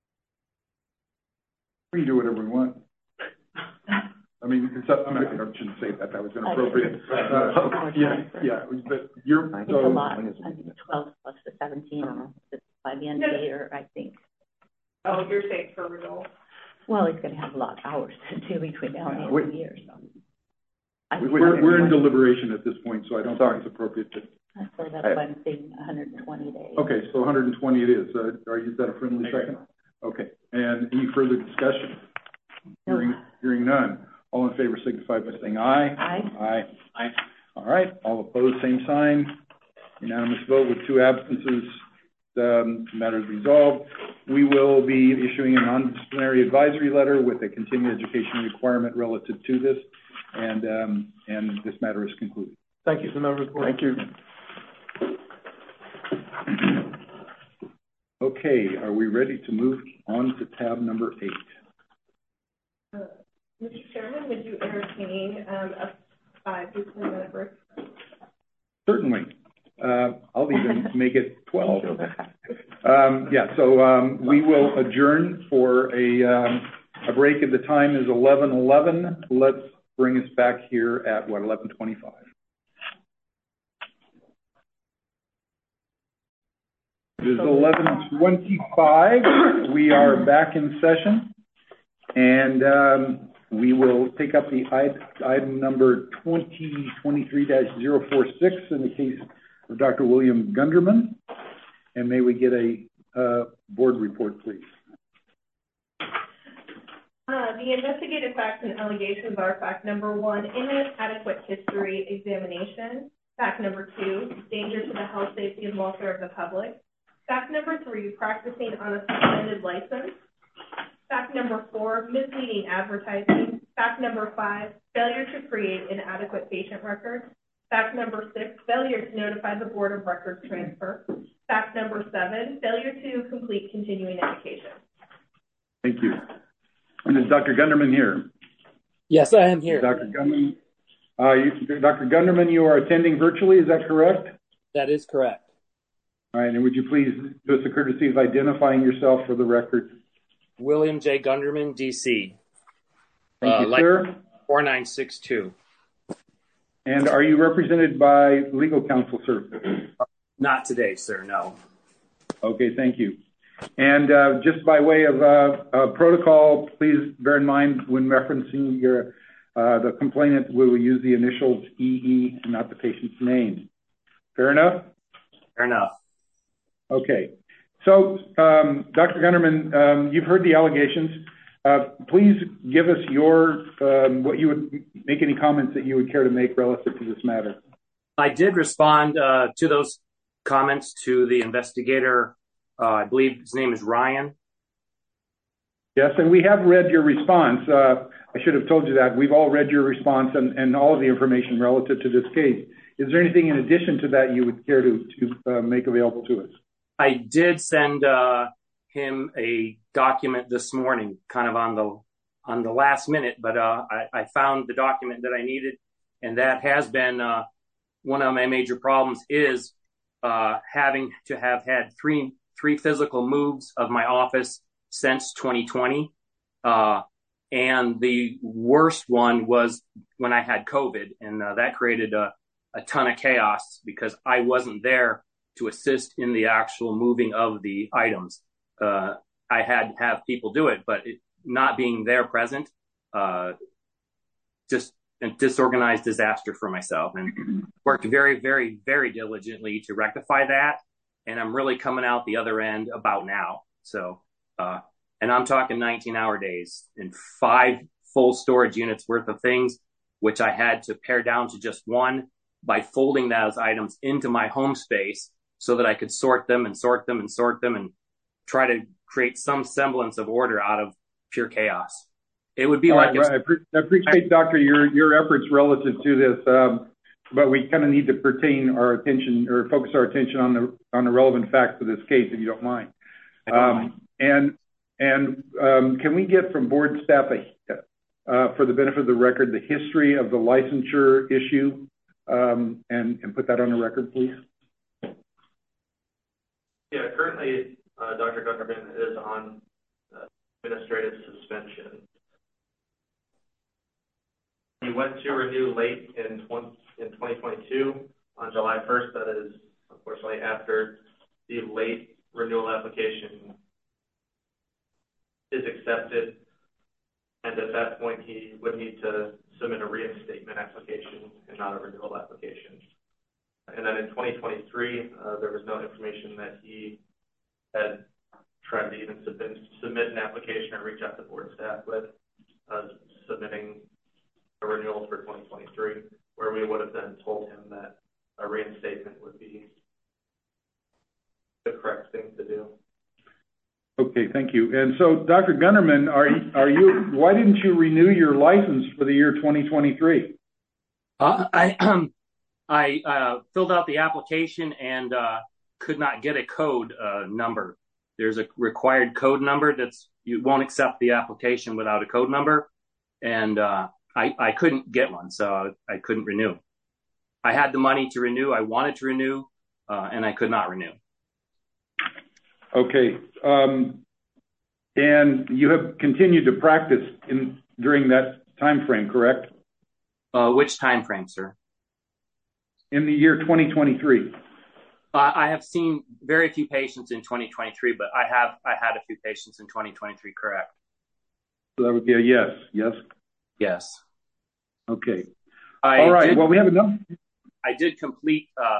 We can do whatever we want. I mean, it's up, I'm not, I shouldn't say that, that was inappropriate. Uh, yeah, yeah, but you're, It's so. a lot, I think twelve plus the seventeen, by the end of the year, I think. Oh, you're saying for renewal? Well, he's gonna have a lot of hours to do between now and the end of the year, so. I think We're, we're in one hundred twenty. deliberation at this point, so I don't think it's appropriate to. So that's why I'm saying one hundred twenty days. Okay, so one hundred twenty it is. Uh, are you, is that a friendly second? Okay, and any further discussion? No. Hearing, hearing none. All in favor signify by saying aye. Aye. Aye. Aye. All right, all opposed, same sign. Unanimous vote with two absences. Um, matter is resolved. We will be issuing a non-disciplinary advisory letter with a continuing education requirement relative to this, and um, and this matter is concluded. Thank you, the member of the board. Thank you. Okay, are we ready to move on to tab number eight? Uh, Mister Chairman, would you entertain um, a five to ten minute break? Certainly. Uh, I'll even make it twelve. Um, yeah, so um, we will adjourn for a, um, a break. At the time is eleven eleven. Let's bring us back here at, what, eleven twenty-five. It is eleven twenty-five. We are back in session, and um, we will take up the item number twenty twenty-three dash zero four six in the case of Doctor William Gunderman. And may we get a uh, board report, please? Uh, the investigative facts and allegations are fact number one, inadequate history examination. Fact number two, danger to the health, safety, and welfare of the public. Fact number three, practicing on a suspended license. Fact number four, misleading advertising. Fact number five, failure to create an adequate patient record. Fact number six, failure to notify the Board of Records transfer. Fact number seven, failure to complete continuing education. Thank you. And is Doctor Gunderman here? Yes, I am here. Doctor Gunderman, uh, you, Doctor Gunderman, you are attending virtually, is that correct? That is correct. All right, and would you please do us the courtesy of identifying yourself for the record? William J. Gunderman, D C Thank uh, you, sir. four nine six two. And are you represented by legal counsel, sir? Not today, sir, no. Okay, thank you. And uh, just by way of uh, uh, protocol, please bear in mind when referencing your uh, the complainant, we will use the initials E E and not the patient's name. Fair enough? Fair enough. Okay. So, um, Doctor Gunderman, um, you've heard the allegations. Uh, please give us your, um, what you would, make any comments that you would care to make relative to this matter. I did respond uh, to those comments to the investigator. Uh, I believe his name is Ryan. Yes, and we have read your response. Uh, I should have told you that. We've all read your response and, and all of the information relative to this case. Is there anything in addition to that you would care to, to uh, make available to us? I did send uh, him a document this morning, kind of on the on the last minute, but uh, I, I found the document that I needed, and that has been uh, one of my major problems is uh, having to have had three three physical moves of my office since twenty twenty, uh, and the worst one was when I had COVID, and uh, that created a, a ton of chaos because I wasn't there to assist in the actual moving of the items. Uh, I had to have people do it, but it, not being there present, uh, just a disorganized disaster for myself, and worked very, very, very diligently to rectify that. And I'm really coming out the other end about now. So, uh, and I'm talking nineteen hour days and five full storage units worth of things, which I had to pare down to just one by folding those items into my home space so that I could sort them and sort them and sort them and try to create some semblance of order out of pure chaos. It would be All like, right, I, pre- I appreciate, Doctor, your, your efforts relative to this, um, but we kind of need to pertain our attention or focus our attention on the on the relevant facts of this case, if you don't mind. I don't um, mind. And and um, can we get from board staff, a, uh, for the benefit of the record, the history of the licensure issue, um, and, and put that on the record, please? Yeah, currently, uh, Doctor Gunderman is on uh, administrative suspension. He went to renew late in, twenty, in twenty twenty-two on July first. That is, unfortunately, after the late renewal application is accepted. And at that point, he would need to submit a reinstatement application and not a renewal application. And then in twenty twenty-three, uh, there was no information that he had tried to even submit, submit an application or reach out to board staff with uh, submitting a renewal for twenty twenty-three, where we would have then told him that a reinstatement would be the correct thing to do. Okay, thank you. And so, Doctor Gunderman, are are you? Why didn't you renew your license for the year twenty twenty-three? Uh, I um, I uh, filled out the application and uh, could not get a code uh, number. There's a required code number that's you won't accept the application without a code number, and uh, I I couldn't get one, so I couldn't renew. I had the money to renew. I wanted to renew, uh, and I could not renew. Okay, um, and you have continued to practice in during that time frame, correct? Uh, which time frame, sir? In the year twenty twenty-three. Uh, I have seen very few patients in twenty twenty-three, but I have I had a few patients in twenty twenty-three, correct? So that would be a yes. Yes. Yes. Okay. I All right. Did, well, we have enough. I did complete. Uh,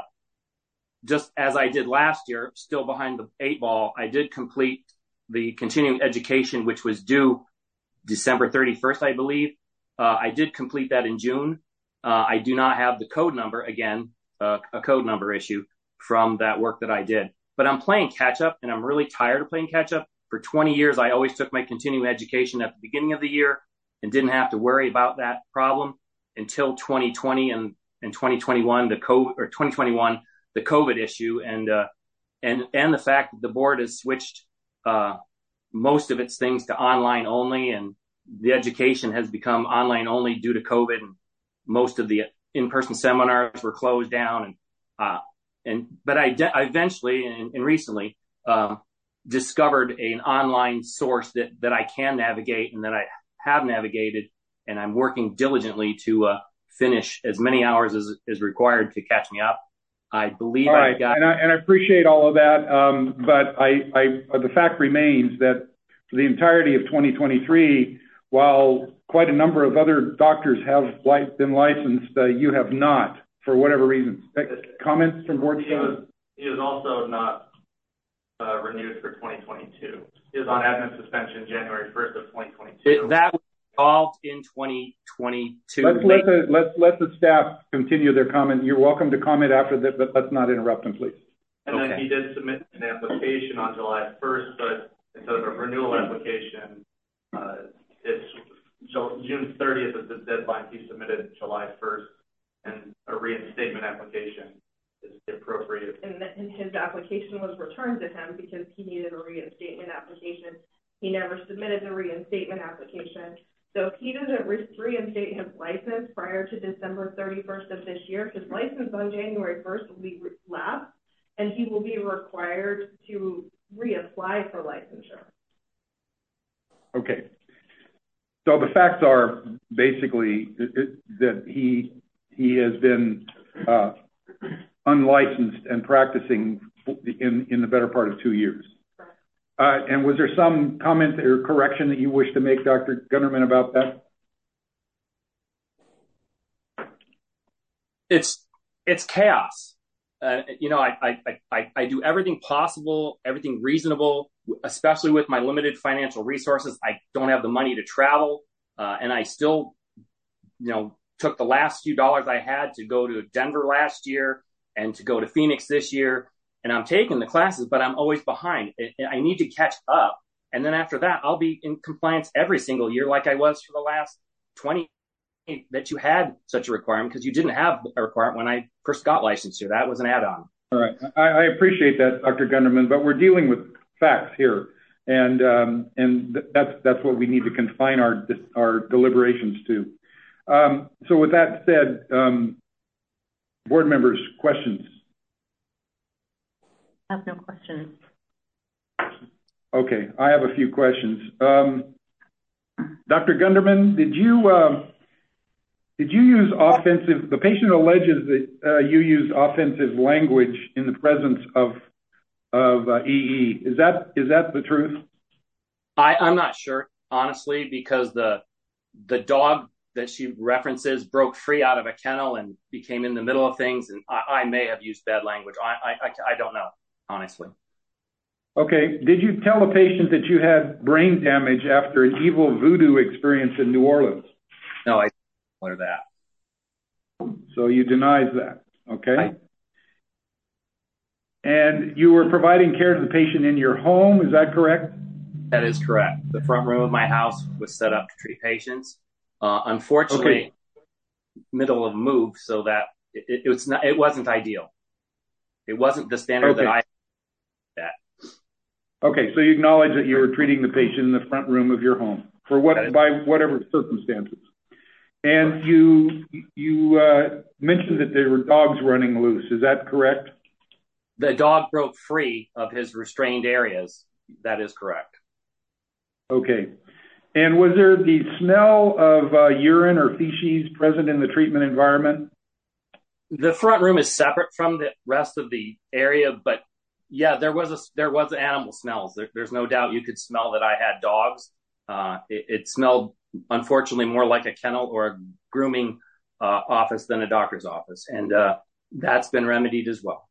Just as I did last year, still behind the eight ball, I did complete the continuing education, which was due December thirty-first, I believe. Uh, I did complete that in June. Uh, I do not have the code number, again, uh, a code number issue from that work that I did. But I'm playing catch up, and I'm really tired of playing catch up. For twenty years, I always took my continuing education at the beginning of the year and didn't have to worry about that problem until twenty twenty and, and twenty twenty-one, the COVID, or twenty twenty-one, the COVID issue, and uh, and and the fact that the board has switched uh, most of its things to online only, and the education has become online only due to COVID, and most of the in-person seminars were closed down, and uh, and but I, de- I eventually and, and recently uh, discovered an online source that that I can navigate and that I have navigated, and I'm working diligently to uh, finish as many hours as is required to catch me up. I believe all I right, got. And I, and I appreciate all of that, um, but I, I, the fact remains that for the entirety of twenty twenty-three, while quite a number of other doctors have li- been licensed, uh, you have not, for whatever reason. Comments from board He was, he was also not uh, renewed for twenty twenty-two. He was on admin suspension January first of twenty twenty-two. It, that was resolved in twenty twenty-two. Let's let the let's let the staff continue their comment. You're welcome to comment after that, but let's not interrupt them, please. And okay. then he did submit an application on July first, but instead of a renewal application, uh, it's June thirtieth is the deadline. He submitted July first, and a reinstatement application is the appropriate. And, th- and his application was returned to him because he needed a reinstatement application. He never submitted the reinstatement application. So if he doesn't re- reinstate his license prior to December thirty-first of this year, his license on January first will be re- lapsed, and he will be required to reapply for licensure. Okay. So the facts are basically that he he has been uh, unlicensed and practicing in, in the better part of two years. Uh, and was there some comment or correction that you wish to make, Doctor Gunderman, about that? It's, it's chaos. Uh, you know, I, I, I, I do everything possible, everything reasonable, especially with my limited financial resources. I don't have the money to travel, uh, and I still, you know, took the last few dollars I had to go to Denver last year and to go to Phoenix this year. And I'm taking the classes, but I'm always behind. I need to catch up. And then after that, I'll be in compliance every single year like I was for the last twenty that you had such a requirement, because you didn't have a requirement when I first got licensed here. That was an add-on. All right. I, I appreciate that, Doctor Gunderman, but we're dealing with facts here. And um, and th- that's that's what we need to confine our our deliberations to. Um, so with that said, um, board members, questions? I have no questions. Okay, I have a few questions. Um, Doctor Gunderman, did you uh, did you use offensive? The patient alleges that uh, you used offensive language in the presence of of uh, E E. Is that is that the truth? I, I'm not sure, honestly, because the the dog that she references broke free out of a kennel and became in the middle of things, and I, I may have used bad language. I, I I don't know, honestly. Okay. Did you tell a patient that you had brain damage after an evil voodoo experience in New Orleans? No, I didn't tell her that. So you denies that. Okay. I, and you were providing care to the patient in your home, is that correct? That is correct. The front room of my house was set up to treat patients. Uh, unfortunately, okay. middle of move, so that it, it was not, it wasn't ideal. It wasn't the standard okay. that I that. Okay, so you acknowledge that you were treating the patient in the front room of your home for what by whatever circumstances, and you you uh, mentioned that there were dogs running loose. Is that correct? The dog broke free of his restrained areas. That is correct. Okay. And was there the smell of uh, urine or feces present in the treatment environment? The front room is separate from the rest of the area, but yeah, there was a there was animal smells. There, there's no doubt you could smell that I had dogs. Uh, it, it smelled, unfortunately, more like a kennel or a grooming uh, office than a doctor's office, and uh, that's been remedied as well.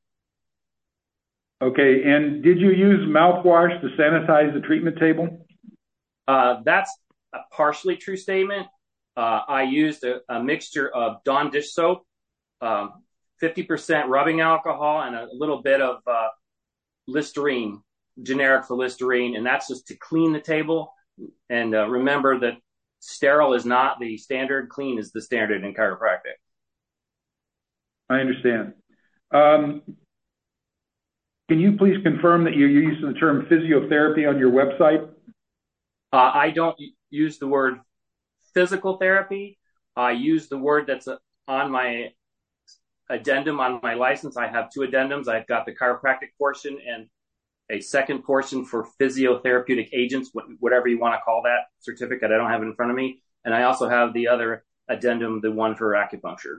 Okay, and did you use mouthwash to sanitize the treatment table? Uh, that's a partially true statement. Uh, I used a, a mixture of Dawn dish soap, um, fifty percent rubbing alcohol, and a little bit of uh, Listerine, generic for Listerine, and that's just to clean the table. And uh, remember that sterile is not the standard, clean is the standard in chiropractic. I understand. Um, can you please confirm that you're using the term physiotherapy on your website? Uh, I don't use the word physical therapy. I use the word that's on my addendum on my license. I have two addendums. I've got the chiropractic portion and a second portion for physiotherapeutic agents, whatever you want to call that certificate. I don't have it in front of me. And I also have the other addendum, the one for acupuncture.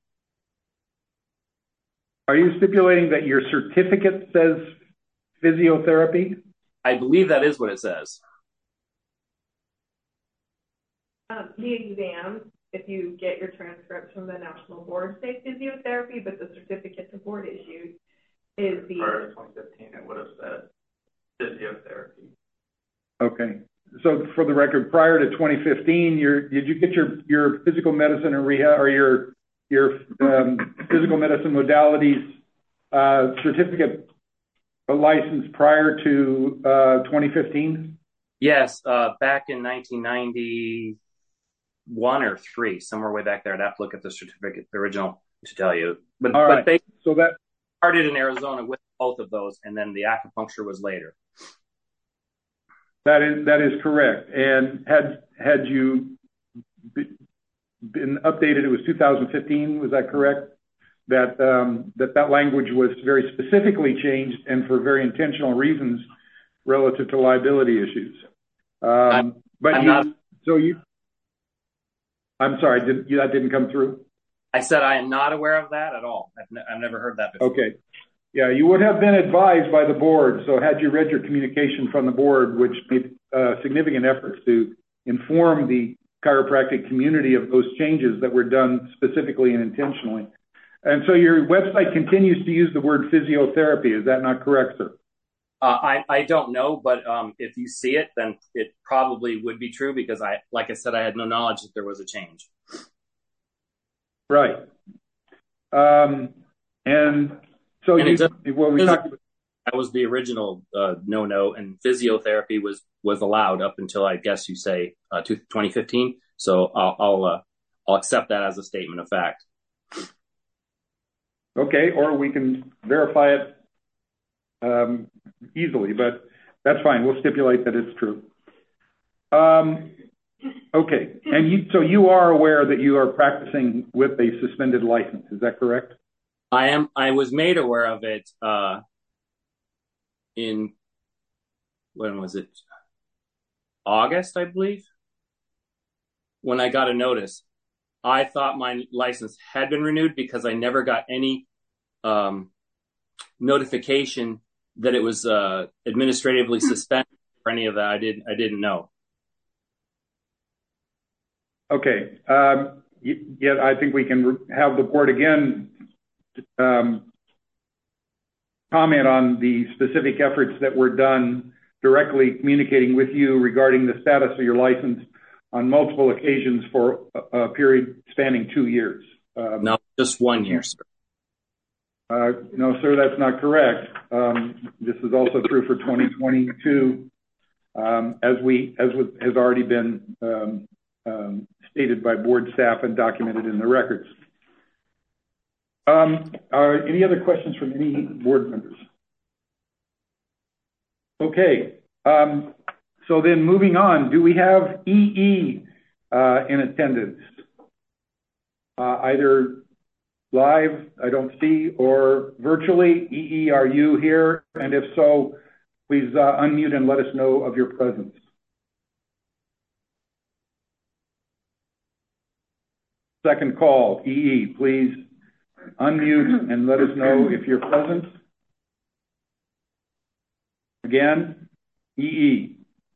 Are you stipulating that your certificate says physiotherapy? I believe that is what it says. Um, the exam, if you get your transcripts from the national board, say physiotherapy, but the certificate the board issued is the... Prior to twenty fifteen, it would have said physiotherapy. Okay. So for the record, prior to twenty fifteen, your, did you get your, your physical medicine and rehab, or your, your um, physical medicine modalities uh, certificate license prior to uh, twenty fifteen? Yes, uh, back in nineteen ninety-one or three, somewhere way back there. I'd have to look at the certificate, the original, to tell you. But, All but right. they so that started in Arizona with both of those, and then the acupuncture was later. That is that is correct. And had had you been updated, it was two thousand fifteen. Was that correct? That um, that that language was very specifically changed and for very intentional reasons relative to liability issues. Um, I'm, but I'm you, not, so you, I'm sorry, did, you, that didn't come through? I said I am not aware of that at all. I've, ne- I've never heard that before. Okay. Yeah, you would have been advised by the board. So had you read your communication from the board, which made uh, significant efforts to inform the chiropractic community of those changes that were done specifically and intentionally. And so your website continues to use the word physiotherapy. Is that not correct, sir? Uh, I, I don't know, but um, if you see it, then it probably would be true because I, like I said, I had no knowledge that there was a change. Right. Um, and so and you, does, well, we talked about, that was the original uh, no-no, and physiotherapy was, was allowed up until I guess you say uh, twenty fifteen. So I'll I'll, uh, I'll accept that as a statement of fact. Okay, or we can verify it um, easily, but that's fine. We'll stipulate that it's true. Um, okay, and you, so you are aware that you are practicing with a suspended license. Is that correct? I am. I was made aware of it uh, in, when was it? August, I believe, when I got a notice. I thought my license had been renewed because I never got any um, notification that it was uh, administratively suspended or any of that. I didn't. I didn't know. Okay. Um, yet I think we can have the board again um, comment on the specific efforts that were done directly communicating with you regarding the status of your license on multiple occasions for a, a period spanning two years. Um, no, just one year, sir. Uh, no, sir, that's not correct. Um, this is also true for twenty twenty-two, um, as we as was, has already been um, um, stated by board staff and documented in the records. Um, are any other questions from any board members? Okay. Um, so then moving on, do we have E E uh, in attendance? Uh, either live, I don't see, or virtually? E E, are you here? And if so, please uh, unmute and let us know of your presence. Second call, E E, please unmute and let us know if you're present. Again, E E.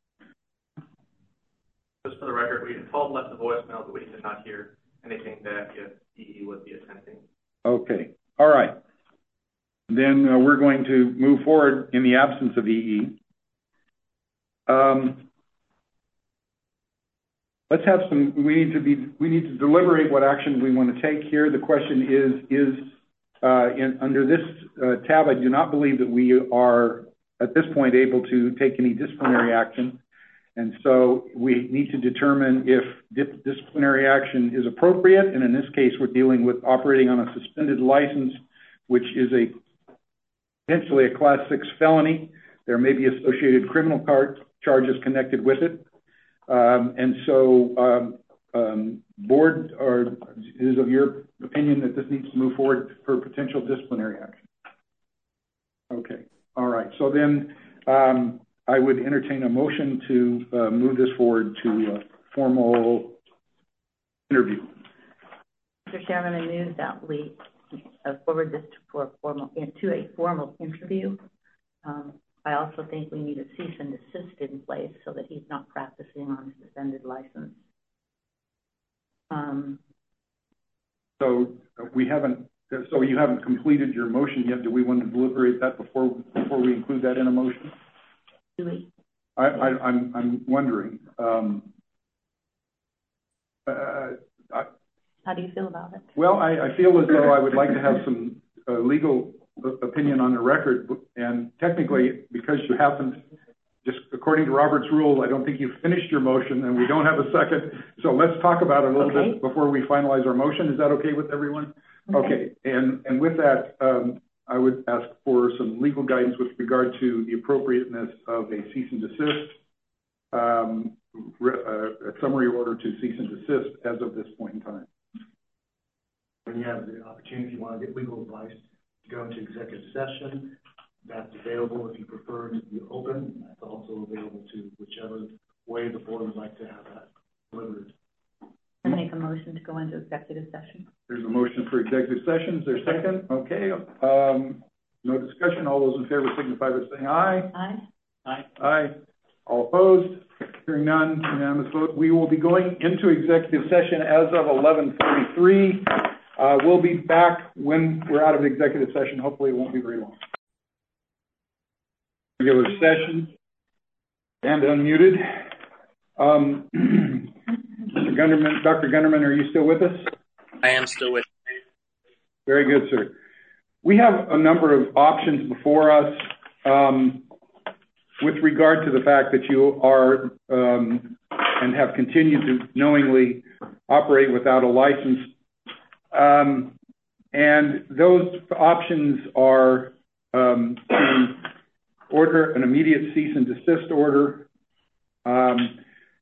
Just for the record, we had called, left the voicemail, but we did not hear anything that if E E would be attending. Okay, all right. Then uh, we're going to move forward in the absence of E E. Um, let's have some, we need to be, we need to deliberate what action we want to take here. The question is, is uh, in, under this uh, tab, I do not believe that we are at this point able to take any disciplinary action. And so we need to determine if dip disciplinary action is appropriate. And in this case, we're dealing with operating on a suspended license, which is a potentially a class six felony. There may be associated criminal car charges connected with it. Um, and so um, um, board or is of your opinion that this needs to move forward for potential disciplinary action. Okay. All right. So then um, I would entertain a motion to uh, move this forward to a formal interview. Mister Chairman, I move that we uh, forward this to, for a formal, to a formal interview. Um, I also think we need a cease and desist in place so that he's not practicing on a suspended license. Um, so we haven't. So you haven't completed your motion yet. Do we want to deliberate that before before we include that in a motion? Do we? I, I, I'm I'm wondering. Um, uh, I, How do you feel about it? Well, I, I feel as though I would like to have some uh, legal opinion on the record, and technically, because you haven't, just according to Robert's rule, I don't think you've finished your motion, and we don't have a second. So let's talk about it a little okay. bit before we finalize our motion. Is that okay with everyone? Okay, okay. and and with that, um, I would ask for some legal guidance with regard to the appropriateness of a cease and desist, um, uh, a summary order to cease and desist as of this point in time. When you have the opportunity, if you want to get legal advice, to go into executive session, that's available if you prefer to be open. That's also available to whichever way the board would like to have that delivered. I make a motion to go into executive session. There's a motion session. Is there a second? Okay, um, no discussion. All those in favor signify by saying aye. Aye. Aye. Aye. All opposed? Hearing none, unanimous vote. We will be going into executive session as of eleven forty-three. Uh, we'll be back when we're out of executive session. Hopefully it won't be very long. Regular session and unmuted. Um, Mister Gunderman, Doctor Gunderman, are you still with us? I am still with you. Very good, sir. We have a number of options before us um, with regard to the fact that you are um, and have continued to knowingly operate without a license. Um, and those options are um, to order an immediate cease and desist order. Um,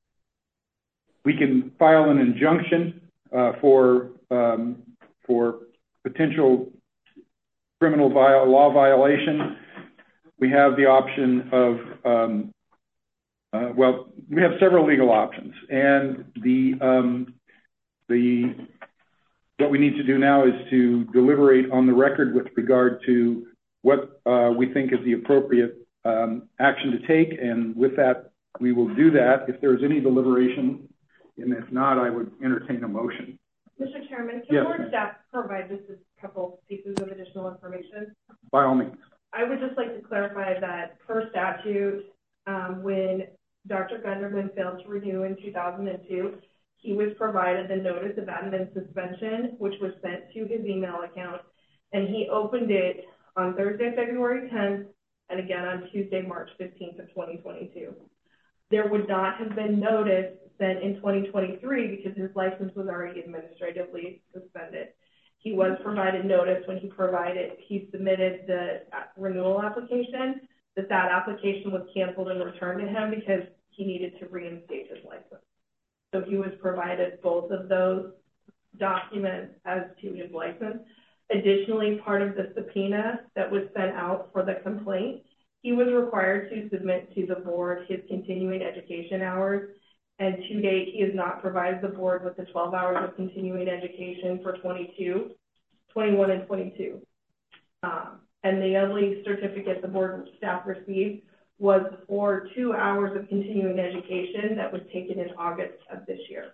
we can file an injunction uh, for um, for potential criminal viol law violation. We have the option of um, uh, well, we have several legal options, and the um, the what we need to do now is to deliberate on the record with regard to what uh, we think is the appropriate um, action to take, and with that, we will do that. If there's any deliberation, and if not, I would entertain a motion. Mister Chairman, can Yes, board ma'am. staff provide just a couple pieces of additional information? By all means. I would just like to clarify that per statute, um, when Doctor Gunderman failed to renew in two thousand two, he was provided the notice of admin suspension, which was sent to his email account, and he opened it on Thursday, February tenth, and again on Tuesday, March fifteenth of twenty twenty-two. There would not have been notice sent in twenty twenty-three because his license was already administratively suspended. He was provided notice when he provided, he submitted the renewal application, that that application was canceled and returned to him because he needed to reinstate his license. So he was provided both of those documents as to his license. Additionally, part of the subpoena that was sent out for the complaint, he was required to submit to the board his continuing education hours. And to date, he has not provided the board with the twelve hours of continuing education for twenty-two, twenty-one, and twenty-two. Um, and the only certificate the board staff received was for two hours of continuing education that was taken in August of this year.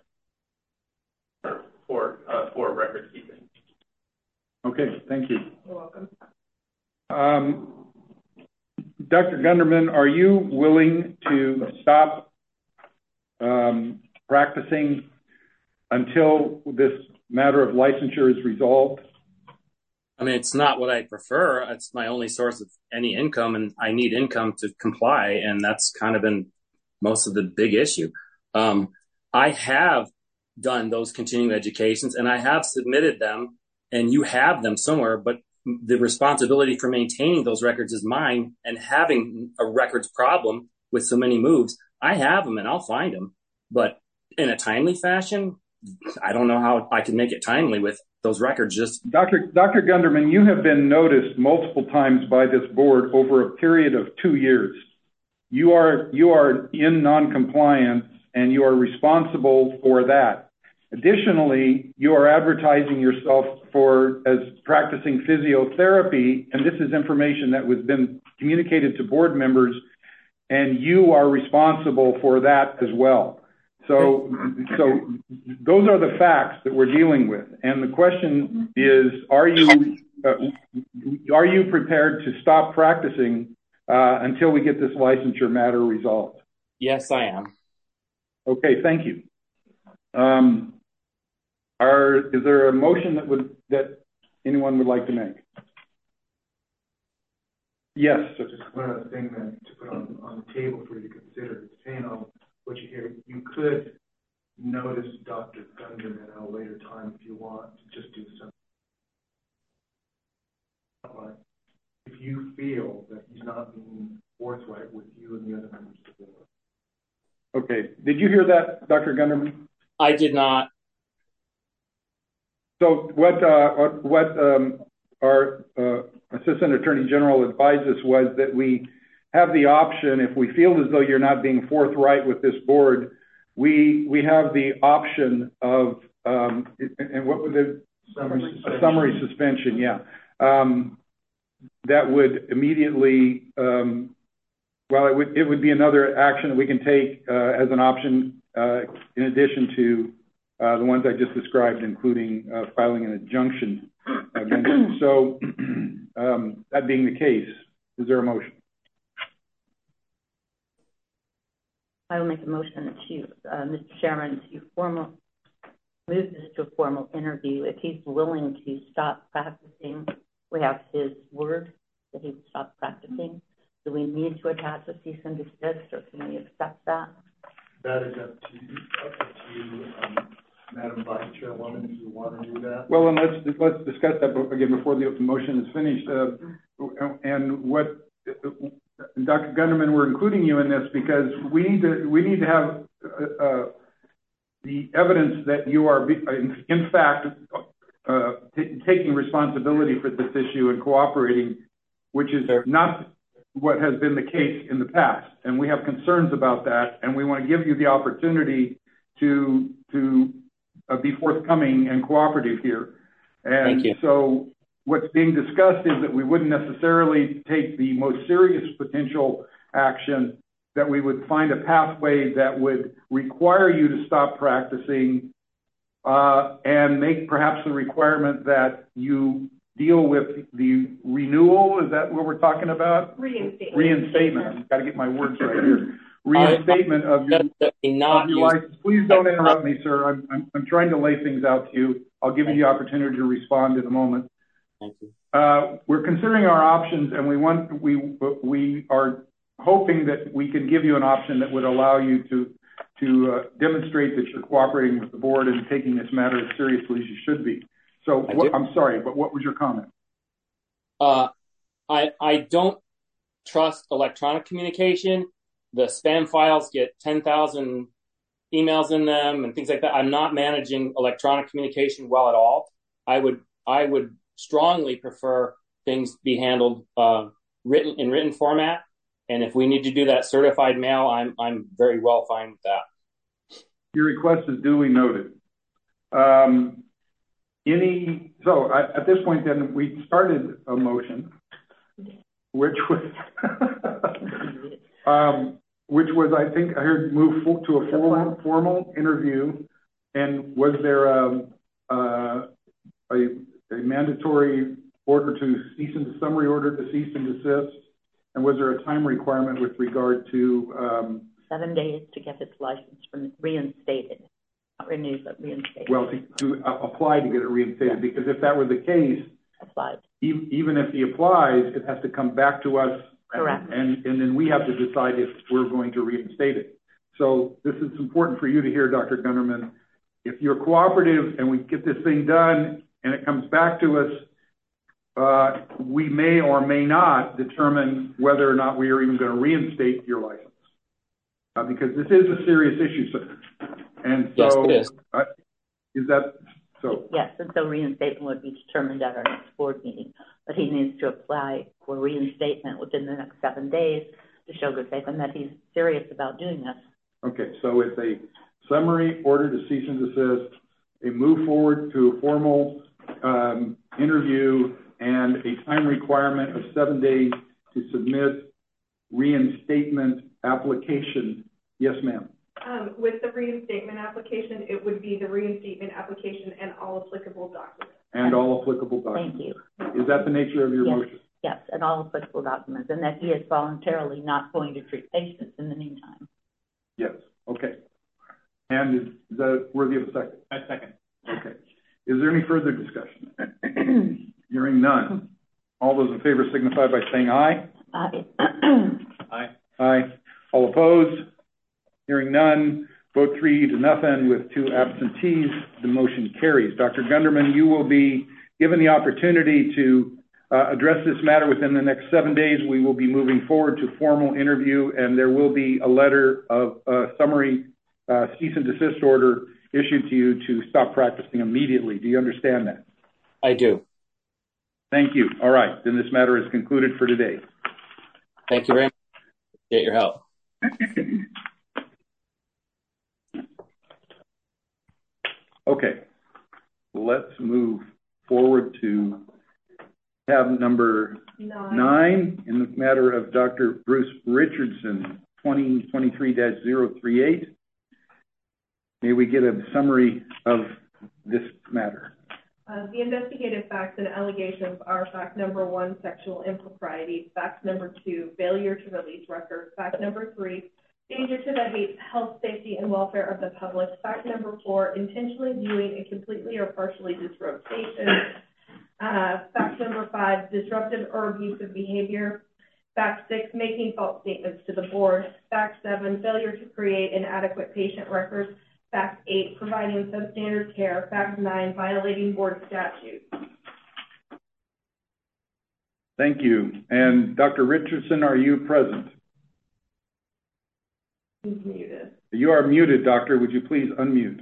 For, uh, for record keeping. Okay, thank you. You're welcome. Um, Doctor Gunderman, are you willing to stop um, practicing until this matter of licensure is resolved? I mean, it's not what I prefer. It's my only source of any income, and I need income to comply, and that's kind of been most of the big issue. Um, I have done those continuing educations, and I have submitted them, and you have them somewhere, but the responsibility for maintaining those records is mine, and having a records problem with so many moves, I have them, and I'll find them. But in a timely fashion, I don't know how I can make it timely with those records. Just Doctor Doctor Gunderman, you have been noticed multiple times by this board over a period of two years. You are you are in non-compliance, and you are responsible for that. Additionally, you are advertising yourself for as practicing physiotherapy, and this is information that was been communicated to board members, and you are responsible for that as well. So, so those are the facts that we're dealing with, and the question is: Are you uh, are you prepared to stop practicing uh, until we get this licensure matter resolved? yes, I am. Okay, thank you. Um, are is there a motion that would that anyone would like to make? Yes. So just one other thing then to put on, on the table for you to consider, depending on what you hear, you could notice Doctor Gunderman at a later time if you want to just do something. But if you feel that he's not being forthright with you and the other members of the board. Okay. Did you hear that, Doctor Gunderman? I did not. So what uh, what, what um, our uh, Assistant Attorney General advised us was that we have the option, if we feel as though you're not being forthright with this board, we we have the option of, um, and what would the Summary a suspension. summary suspension, yeah. Um, that would immediately, um, well, it would, it would be another action that we can take, uh, as an option, uh, in addition to, uh, the ones I just described, including, uh, filing an injunction against them. So, um, that being the case, is there a motion? I will make a motion to, uh, Mister Chairman, to formal, move this to a formal interview. If he's willing to stop practicing, we have his word that he would stop practicing. Do we need to attach a cease and desist, or can we accept that? That is up to you, up to you, um, Madam Vice Chairwoman, if you want to do that. Well, then let's, let's discuss that again before the motion is finished. Uh, and what, Doctor Gunderman, we're including you in this because we need to, we need to have, uh, uh the evidence that you are, in, in fact, uh, t- taking responsibility for this issue and cooperating, which is not what has been the case in the past. And we have concerns about that, and we want to give you the opportunity to, to uh, be forthcoming and cooperative here. And Thank you. So what's being discussed is that we wouldn't necessarily take the most serious potential action, that we would find a pathway that would require you to stop practicing, uh, and make perhaps the requirement that you deal with the renewal. Is that what we're talking about? Reinstatement. Reinstatement. I've got to get my words right here. Reinstatement of your, not of your license. Please don't interrupt me, sir. I'm, I'm, I'm trying to lay things out to you. I'll give you the opportunity to respond in a moment. Thank you. Uh, we're considering our options, and we want, we, we are hoping that we can give you an option that would allow you to to uh, demonstrate that you're cooperating with the board and taking this matter as seriously as you should be. So what, I'm sorry, but what was your comment? Uh, I I don't trust electronic communication. The spam files get ten thousand emails in them and things like that. I'm not managing electronic communication well at all. I would I would strongly prefer things be handled uh, written in written format. And if we need to do that certified mail, I'm I'm very well fine with that. Your request is duly noted. Um, any so I, at this point, then we started a motion, which was um, which was I think I heard move for, to a formal formal interview, and was there a a, a, a mandatory order to cease and summary order to cease and desist? And was there a time requirement with regard to um, seven days to get his license from reinstated, not renewed, but reinstated? Well, to, to uh, apply to get it reinstated, yeah. Because if that were the case, applied. E- even if he applies, it has to come back to us. Correct. And, and then we have to decide if we're going to reinstate it. So this is important for you to hear, Doctor Gunderman. If you're cooperative and we get this thing done and it comes back to us, Uh, we may or may not determine whether or not we are even going to reinstate your license, uh, because this is a serious issue, sir. And so, yes, it is. Uh, is that so? Yes, and so reinstatement would be determined at our next board meeting, but he needs to apply for reinstatement within the next seven days to show good faith and that he's serious about doing this. Okay, so it's a summary order to cease and desist, a move forward to a formal um, interview, and a time requirement of seven days to submit reinstatement application. Yes, ma'am. Um, with the reinstatement application, it would be the reinstatement application and all applicable documents. And all applicable documents. Thank you. Is that the nature of your yes. motion? Yes, and all applicable documents, and that he is voluntarily not going to treat patients in the meantime. Yes, okay. And is that worthy of a second? I second. Okay. Is there any further discussion? Hearing none. All those in favor signify by saying aye. Aye. Aye. Aye. All opposed? Hearing none. Vote three to nothing with two absentees. The motion carries. Doctor Gunderman, you will be given the opportunity to uh, address this matter within the next seven days. We will be moving forward to formal interview, and there will be a letter of uh, summary uh, cease and desist order issued to you to stop practicing immediately. Do you understand that? I do. Thank you. All right. Then this matter is concluded for today. Thank you very much. Appreciate your help. Okay. Let's move forward to tab number Nine. nine in the matter of Doctor Bruce Richardson, twenty twenty-three dash zero three eight. May we get a summary of this matter? Uh, the investigative facts and allegations are fact number one, sexual impropriety; fact number two, failure to release records; fact number three, danger to the health, safety, and welfare of the public; fact number four, intentionally viewing a completely or partially disrupted patient; uh, fact number five, disruptive or abusive behavior; fact six, making false statements to the board; fact seven, failure to create an adequate patient record; fact eight, providing substandard care; fact nine, violating board statutes. Thank you. And Doctor Richardson, are you present? He's muted. You are muted, doctor. Would you please unmute?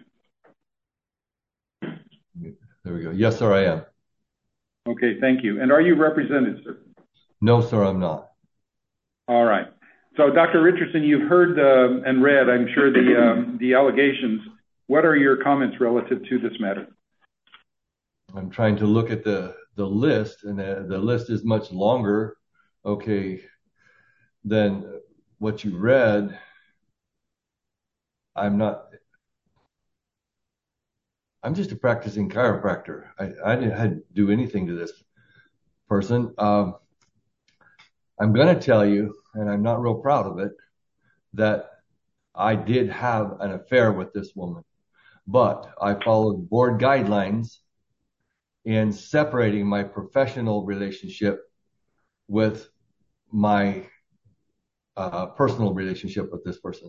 There we go. Yes, sir, I am. Okay, thank you. And are you represented, sir? No, sir, I'm not. All right. So, Doctor Richardson, you've heard uh, and read, I'm sure, the um, the allegations. What are your comments relative to this matter? I'm trying to look at the, the list, and the, the list is much longer, okay, than what you read. I'm not, I'm just a practicing chiropractor. I, I didn't I didn't do anything to this person. Um, I'm going to tell you, and I'm not real proud of it, that I did have an affair with this woman, but I followed board guidelines in separating my professional relationship with my uh, personal relationship with this person.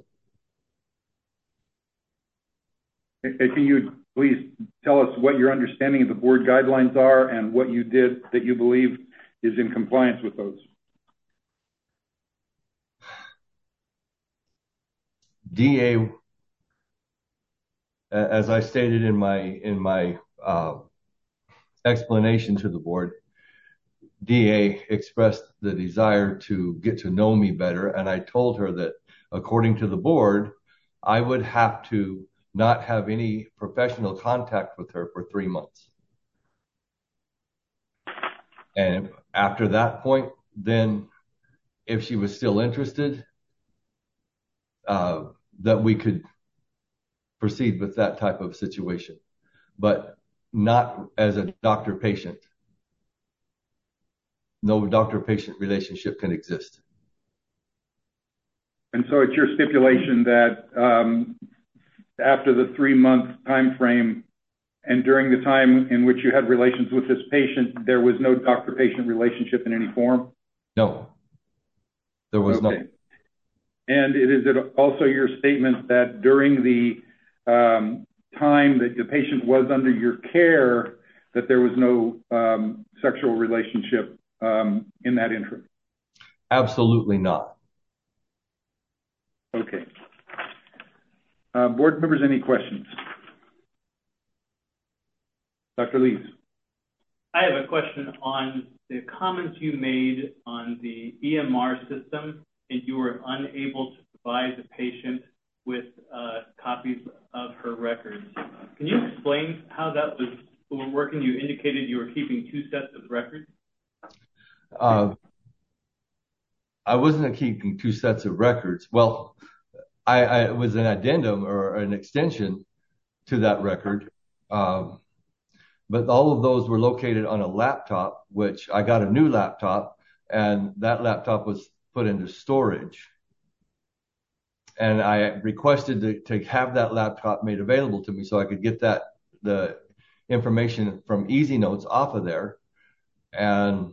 Can you please tell us what your understanding of the board guidelines are and what you did that you believe is in compliance with those? D A, as I stated in my in my uh, explanation to the board, D A expressed the desire to get to know me better, and I told her that according to the board, I would have to not have any professional contact with her for three months. And after that point, then if she was still interested, uh, that we could proceed with that type of situation, but not as a doctor-patient. No doctor-patient relationship can exist. And so it's your stipulation that um, after the three-month time frame and during the time in which you had relations with this patient, there was no doctor-patient relationship in any form? No, there was okay. no. And it is it also your statement that during the um, time that the patient was under your care, that there was no um, sexual relationship um, in that interim? Absolutely not. Okay. Uh, board members, any questions? Doctor Lees. I have a question on the comments you made on the E M R system, and you were unable to provide the patient with uh, copies of her records. Can you explain how that was working? You indicated you were keeping two sets of records. Uh, I wasn't keeping two sets of records. Well, I, I it was an addendum or an extension to that record. Um, but all of those were located on a laptop, which I got a new laptop, and that laptop was put into storage. And I requested to, to have that laptop made available to me so I could get that, the information from Easy Notes off of there. And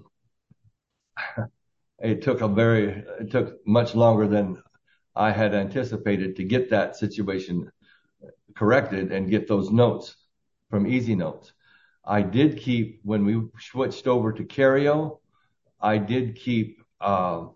it took a very, it took much longer than I had anticipated to get that situation corrected and get those notes from Easy Notes. I did keep, when we switched over to Cario, I did keep uh,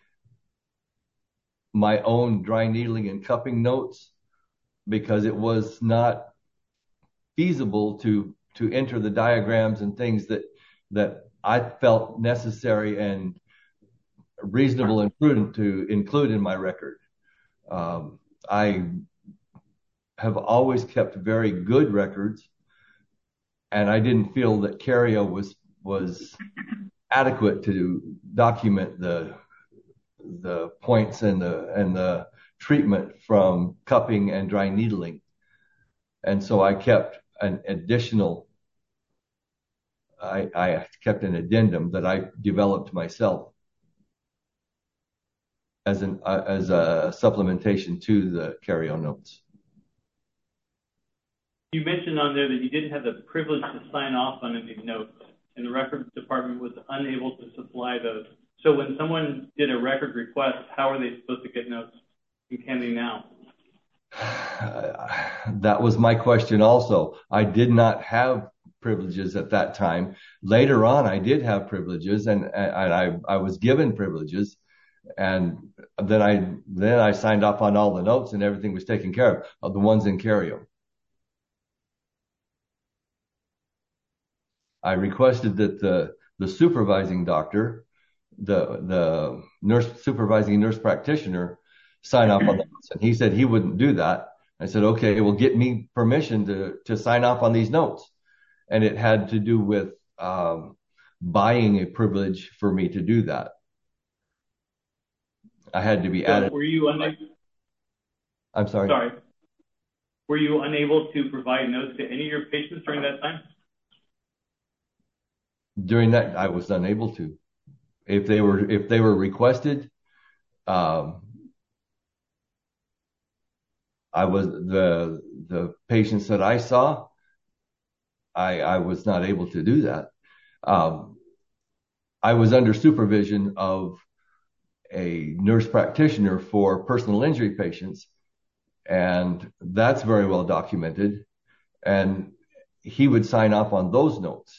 my own dry needling and cupping notes because it was not feasible to to enter the diagrams and things that that I felt necessary and reasonable and prudent to include in my record. Um, I have always kept very good records, and I didn't feel that Cario was was adequate to document the the points and the and the treatment from cupping and dry needling. And so I kept an additional, I, I kept an addendum that I developed myself as an uh, as a supplementation to the Cario notes. You mentioned on there that you didn't have the privilege to sign off on any notes, and the records department was unable to supply those. So when someone did a record request, how are they supposed to get notes? And can they now? That was my question also. I did not have privileges at that time. Later on, I did have privileges, and, and I, I was given privileges. And then I then I signed off on all the notes, and everything was taken care of, of the ones in Cario. I requested that the the supervising doctor, the the nurse supervising nurse practitioner, sign off on those, and he said he wouldn't do that. I said, okay, well, get me permission to to sign off on these notes, and it had to do with um, buying a privilege for me to do that. I had to be so added. Were you unable? I'm sorry. Sorry. Were you unable to provide notes to any of your patients during that time? During that, I was unable to. If they were, if they were requested, um, I was the the patients that I saw. I I was not able to do that. Um, I was under supervision of a nurse practitioner for personal injury patients, and that's very well documented. And he would sign off on those notes.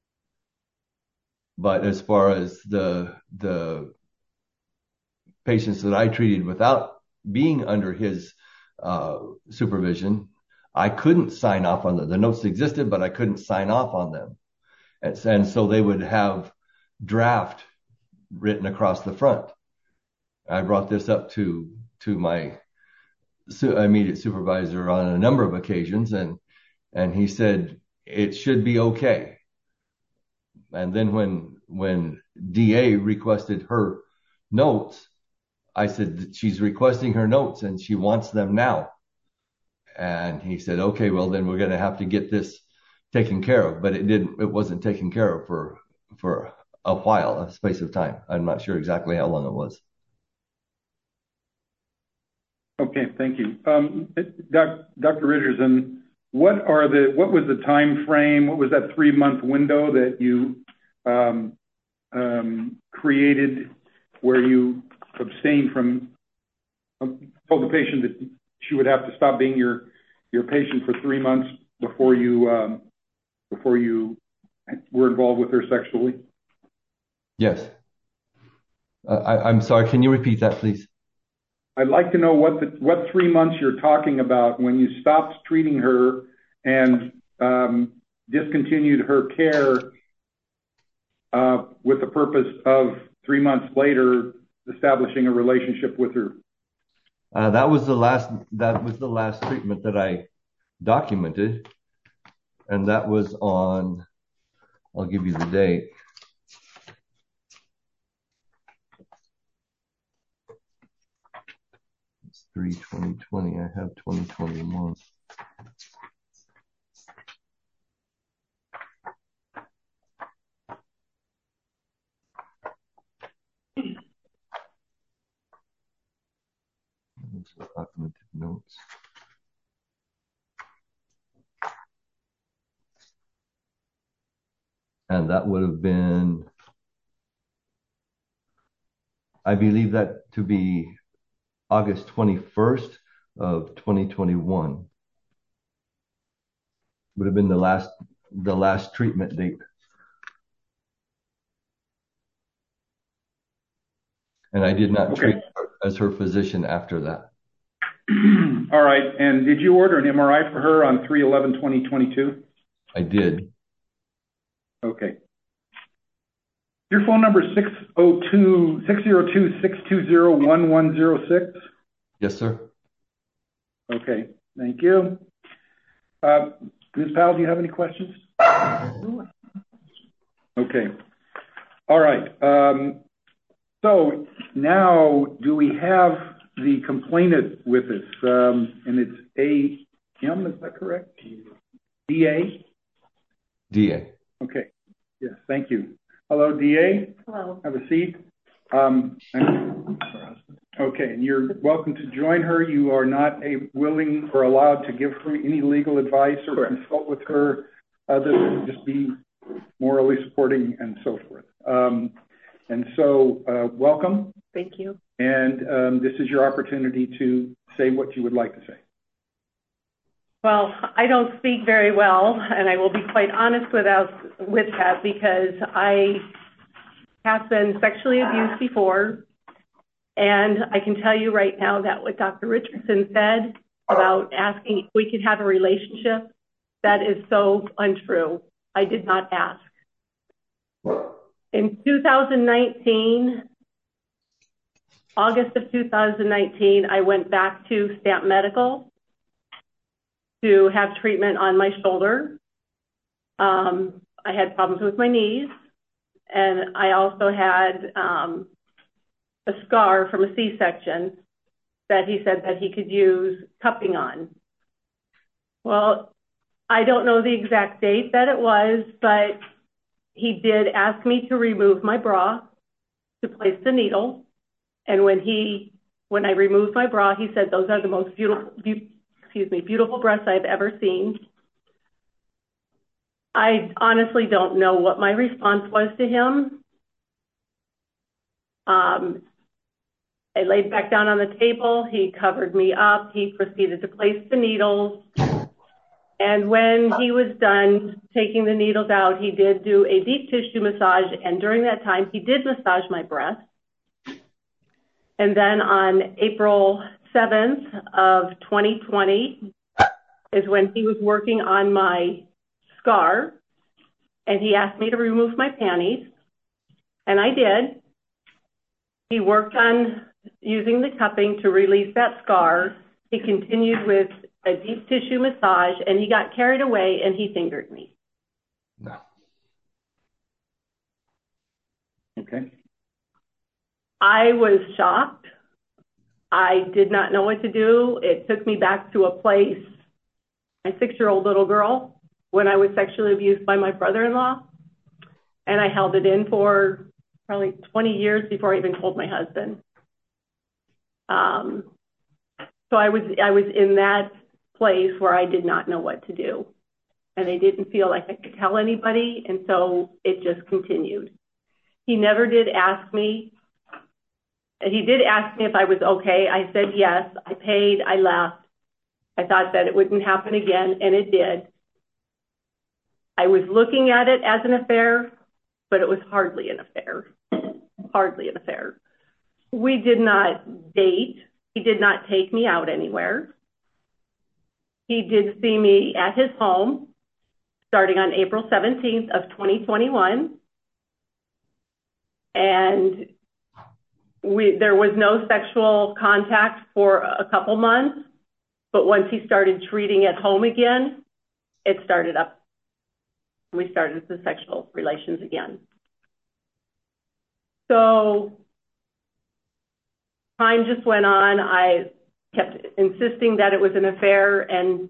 But as far as the the patients that I treated without being under his uh, supervision, I couldn't sign off on them. The notes existed, but I couldn't sign off on them. And, and so they would have draft written across the front. I brought this up to to my su- immediate supervisor on a number of occasions, and and he said it should be okay. And then when when D A requested her notes, I said she's requesting her notes and she wants them now. And he said, okay, well then we're going to have to get this taken care of. But it didn't. It wasn't taken care of for for a while, a space of time. I'm not sure exactly how long it was. Okay, thank you. Um, Doctor Richardson, what are the, what was the time frame? What was that three-month window that you um, um, created where you abstained from, um, told the patient that she would have to stop being your your patient for three months before you um, before you were involved with her sexually? Yes. Uh, I, I'm sorry. Can you repeat that, please? I'd like to know what the, what three months you're talking about when you stopped treating her and um, discontinued her care uh, with the purpose of three months later establishing a relationship with her. Uh, that was the last. That was the last treatment that I documented, and that was on. I'll give you the date. three twenty twenty. I have twenty twenty-one. Documented notes. And that would have been, I believe that to be August twenty-first of twenty twenty-one. Would have been the last the last treatment date. And I did not Okay. treat her as her physician after that. All right. And did you order an M R I for her on three eleven twenty twenty-two? I did. Okay. Your phone number is six oh two, six oh two, six two zero, one one zero six? Yes, sir. Okay. Thank you. Uh, Miz Powell, do you have any questions? Okay. All right. Um, so now, do we have the complainant with us? Um, and it's A M, is that correct? D A? D A. Okay. Yes, thank you. Hello, D A. Hello. Have a seat. Um, and, okay, and you're welcome to join her. You are not a willing or allowed to give her any legal advice or Correct. Consult with her, other than just be morally supporting and so forth. Um, and so, uh, welcome. Thank you. And um, this is your opportunity to say what you would like to say. Well, I don't speak very well, and I will be quite honest with, us, with that because I have been sexually abused before, and I can tell you right now that what Doctor Richardson said about asking if we could have a relationship, that is so untrue. I did not ask. In two thousand nineteen, August of two thousand nineteen, I went back to Stamp Medical to have treatment on my shoulder. Um, I had problems with my knees, and I also had um, a scar from a C-section that he said that he could use cupping on. Well, I don't know the exact date that it was, but he did ask me to remove my bra to place the needle. And when he, when I removed my bra, he said, "Those are the most beautiful, be- excuse me, beautiful breasts I've ever seen." I honestly don't know what my response was to him. Um, I laid back down on the table. He covered me up. He proceeded to place the needles. And when he was done taking the needles out, he did do a deep tissue massage. And during that time, he did massage my breast. And then on April seventh of twenty twenty is when he was working on my scar. And he asked me to remove my panties. And I did. He worked on using the cupping to release that scar. He continued with a deep tissue massage, and he got carried away, and he fingered me. No. Okay. I was shocked. I did not know what to do. It took me back to a place, my six-year-old little girl, when I was sexually abused by my brother-in-law, and I held it in for probably twenty years before I even told my husband. Um, so I was I was in that place where I did not know what to do, and I didn't feel like I could tell anybody, and so it just continued. He never did ask me. He did ask me if I was okay. I said yes. I paid. I left. I thought that it wouldn't happen again, and it did. I was looking at it as an affair, but it was hardly an affair. Hardly an affair. We did not date. He did not take me out anywhere. He did see me at his home starting on April seventeenth of twenty twenty-one. And we, there was no sexual contact for a couple months, but once he started treating at home again, it started up. We started the sexual relations again. So time just went on. I kept insisting that it was an affair, and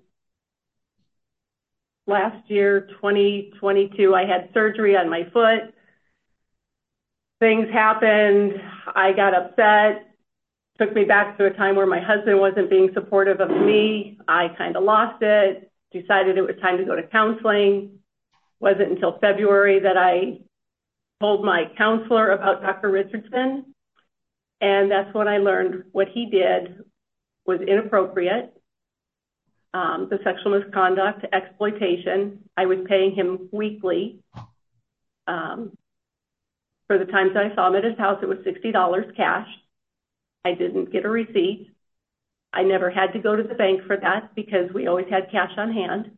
last year, twenty twenty-two, I had surgery on my foot. Things happened. I got upset. Took me back to a time where my husband wasn't being supportive of me. I kind of lost it. Decided it was time to go to counseling. Wasn't until February that I told my counselor about Doctor Richardson. And that's when I learned what he did was inappropriate. Um, the sexual misconduct, exploitation. I was paying him weekly. Um, for the times I saw him at his house, it was sixty dollars cash. I didn't get a receipt. I never had to go to the bank for that because we always had cash on hand.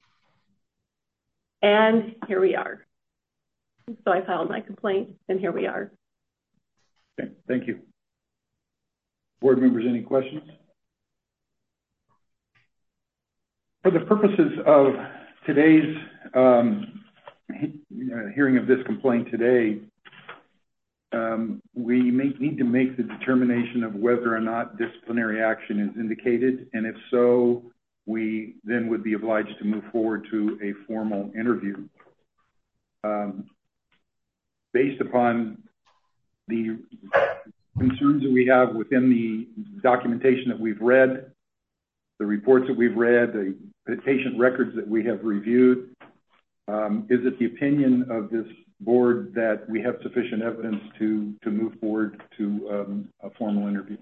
And here we are. So I filed my complaint, and here we are. Okay, thank you. Board members, any questions? For the purposes of today's um, he- uh, hearing of this complaint today, um, we may need to make the determination of whether or not disciplinary action is indicated, and if so, we then would be obliged to move forward to a formal interview. Um, based upon the concerns that we have within the documentation that we've read, the reports that we've read, the patient records that we have reviewed, um, is it the opinion of this board that we have sufficient evidence to, to move forward to um, a formal interview?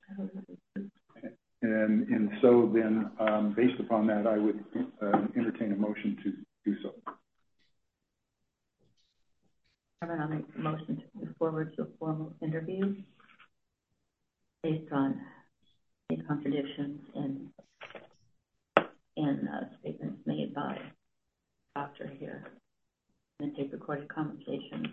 And, and so then, um, based upon that, I would uh, entertain a motion to do so. I'll make a motion to move forward to a formal interview based on the contradictions in, in uh, statements made by the doctor here and the tape recorded conversations.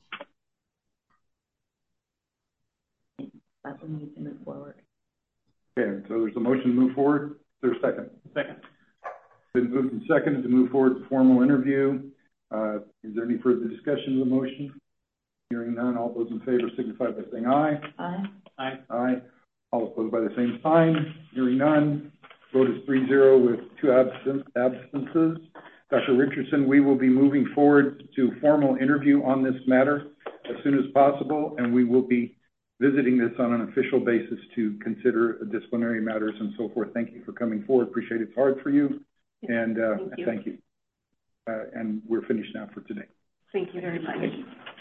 That we need to move forward. Okay, so there's a motion to move forward. Is there a second? Second. Been moved and seconded to move forward to formal interview. Uh, is there any further discussion of the motion? Hearing none, all those in favor signify by saying aye. Aye. Aye. Aye. All opposed by the same sign. Hearing none. Vote is three zero with two absent, absences. Doctor Richardson, we will be moving forward to formal interview on this matter as soon as possible, and we will be visiting this on an official basis to consider disciplinary matters and so forth. Thank you for coming forward. Appreciate it. It's hard for you, and uh, Thank you. Thank you. Uh, and we're finished now for today. Thank you very much.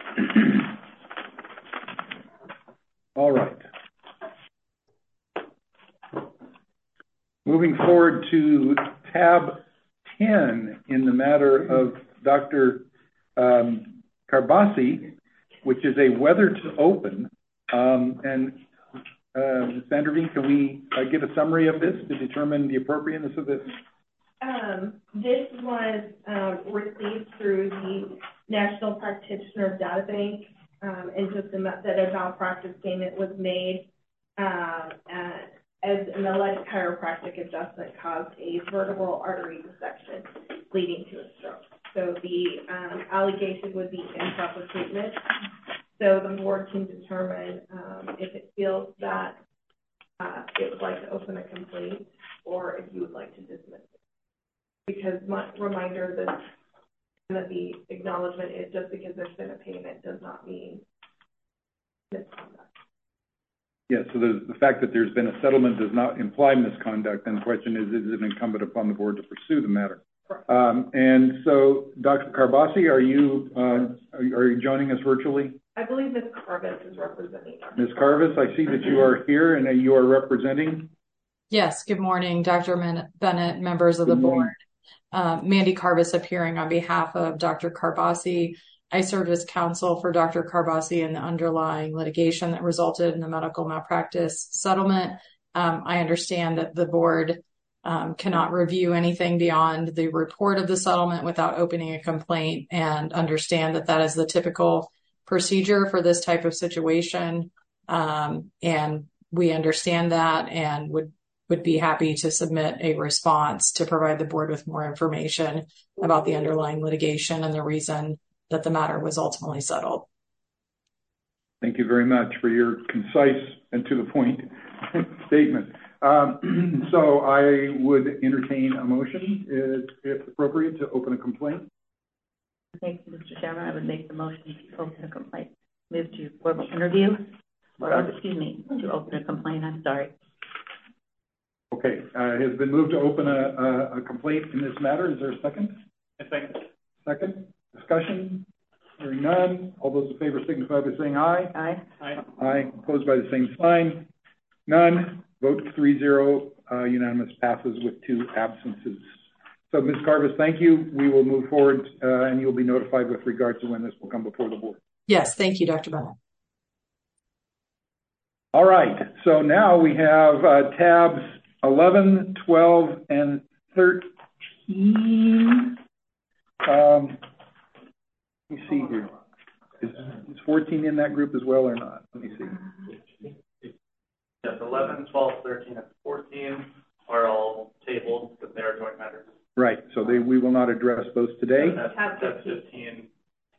All right. Moving forward to tab ten in the matter of Doctor Um, Carbasi, which is a whether to open. Um, and uh, Miz Vanderveen, can we uh, give a summary of this to determine the appropriateness of this? Um, this was, um, received through the National Practitioner Data Bank, um, and just a, that a malpractice payment was made, um, uh, as an alleged chiropractic adjustment caused a vertebral artery dissection leading to a stroke. So the, um, allegation would be improper treatment. So the board can determine, um, if it feels that, uh, it would like to open a complaint or if you would like to dismiss it. Because my reminder that, that the acknowledgement is just because there's been a payment does not mean misconduct. Yes, yeah, so the, the fact that there's been a settlement does not imply misconduct, and the question is, is it incumbent upon the board to pursue the matter? Um, and so, Doctor Carbasi, are you, uh, are, are you joining us virtually? I believe Miz Carvis is representing us. Miz Carvis, I see that you are here and you are representing. Yes, good morning, Doctor Bennett, members of the board. Uh, Mandy Carvis appearing on behalf of Doctor Carbasi. I served as counsel for Doctor Carbasi in the underlying litigation that resulted in the medical malpractice settlement. Um, I understand that the board um, cannot review anything beyond the report of the settlement without opening a complaint, and understand that that is the typical procedure for this type of situation. Um, and we understand that and would would be happy to submit a response to provide the board with more information about the underlying litigation and the reason that the matter was ultimately settled. Thank you very much for your concise and to the point statement. Um, so I would entertain a motion, if, if appropriate, to open a complaint. Thank you, Mister Chairman. I would make the motion to open a complaint. Move to formal interview, or excuse me, to open a complaint. I'm sorry. Okay, uh, it has been moved to open a, a, a complaint in this matter. Is there a second? A second. Second. Discussion? Hearing none. All those in favor signify by saying aye. Aye. Aye. Aye. Opposed by the same sign. None. Vote three zero. Uh, unanimous passes with two absences. So, Miz Carvis, thank you. We will move forward, uh, and you'll be notified with regard to when this will come before the board. Yes, thank you, Doctor Bennett. All right. So now we have uh, tabs eleven, twelve, and thirteen. Um, let me see here. Is, is fourteen in that group as well or not? Let me see. Yes, eleven, twelve, thirteen, and fourteen are all tabled because they are joint matters. Right. So they, we will not address those today. That's, that's fifteen.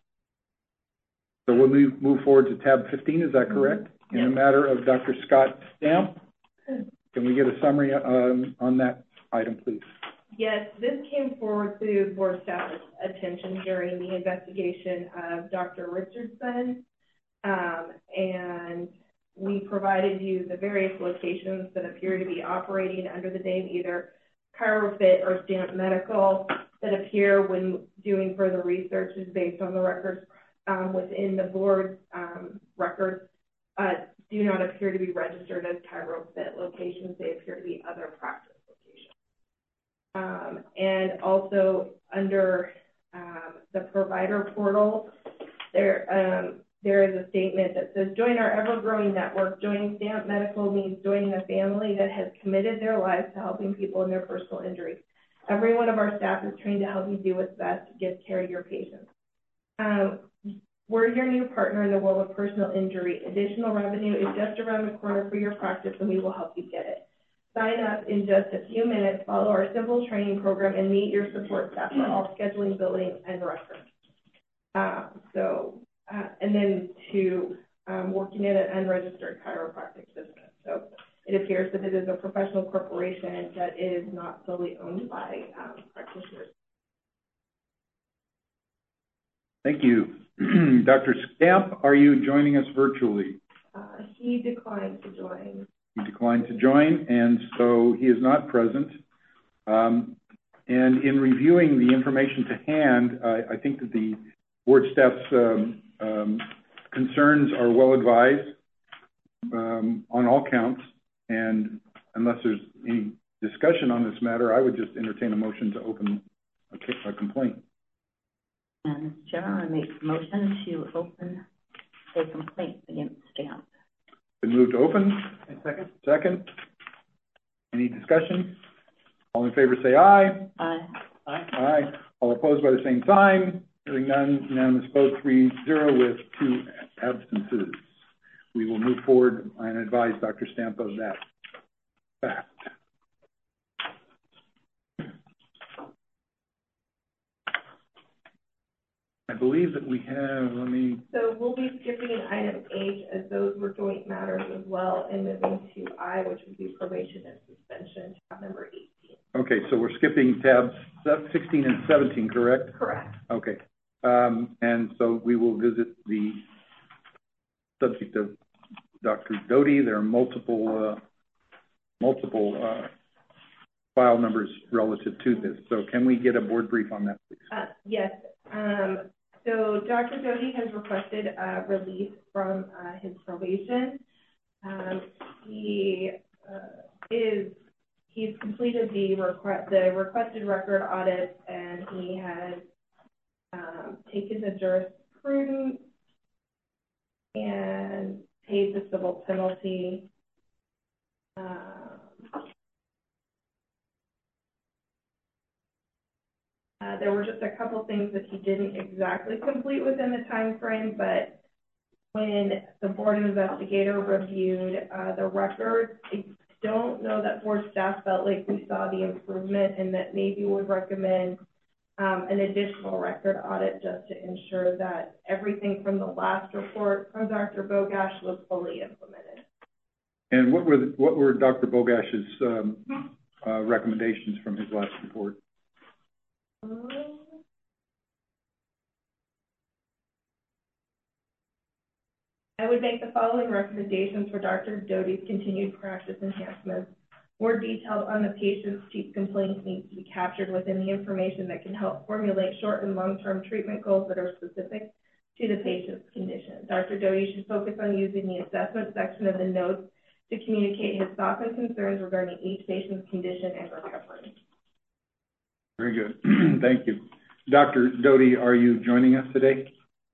So we'll move, move forward to tab fifteen, is that correct? Mm-hmm. In Yep. the matter of Doctor Scott Stamp, can we get a summary um, on that item, please? Yes, this came forward to board staff's attention during the investigation of Doctor Richardson. Um, and we provided you the various locations that appear to be operating under the name either ChiroFit or Stamp Medical that appear when doing further research is based on the records um, within the board um, records uh, do not appear to be registered as ChiroFit locations. They appear to be other practice locations. Um, and also under um, the provider portal, there um, there is a statement that says, join our ever-growing network. Joining Stamp Medical means joining a family that has committed their lives to helping people in their personal injury. Every one of our staff is trained to help you do what's best to give care to your patients. Um, we're your new partner in the world of personal injury. Additional revenue is just around the corner for your practice, and we will help you get it. Sign up in just a few minutes, follow our simple training program, and meet your support staff for all scheduling, billing, and records. Uh, so, uh, and then to um, working in an unregistered chiropractic business. So it appears that it is a professional corporation that is not solely owned by um, practitioners. Thank you. Doctor Stamp, are you joining us virtually? Uh, he declined to join. He declined to join, and so he is not present. Um, and in reviewing the information to hand, I, I think that the board staff's um, um, concerns are well advised um, on all counts. And unless there's any discussion on this matter, I would just entertain a motion to open a, a complaint. And Mister Chairman, I make a motion to open a complaint against Stamp. Been moved to open. A second. Second. Any discussion? All in favor say aye. Aye. Aye. Aye. All opposed by the same sign. Hearing none, unanimous vote three zero with two absences. We will move forward and advise Doctor Stamp of that fact. I believe that we have, let me... So we'll be skipping item H as those were joint matters as well, and moving to I, which would be probation and suspension, tab number eighteen. Okay, so we're skipping tabs sixteen and seventeen, correct? Correct. Okay. Um, and so we will visit the subject of Doctor Doty. There are multiple, uh, multiple uh, file numbers relative to this. So can we get a board brief on that, please? Uh, yes. Um, so Doctor Doty has requested a release from uh, his probation. Um, he uh, is he's completed the request the requested record audit, and he has um, taken the jurisprudence and paid the civil penalty. Um, Uh, there were just a couple things that he didn't exactly complete within the time frame, but when the board investigator reviewed uh, the records, I don't know that board staff felt like we saw the improvement, and that maybe would recommend um, an additional record audit just to ensure that everything from the last report from Doctor Bogash was fully implemented. And what were the, what were Doctor Bogash's um, uh, recommendations from his last report? Um, I would make the following recommendations for Doctor Doty's continued practice enhancements. More detailed on the patient's chief complaints needs to be captured within the information that can help formulate short and long-term treatment goals that are specific to the patient's condition. Doctor Doty should focus on using the assessment section of the notes to communicate his thoughts and concerns regarding each patient's condition and recovery. Very good. Thank you. Doctor Doty, are you joining us today?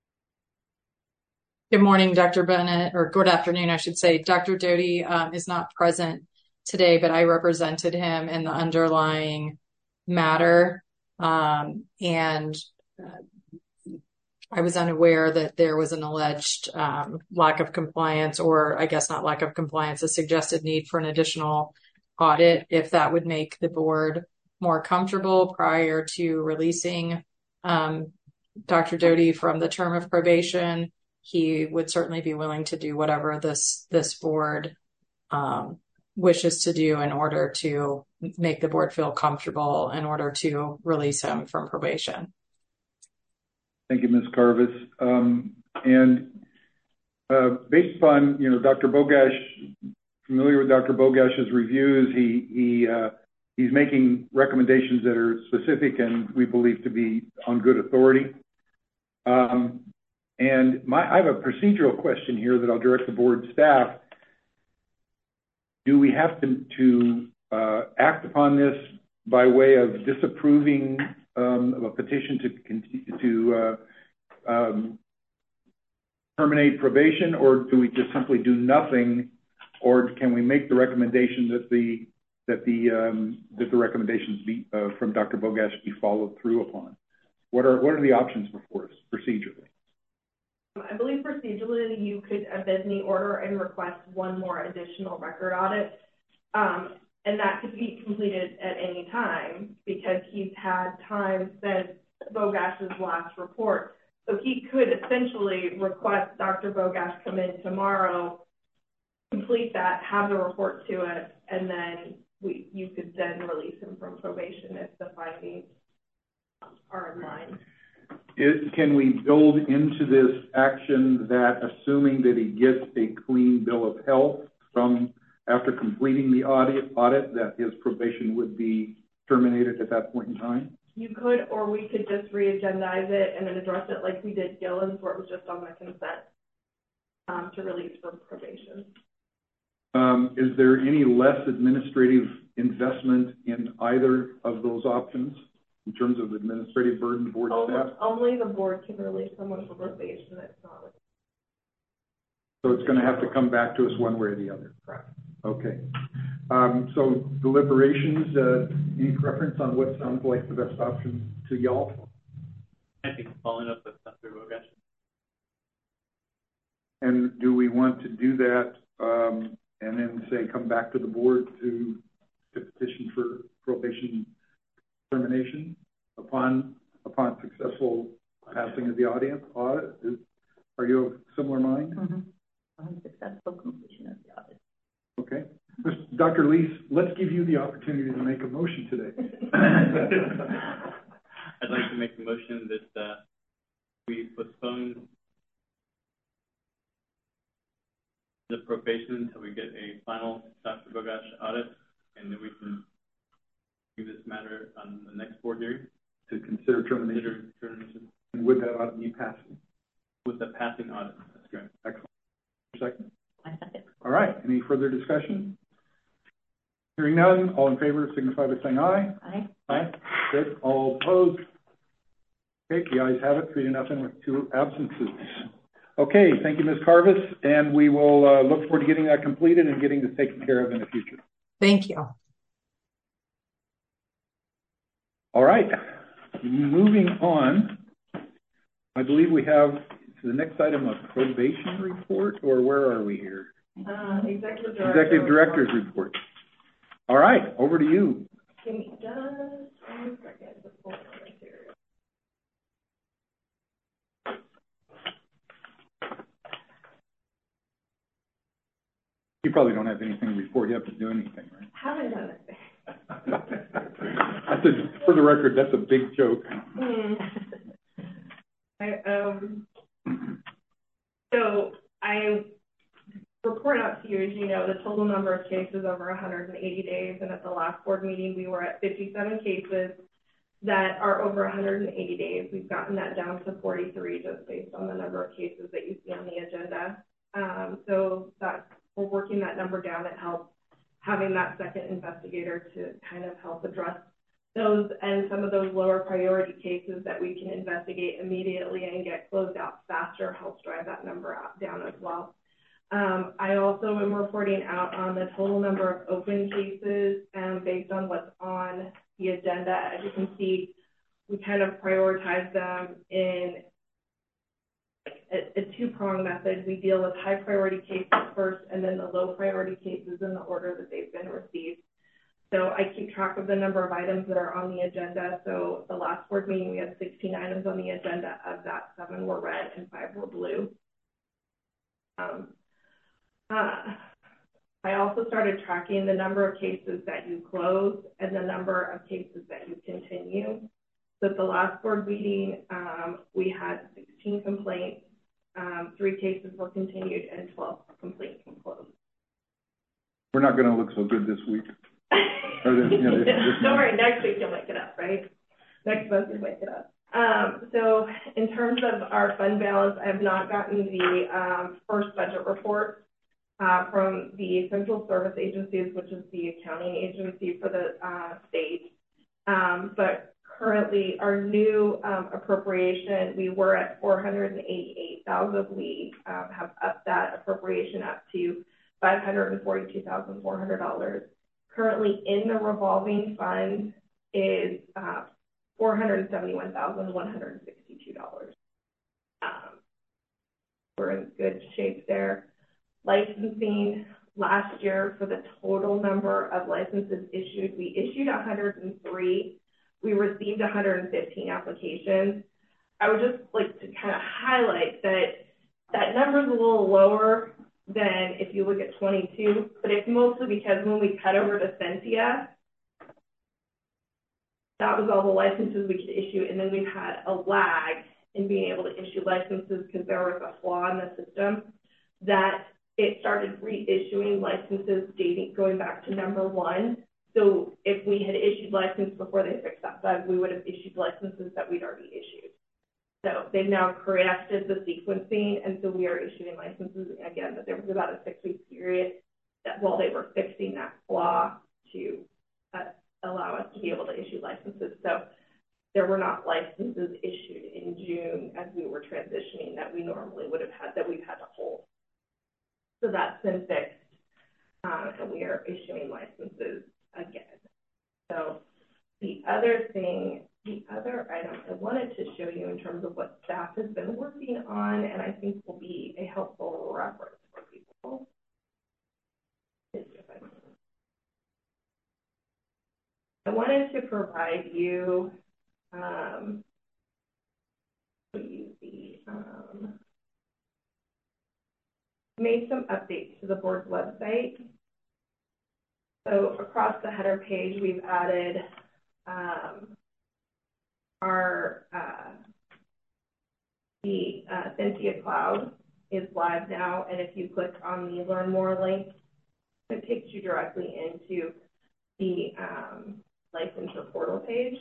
Good morning, Doctor Bennett, or good afternoon, I should say. Doctor Doty um, is not present today, but I represented him in the underlying matter. Um, and uh, I was unaware that there was an alleged um, lack of compliance, or I guess not lack of compliance, a suggested need for an additional audit, if that would make the board more comfortable prior to releasing um, Doctor Doty from the term of probation, he would certainly be willing to do whatever this this board um, wishes to do in order to make the board feel comfortable in order to release him from probation. Thank you, Miz Carvis. Um, and uh, based upon, you know, Doctor Bogash, familiar with Doctor Bogash's reviews, he he uh, he's making recommendations that are specific and we believe to be on good authority. Um, and my, I have a procedural question here that I'll direct the board staff. Do we have to, to uh, act upon this by way of disapproving um, a petition to continue to uh, um, terminate probation, or do we just simply do nothing, or can we make the recommendation that the that the um, that the recommendations be uh, from Doctor Bogash be followed through upon? What are what are the options before us procedurally? I believe procedurally you could amend the order and request one more additional record audit, um, and that could be completed at any time because he's had time since Bogash's last report. So he could essentially request Doctor Bogash come in tomorrow, complete that, have the report to us, and then we you could then release him from probation if the findings are in line. It, can we build into this action that, assuming that he gets a clean bill of health from after completing the audit, audit that his probation would be terminated at that point in time? You could, or we could just re-agendize it and then address it like we did Gillen's, where it was just on the consent um, to release from probation. Um, is there any less administrative investment in either of those options in terms of administrative burden board only, staff? Only the board can release someone from probation. That's not. So it's going to have to come back to us one way or the other. Correct. Okay. Um, so deliberations, uh, any preference on what sounds like the best option to y'all? I think following up with Doctor Bogash. And do we want to do that um, and then say come back to the board to, to petition for probation termination upon upon successful passing of the audience audit? Is, are you of similar mind? Mm-hmm. On successful completion of the audit. Okay. Doctor Lees, let's give you the opportunity to make a motion today. I'd like to make the motion that uh, we postpone the probation until we get a final Doctor Bogash audit, and then we can do this matter on the next board hearing. To consider termination. Consider termination. And would that audit be passing? With the passing audit, that's correct. Excellent. Second? I second. All right. Any further discussion? Hearing none, all in favor signify by saying aye. Aye. Aye. Good. All opposed? Okay, the ayes have it, three to nothing with two absences. Okay, thank you, Miz Carvis, and we will uh, look forward to getting that completed and getting this taken care of in the future. Thank you. All right, moving on. I believe we have the next item of probation report, or where are we here? Uh, executive director. Executive director's report. All right, over to you. Give me just one second to pull the material. You probably don't have anything to report. You have to do anything, right? Haven't done it. That's a, for the record, that's a big joke. Mm. I, um, so I report out to you, as you know, the total number of cases over one hundred eighty days, and at the last board meeting, we were at fifty-seven cases that are over one hundred eighty days. We've gotten that down to forty-three just based on the number of cases that you see on the agenda. Um, so that we're working that number down. It helps having that second investigator to kind of help address those and some of those lower priority cases that we can investigate immediately and get closed out faster helps drive that number out, down as well. Um, I also am reporting out on the total number of open cases and based on what's on the agenda. As you can see, we kind of prioritize them in a, a two-pronged method. We deal with high priority cases first and then the low priority cases in the order that they've been received. So I keep track of the number of items that are on the agenda. So the last board meeting, we had sixteen items on the agenda. Of that, seven were red and five were blue. Um, uh, I also started tracking the number of cases that you close and the number of cases that you continue. So at the last board meeting, um, we had sixteen complaints, um, three cases were continued, and twelve complaints were closed. We're not gonna look so good this week. Or this, you know, this, this Don't worry, next week you'll make it up, right? Next month you'll make it up. Um, so in terms of our fund balance, I have not gotten the um, first budget report uh, from the Central Service Agencies, which is the accounting agency for the uh, state. Um, but currently, our new um, appropriation, we were at four hundred eighty-eight thousand. We um, have upped that appropriation up to five hundred forty-two thousand four hundred dollars. Currently in the revolving fund is uh, four hundred seventy-one thousand one hundred sixty-two dollars. Um, we're in good shape there. Licensing, last year for the total number of licenses issued, we issued one hundred three. We received one hundred fifteen applications. I would just like to kind of highlight that that number is a little lower than if you look at twenty-two, but it's mostly because when we cut over to Sentia, that was all the licenses we could issue, and then we've had a lag in being able to issue licenses because there was a flaw in the system that it started reissuing licenses dating going back to number one. So if we had issued license before they fixed that bug, we would have issued licenses that we'd already issued. So they've now corrected the sequencing, and so we are issuing licenses again. But there was about a six-week period that while they were fixing that flaw to uh, allow us to be able to issue licenses. So there were not licenses issued in June as we were transitioning that we normally would have had, that we've had to hold. So that's been fixed, um, and we are issuing licenses again. So the other thing, the other item I wanted to show you in terms of what staff has been working on, and I think will be a helpful reference for people. I wanted to provide you, um, you the, um, made some updates to the board's website. So across the header page, we've added um, our, uh, the uh, Sentia Cloud is live now, and if you click on the Learn More link, it takes you directly into the um, licensure portal page.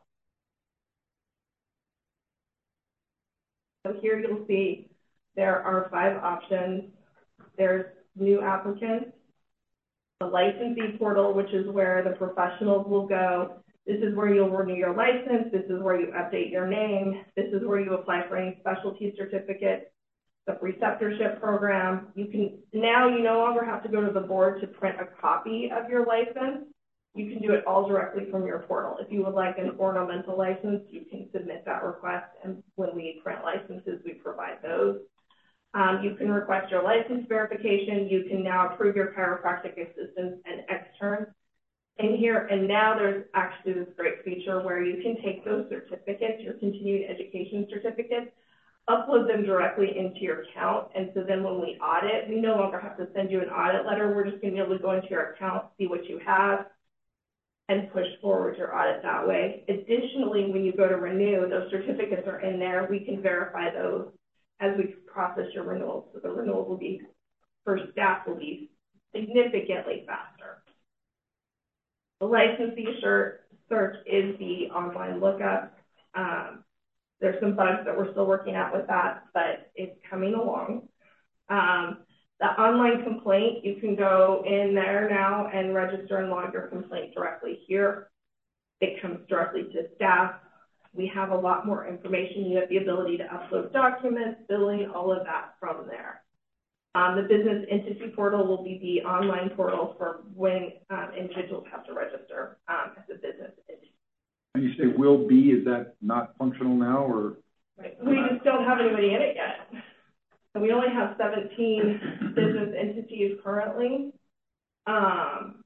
So here you'll see there are five options. There's new applicants, the licensing portal, which is where the professionals will go. This is where you'll renew your license. This is where you update your name. This is where you apply for any specialty certificates, the preceptorship program. You can, now you no longer have to go to the board to print a copy of your license. You can do it all directly from your portal. If you would like an ornamental license, you can submit that request, and when we print licenses, we provide those. Um, you can request your license verification. You can now approve your chiropractic assistants and externs in here. And now there's actually this great feature where you can take those certificates, your continuing education certificates, upload them directly into your account. And so then when we audit, we no longer have to send you an audit letter. We're just going to be able to go into your account, see what you have, and push forward your audit that way. Additionally, when you go to renew, those certificates are in there. We can verify those as we process your renewals. So the renewal will be, for staff, will be significantly faster. The licensee search is the online lookup. Um, there's some bugs that we're still working out with that, but it's coming along. Um, the online complaint, you can go in there now and register and log your complaint directly here. It comes directly to staff. We have a lot more information. You have the ability to upload documents, billing, all of that from there. Um, the business entity portal will be the online portal for when um, individuals have to register um, as a business entity. And you say will be, is that not functional now, or? Right. We just don't have anybody in it yet. So we only have seventeen business entities currently. Um,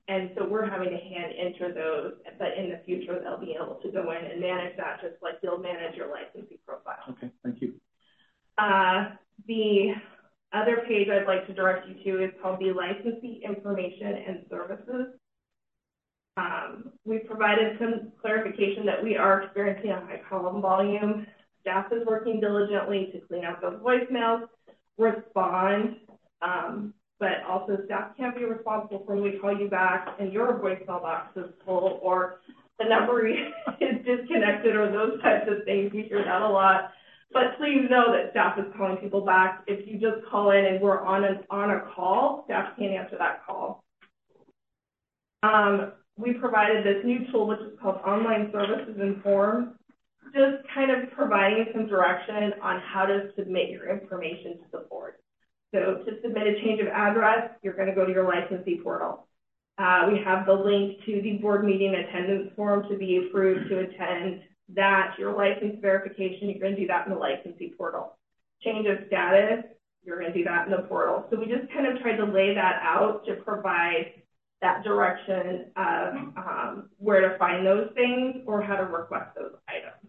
And so we're having to hand enter those, but in the future, they'll be able to go in and manage that just like you'll manage your licensee profile. Okay, thank you. Uh, the other page I'd like to direct you to is called the Licensee Information and Services. Um, we provided some clarification that we are experiencing a high call volume. Staff is working diligently to clean out those voicemails, respond, um, but also staff can't be responsible for when we call you back and your voicemail box is full or the number is disconnected or those types of things. We hear that a lot. But please know that staff is calling people back. If you just call in and we're on a, on a call, staff can't answer that call. Um, we provided this new tool, which is called Online Services and Forms, just kind of providing some direction on how to submit your information to the board. So to submit a change of address, you're going to go to your licensee portal. Uh, we have the link to the board meeting attendance form to be approved to attend that. Your license verification, you're going to do that in the licensee portal. Change of status, you're going to do that in the portal. So we just kind of tried to lay that out to provide that direction of um, where to find those things or how to request those items.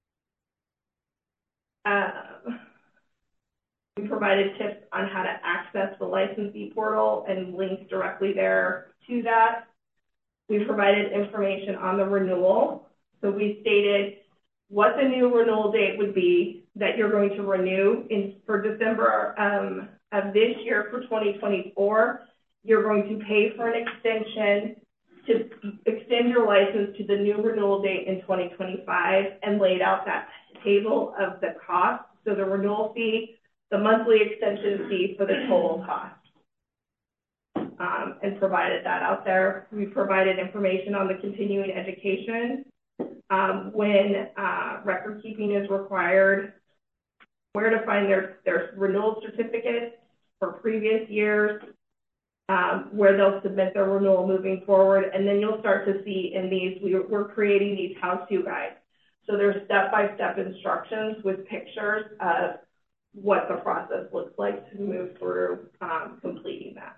Um, we provided tips on how to access the licensee portal and links directly there to that. We provided information on the renewal. So we stated what the new renewal date would be that you're going to renew in for December um, of this year for twenty twenty-four. You're going to pay for an extension to extend your license to the new renewal date in twenty twenty-five and laid out that table of the cost. So the renewal fee, the monthly extension fee for the total cost. Um, and provided that out there. We provided information on the continuing education, um, when uh, record keeping is required, where to find their, their renewal certificates for previous years, um, where they'll submit their renewal moving forward, and then you'll start to see in these, we, we're creating these how-to guides. So there's step-by-step instructions with pictures of what the process looks like to move through um, completing that.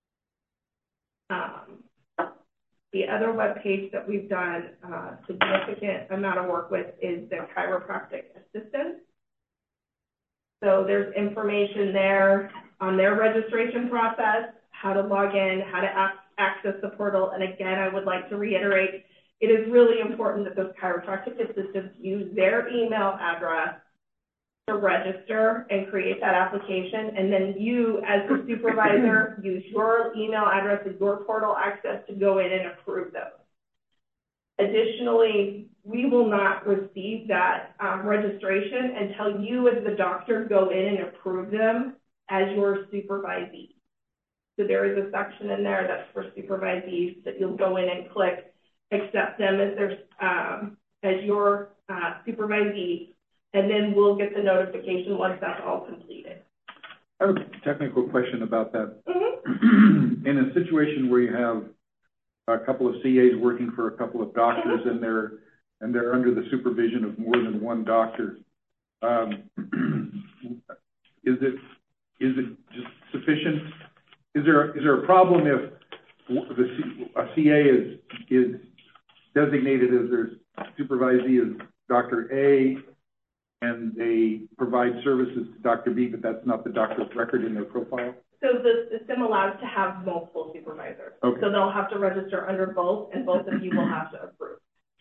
Um, the other web page that we've done a uh, significant amount of work with is the chiropractic assistance. So there's information there on their registration process, how to log in, how to ac access the portal. And again, I would like to reiterate, it is really important that those chiropractic assistants use their email address to register and create that application, and then you, as the supervisor, use your email address and your portal access to go in and approve those. Additionally, we will not receive that um, registration until you, as the doctor, go in and approve them as your supervisee. So there is a section in there that's for supervisees that you'll go in and click accept them as their um, as your uh, supervisee. And then we'll get the notification once that's all completed. I have a technical question about that. Mm-hmm. In a situation where you have a couple of C As working for a couple of doctors mm-hmm. and they're and they're under the supervision of more than one doctor, um, is it is it just sufficient? Is there is there a problem if the C, a C A is is designated as their supervisee as Doctor A, and they provide services to Doctor B, but that's not the doctor's record in their profile? So the system allows to have multiple supervisors. Okay. So they'll have to register under both, and both of you will have to approve.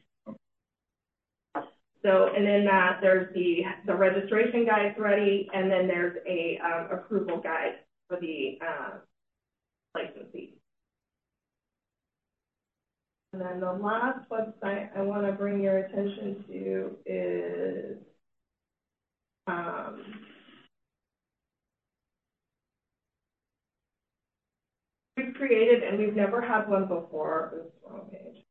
Okay. So, and then that there's the, the registration guides ready, and then there's a um, approval guide for the uh, licensee. And then the last website I want to bring your attention to is Um, we've created, and we've never had one before, oops, wrong page.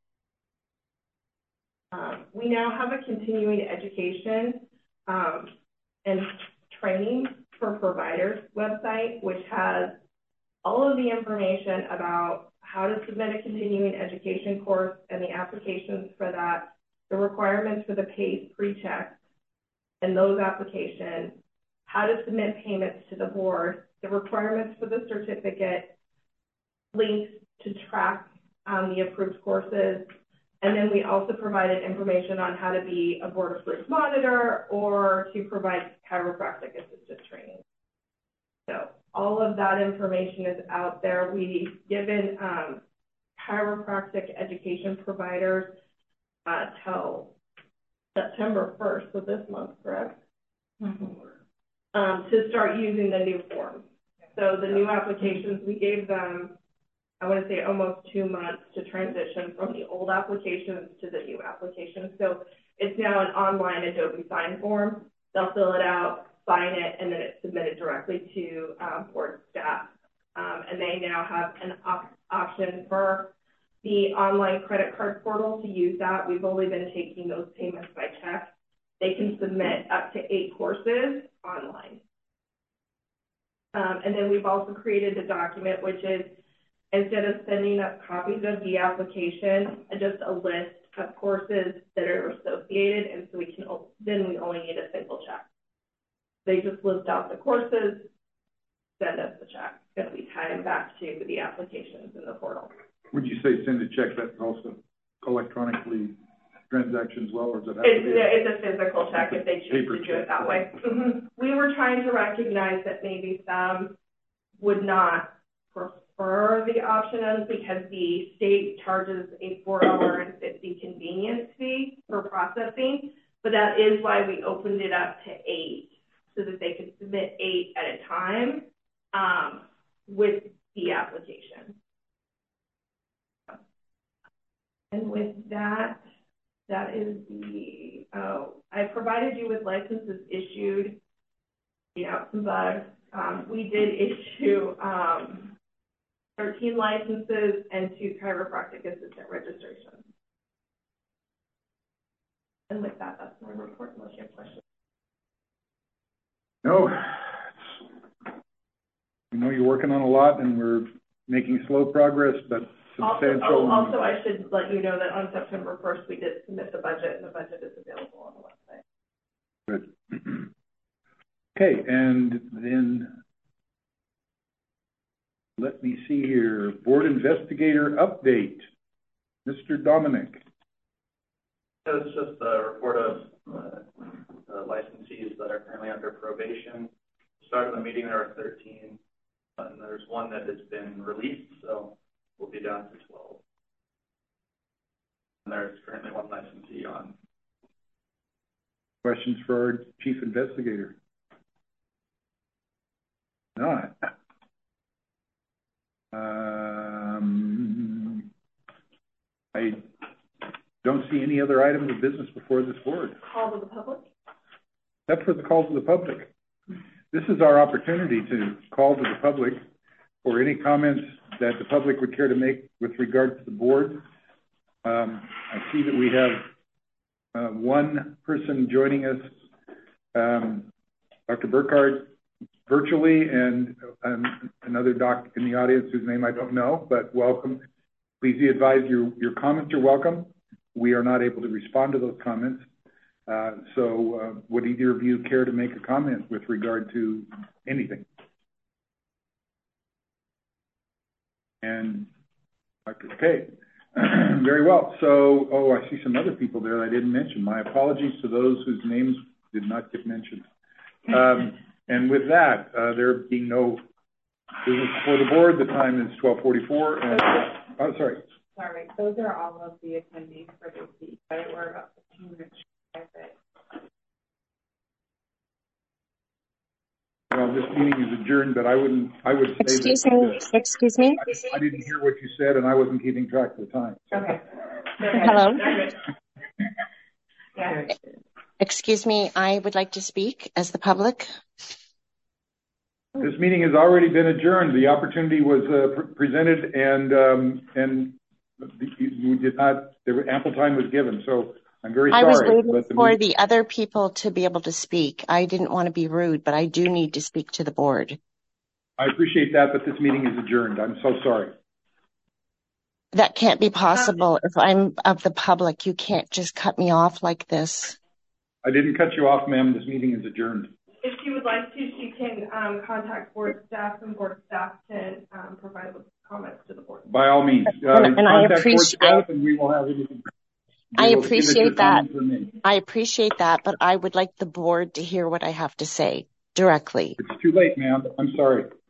Um, we now have a continuing education um, and training for providers website, which has all of the information about how to submit a continuing education course and the applications for that, the requirements for the PACE pre-check, and those applications, how to submit payments to the board, the requirements for the certificate, links to track um, the approved courses. And then we also provided information on how to be a board-approved monitor or to provide chiropractic assisted training. So all of that information is out there. We've given um, chiropractic education providers uh, till September first, so this month, correct? Mm-hmm. Um, to start using the new form. So the new applications, we gave them, I want to say almost two months to transition from the old applications to the new applications. So it's now an online Adobe sign form. They'll fill it out, sign it, and then it's submitted directly to um, board staff. Um, and they now have an op option for the online credit card portal to use that. We've only been taking those payments by check. They can submit up to eight courses online. Um, and then we've also created a document, which is, instead of sending us copies of the application, just a list of courses that are associated, and so we can, then we only need a single check. They just list out the courses, send us the check, and we tie them back to the applications in the portal. Would you say send a check that's also electronically transactions well, or is it? It's, it's a physical check if they choose to do it that way. Mm-hmm. We were trying to recognize that maybe some would not prefer the option because the state charges a four dollars and fifty cents convenience fee for processing, but that is why we opened it up to eight, so that they could submit eight at a time um, with the application. And with that, that is the, oh, I provided you with licenses issued, you know, some bugs. Um, we did issue um, thirteen licenses and two chiropractic assistant registrations. And with that, that's my report, unless you have questions. No, we know you're working on a lot and we're making slow progress, but substantial. Also, oh, also, I should let you know that on September first, we did submit the budget, and the budget is available on the website. Good. Okay, and then let me see here. Board investigator update. Mister Dominic. So it's just a report of uh, the licensees that are currently under probation. Started the meeting, there were thirteen, and there's one that has been released, so we'll be down to twelve. And there's currently one licensee on. Questions for our chief investigator? Not. Um, I don't see any other items of business before this board. Call to the public? Except for the call to the public. This is our opportunity to call to the public for any comments that the public would care to make with regard to the board. Um, I see that we have uh, one person joining us, um, Doctor Burkhardt, virtually, and um, another doc in the audience whose name I don't know, but welcome. Please be advised your, your comments are welcome. We are not able to respond to those comments. Uh, so uh, would either of you care to make a comment with regard to anything? And, okay, very well. So, oh, I see some other people there that I didn't mention. My apologies to those whose names did not get mentioned. Um, and with that, uh, there being no business before the board, the time is twelve forty-four. And, oh, sorry. Sorry, those are all of the attendees for this week, but we're about fifteen minutes shy of it. Well, this meeting is adjourned, but I wouldn't, I would say Excuse that, me, uh, excuse me. I, I didn't hear what you said, and I wasn't keeping track of the time. So. Okay. Hello. Yeah. Excuse me, I would like to speak as the public. This meeting has already been adjourned. The opportunity was uh, pr presented, and um, and we did not. There were ample time was given. So I'm very I sorry. was waiting but the for meeting... the other people to be able to speak. I didn't want to be rude, but I do need to speak to the board. I appreciate that, but this meeting is adjourned. I'm so sorry. That can't be possible. If I'm of the public, you can't just cut me off like this. I didn't cut you off, ma'am. This meeting is adjourned. If she would like to, she can um, contact board staff, and board staff can um, provide with comments to the board. By all means, uh, And- and I contact board appreciate- staff and we will have anything. I We will give it your appreciate that. comments or me. I appreciate that, but I would like the board to hear what I have to say directly. It's too late, ma'am. I'm sorry.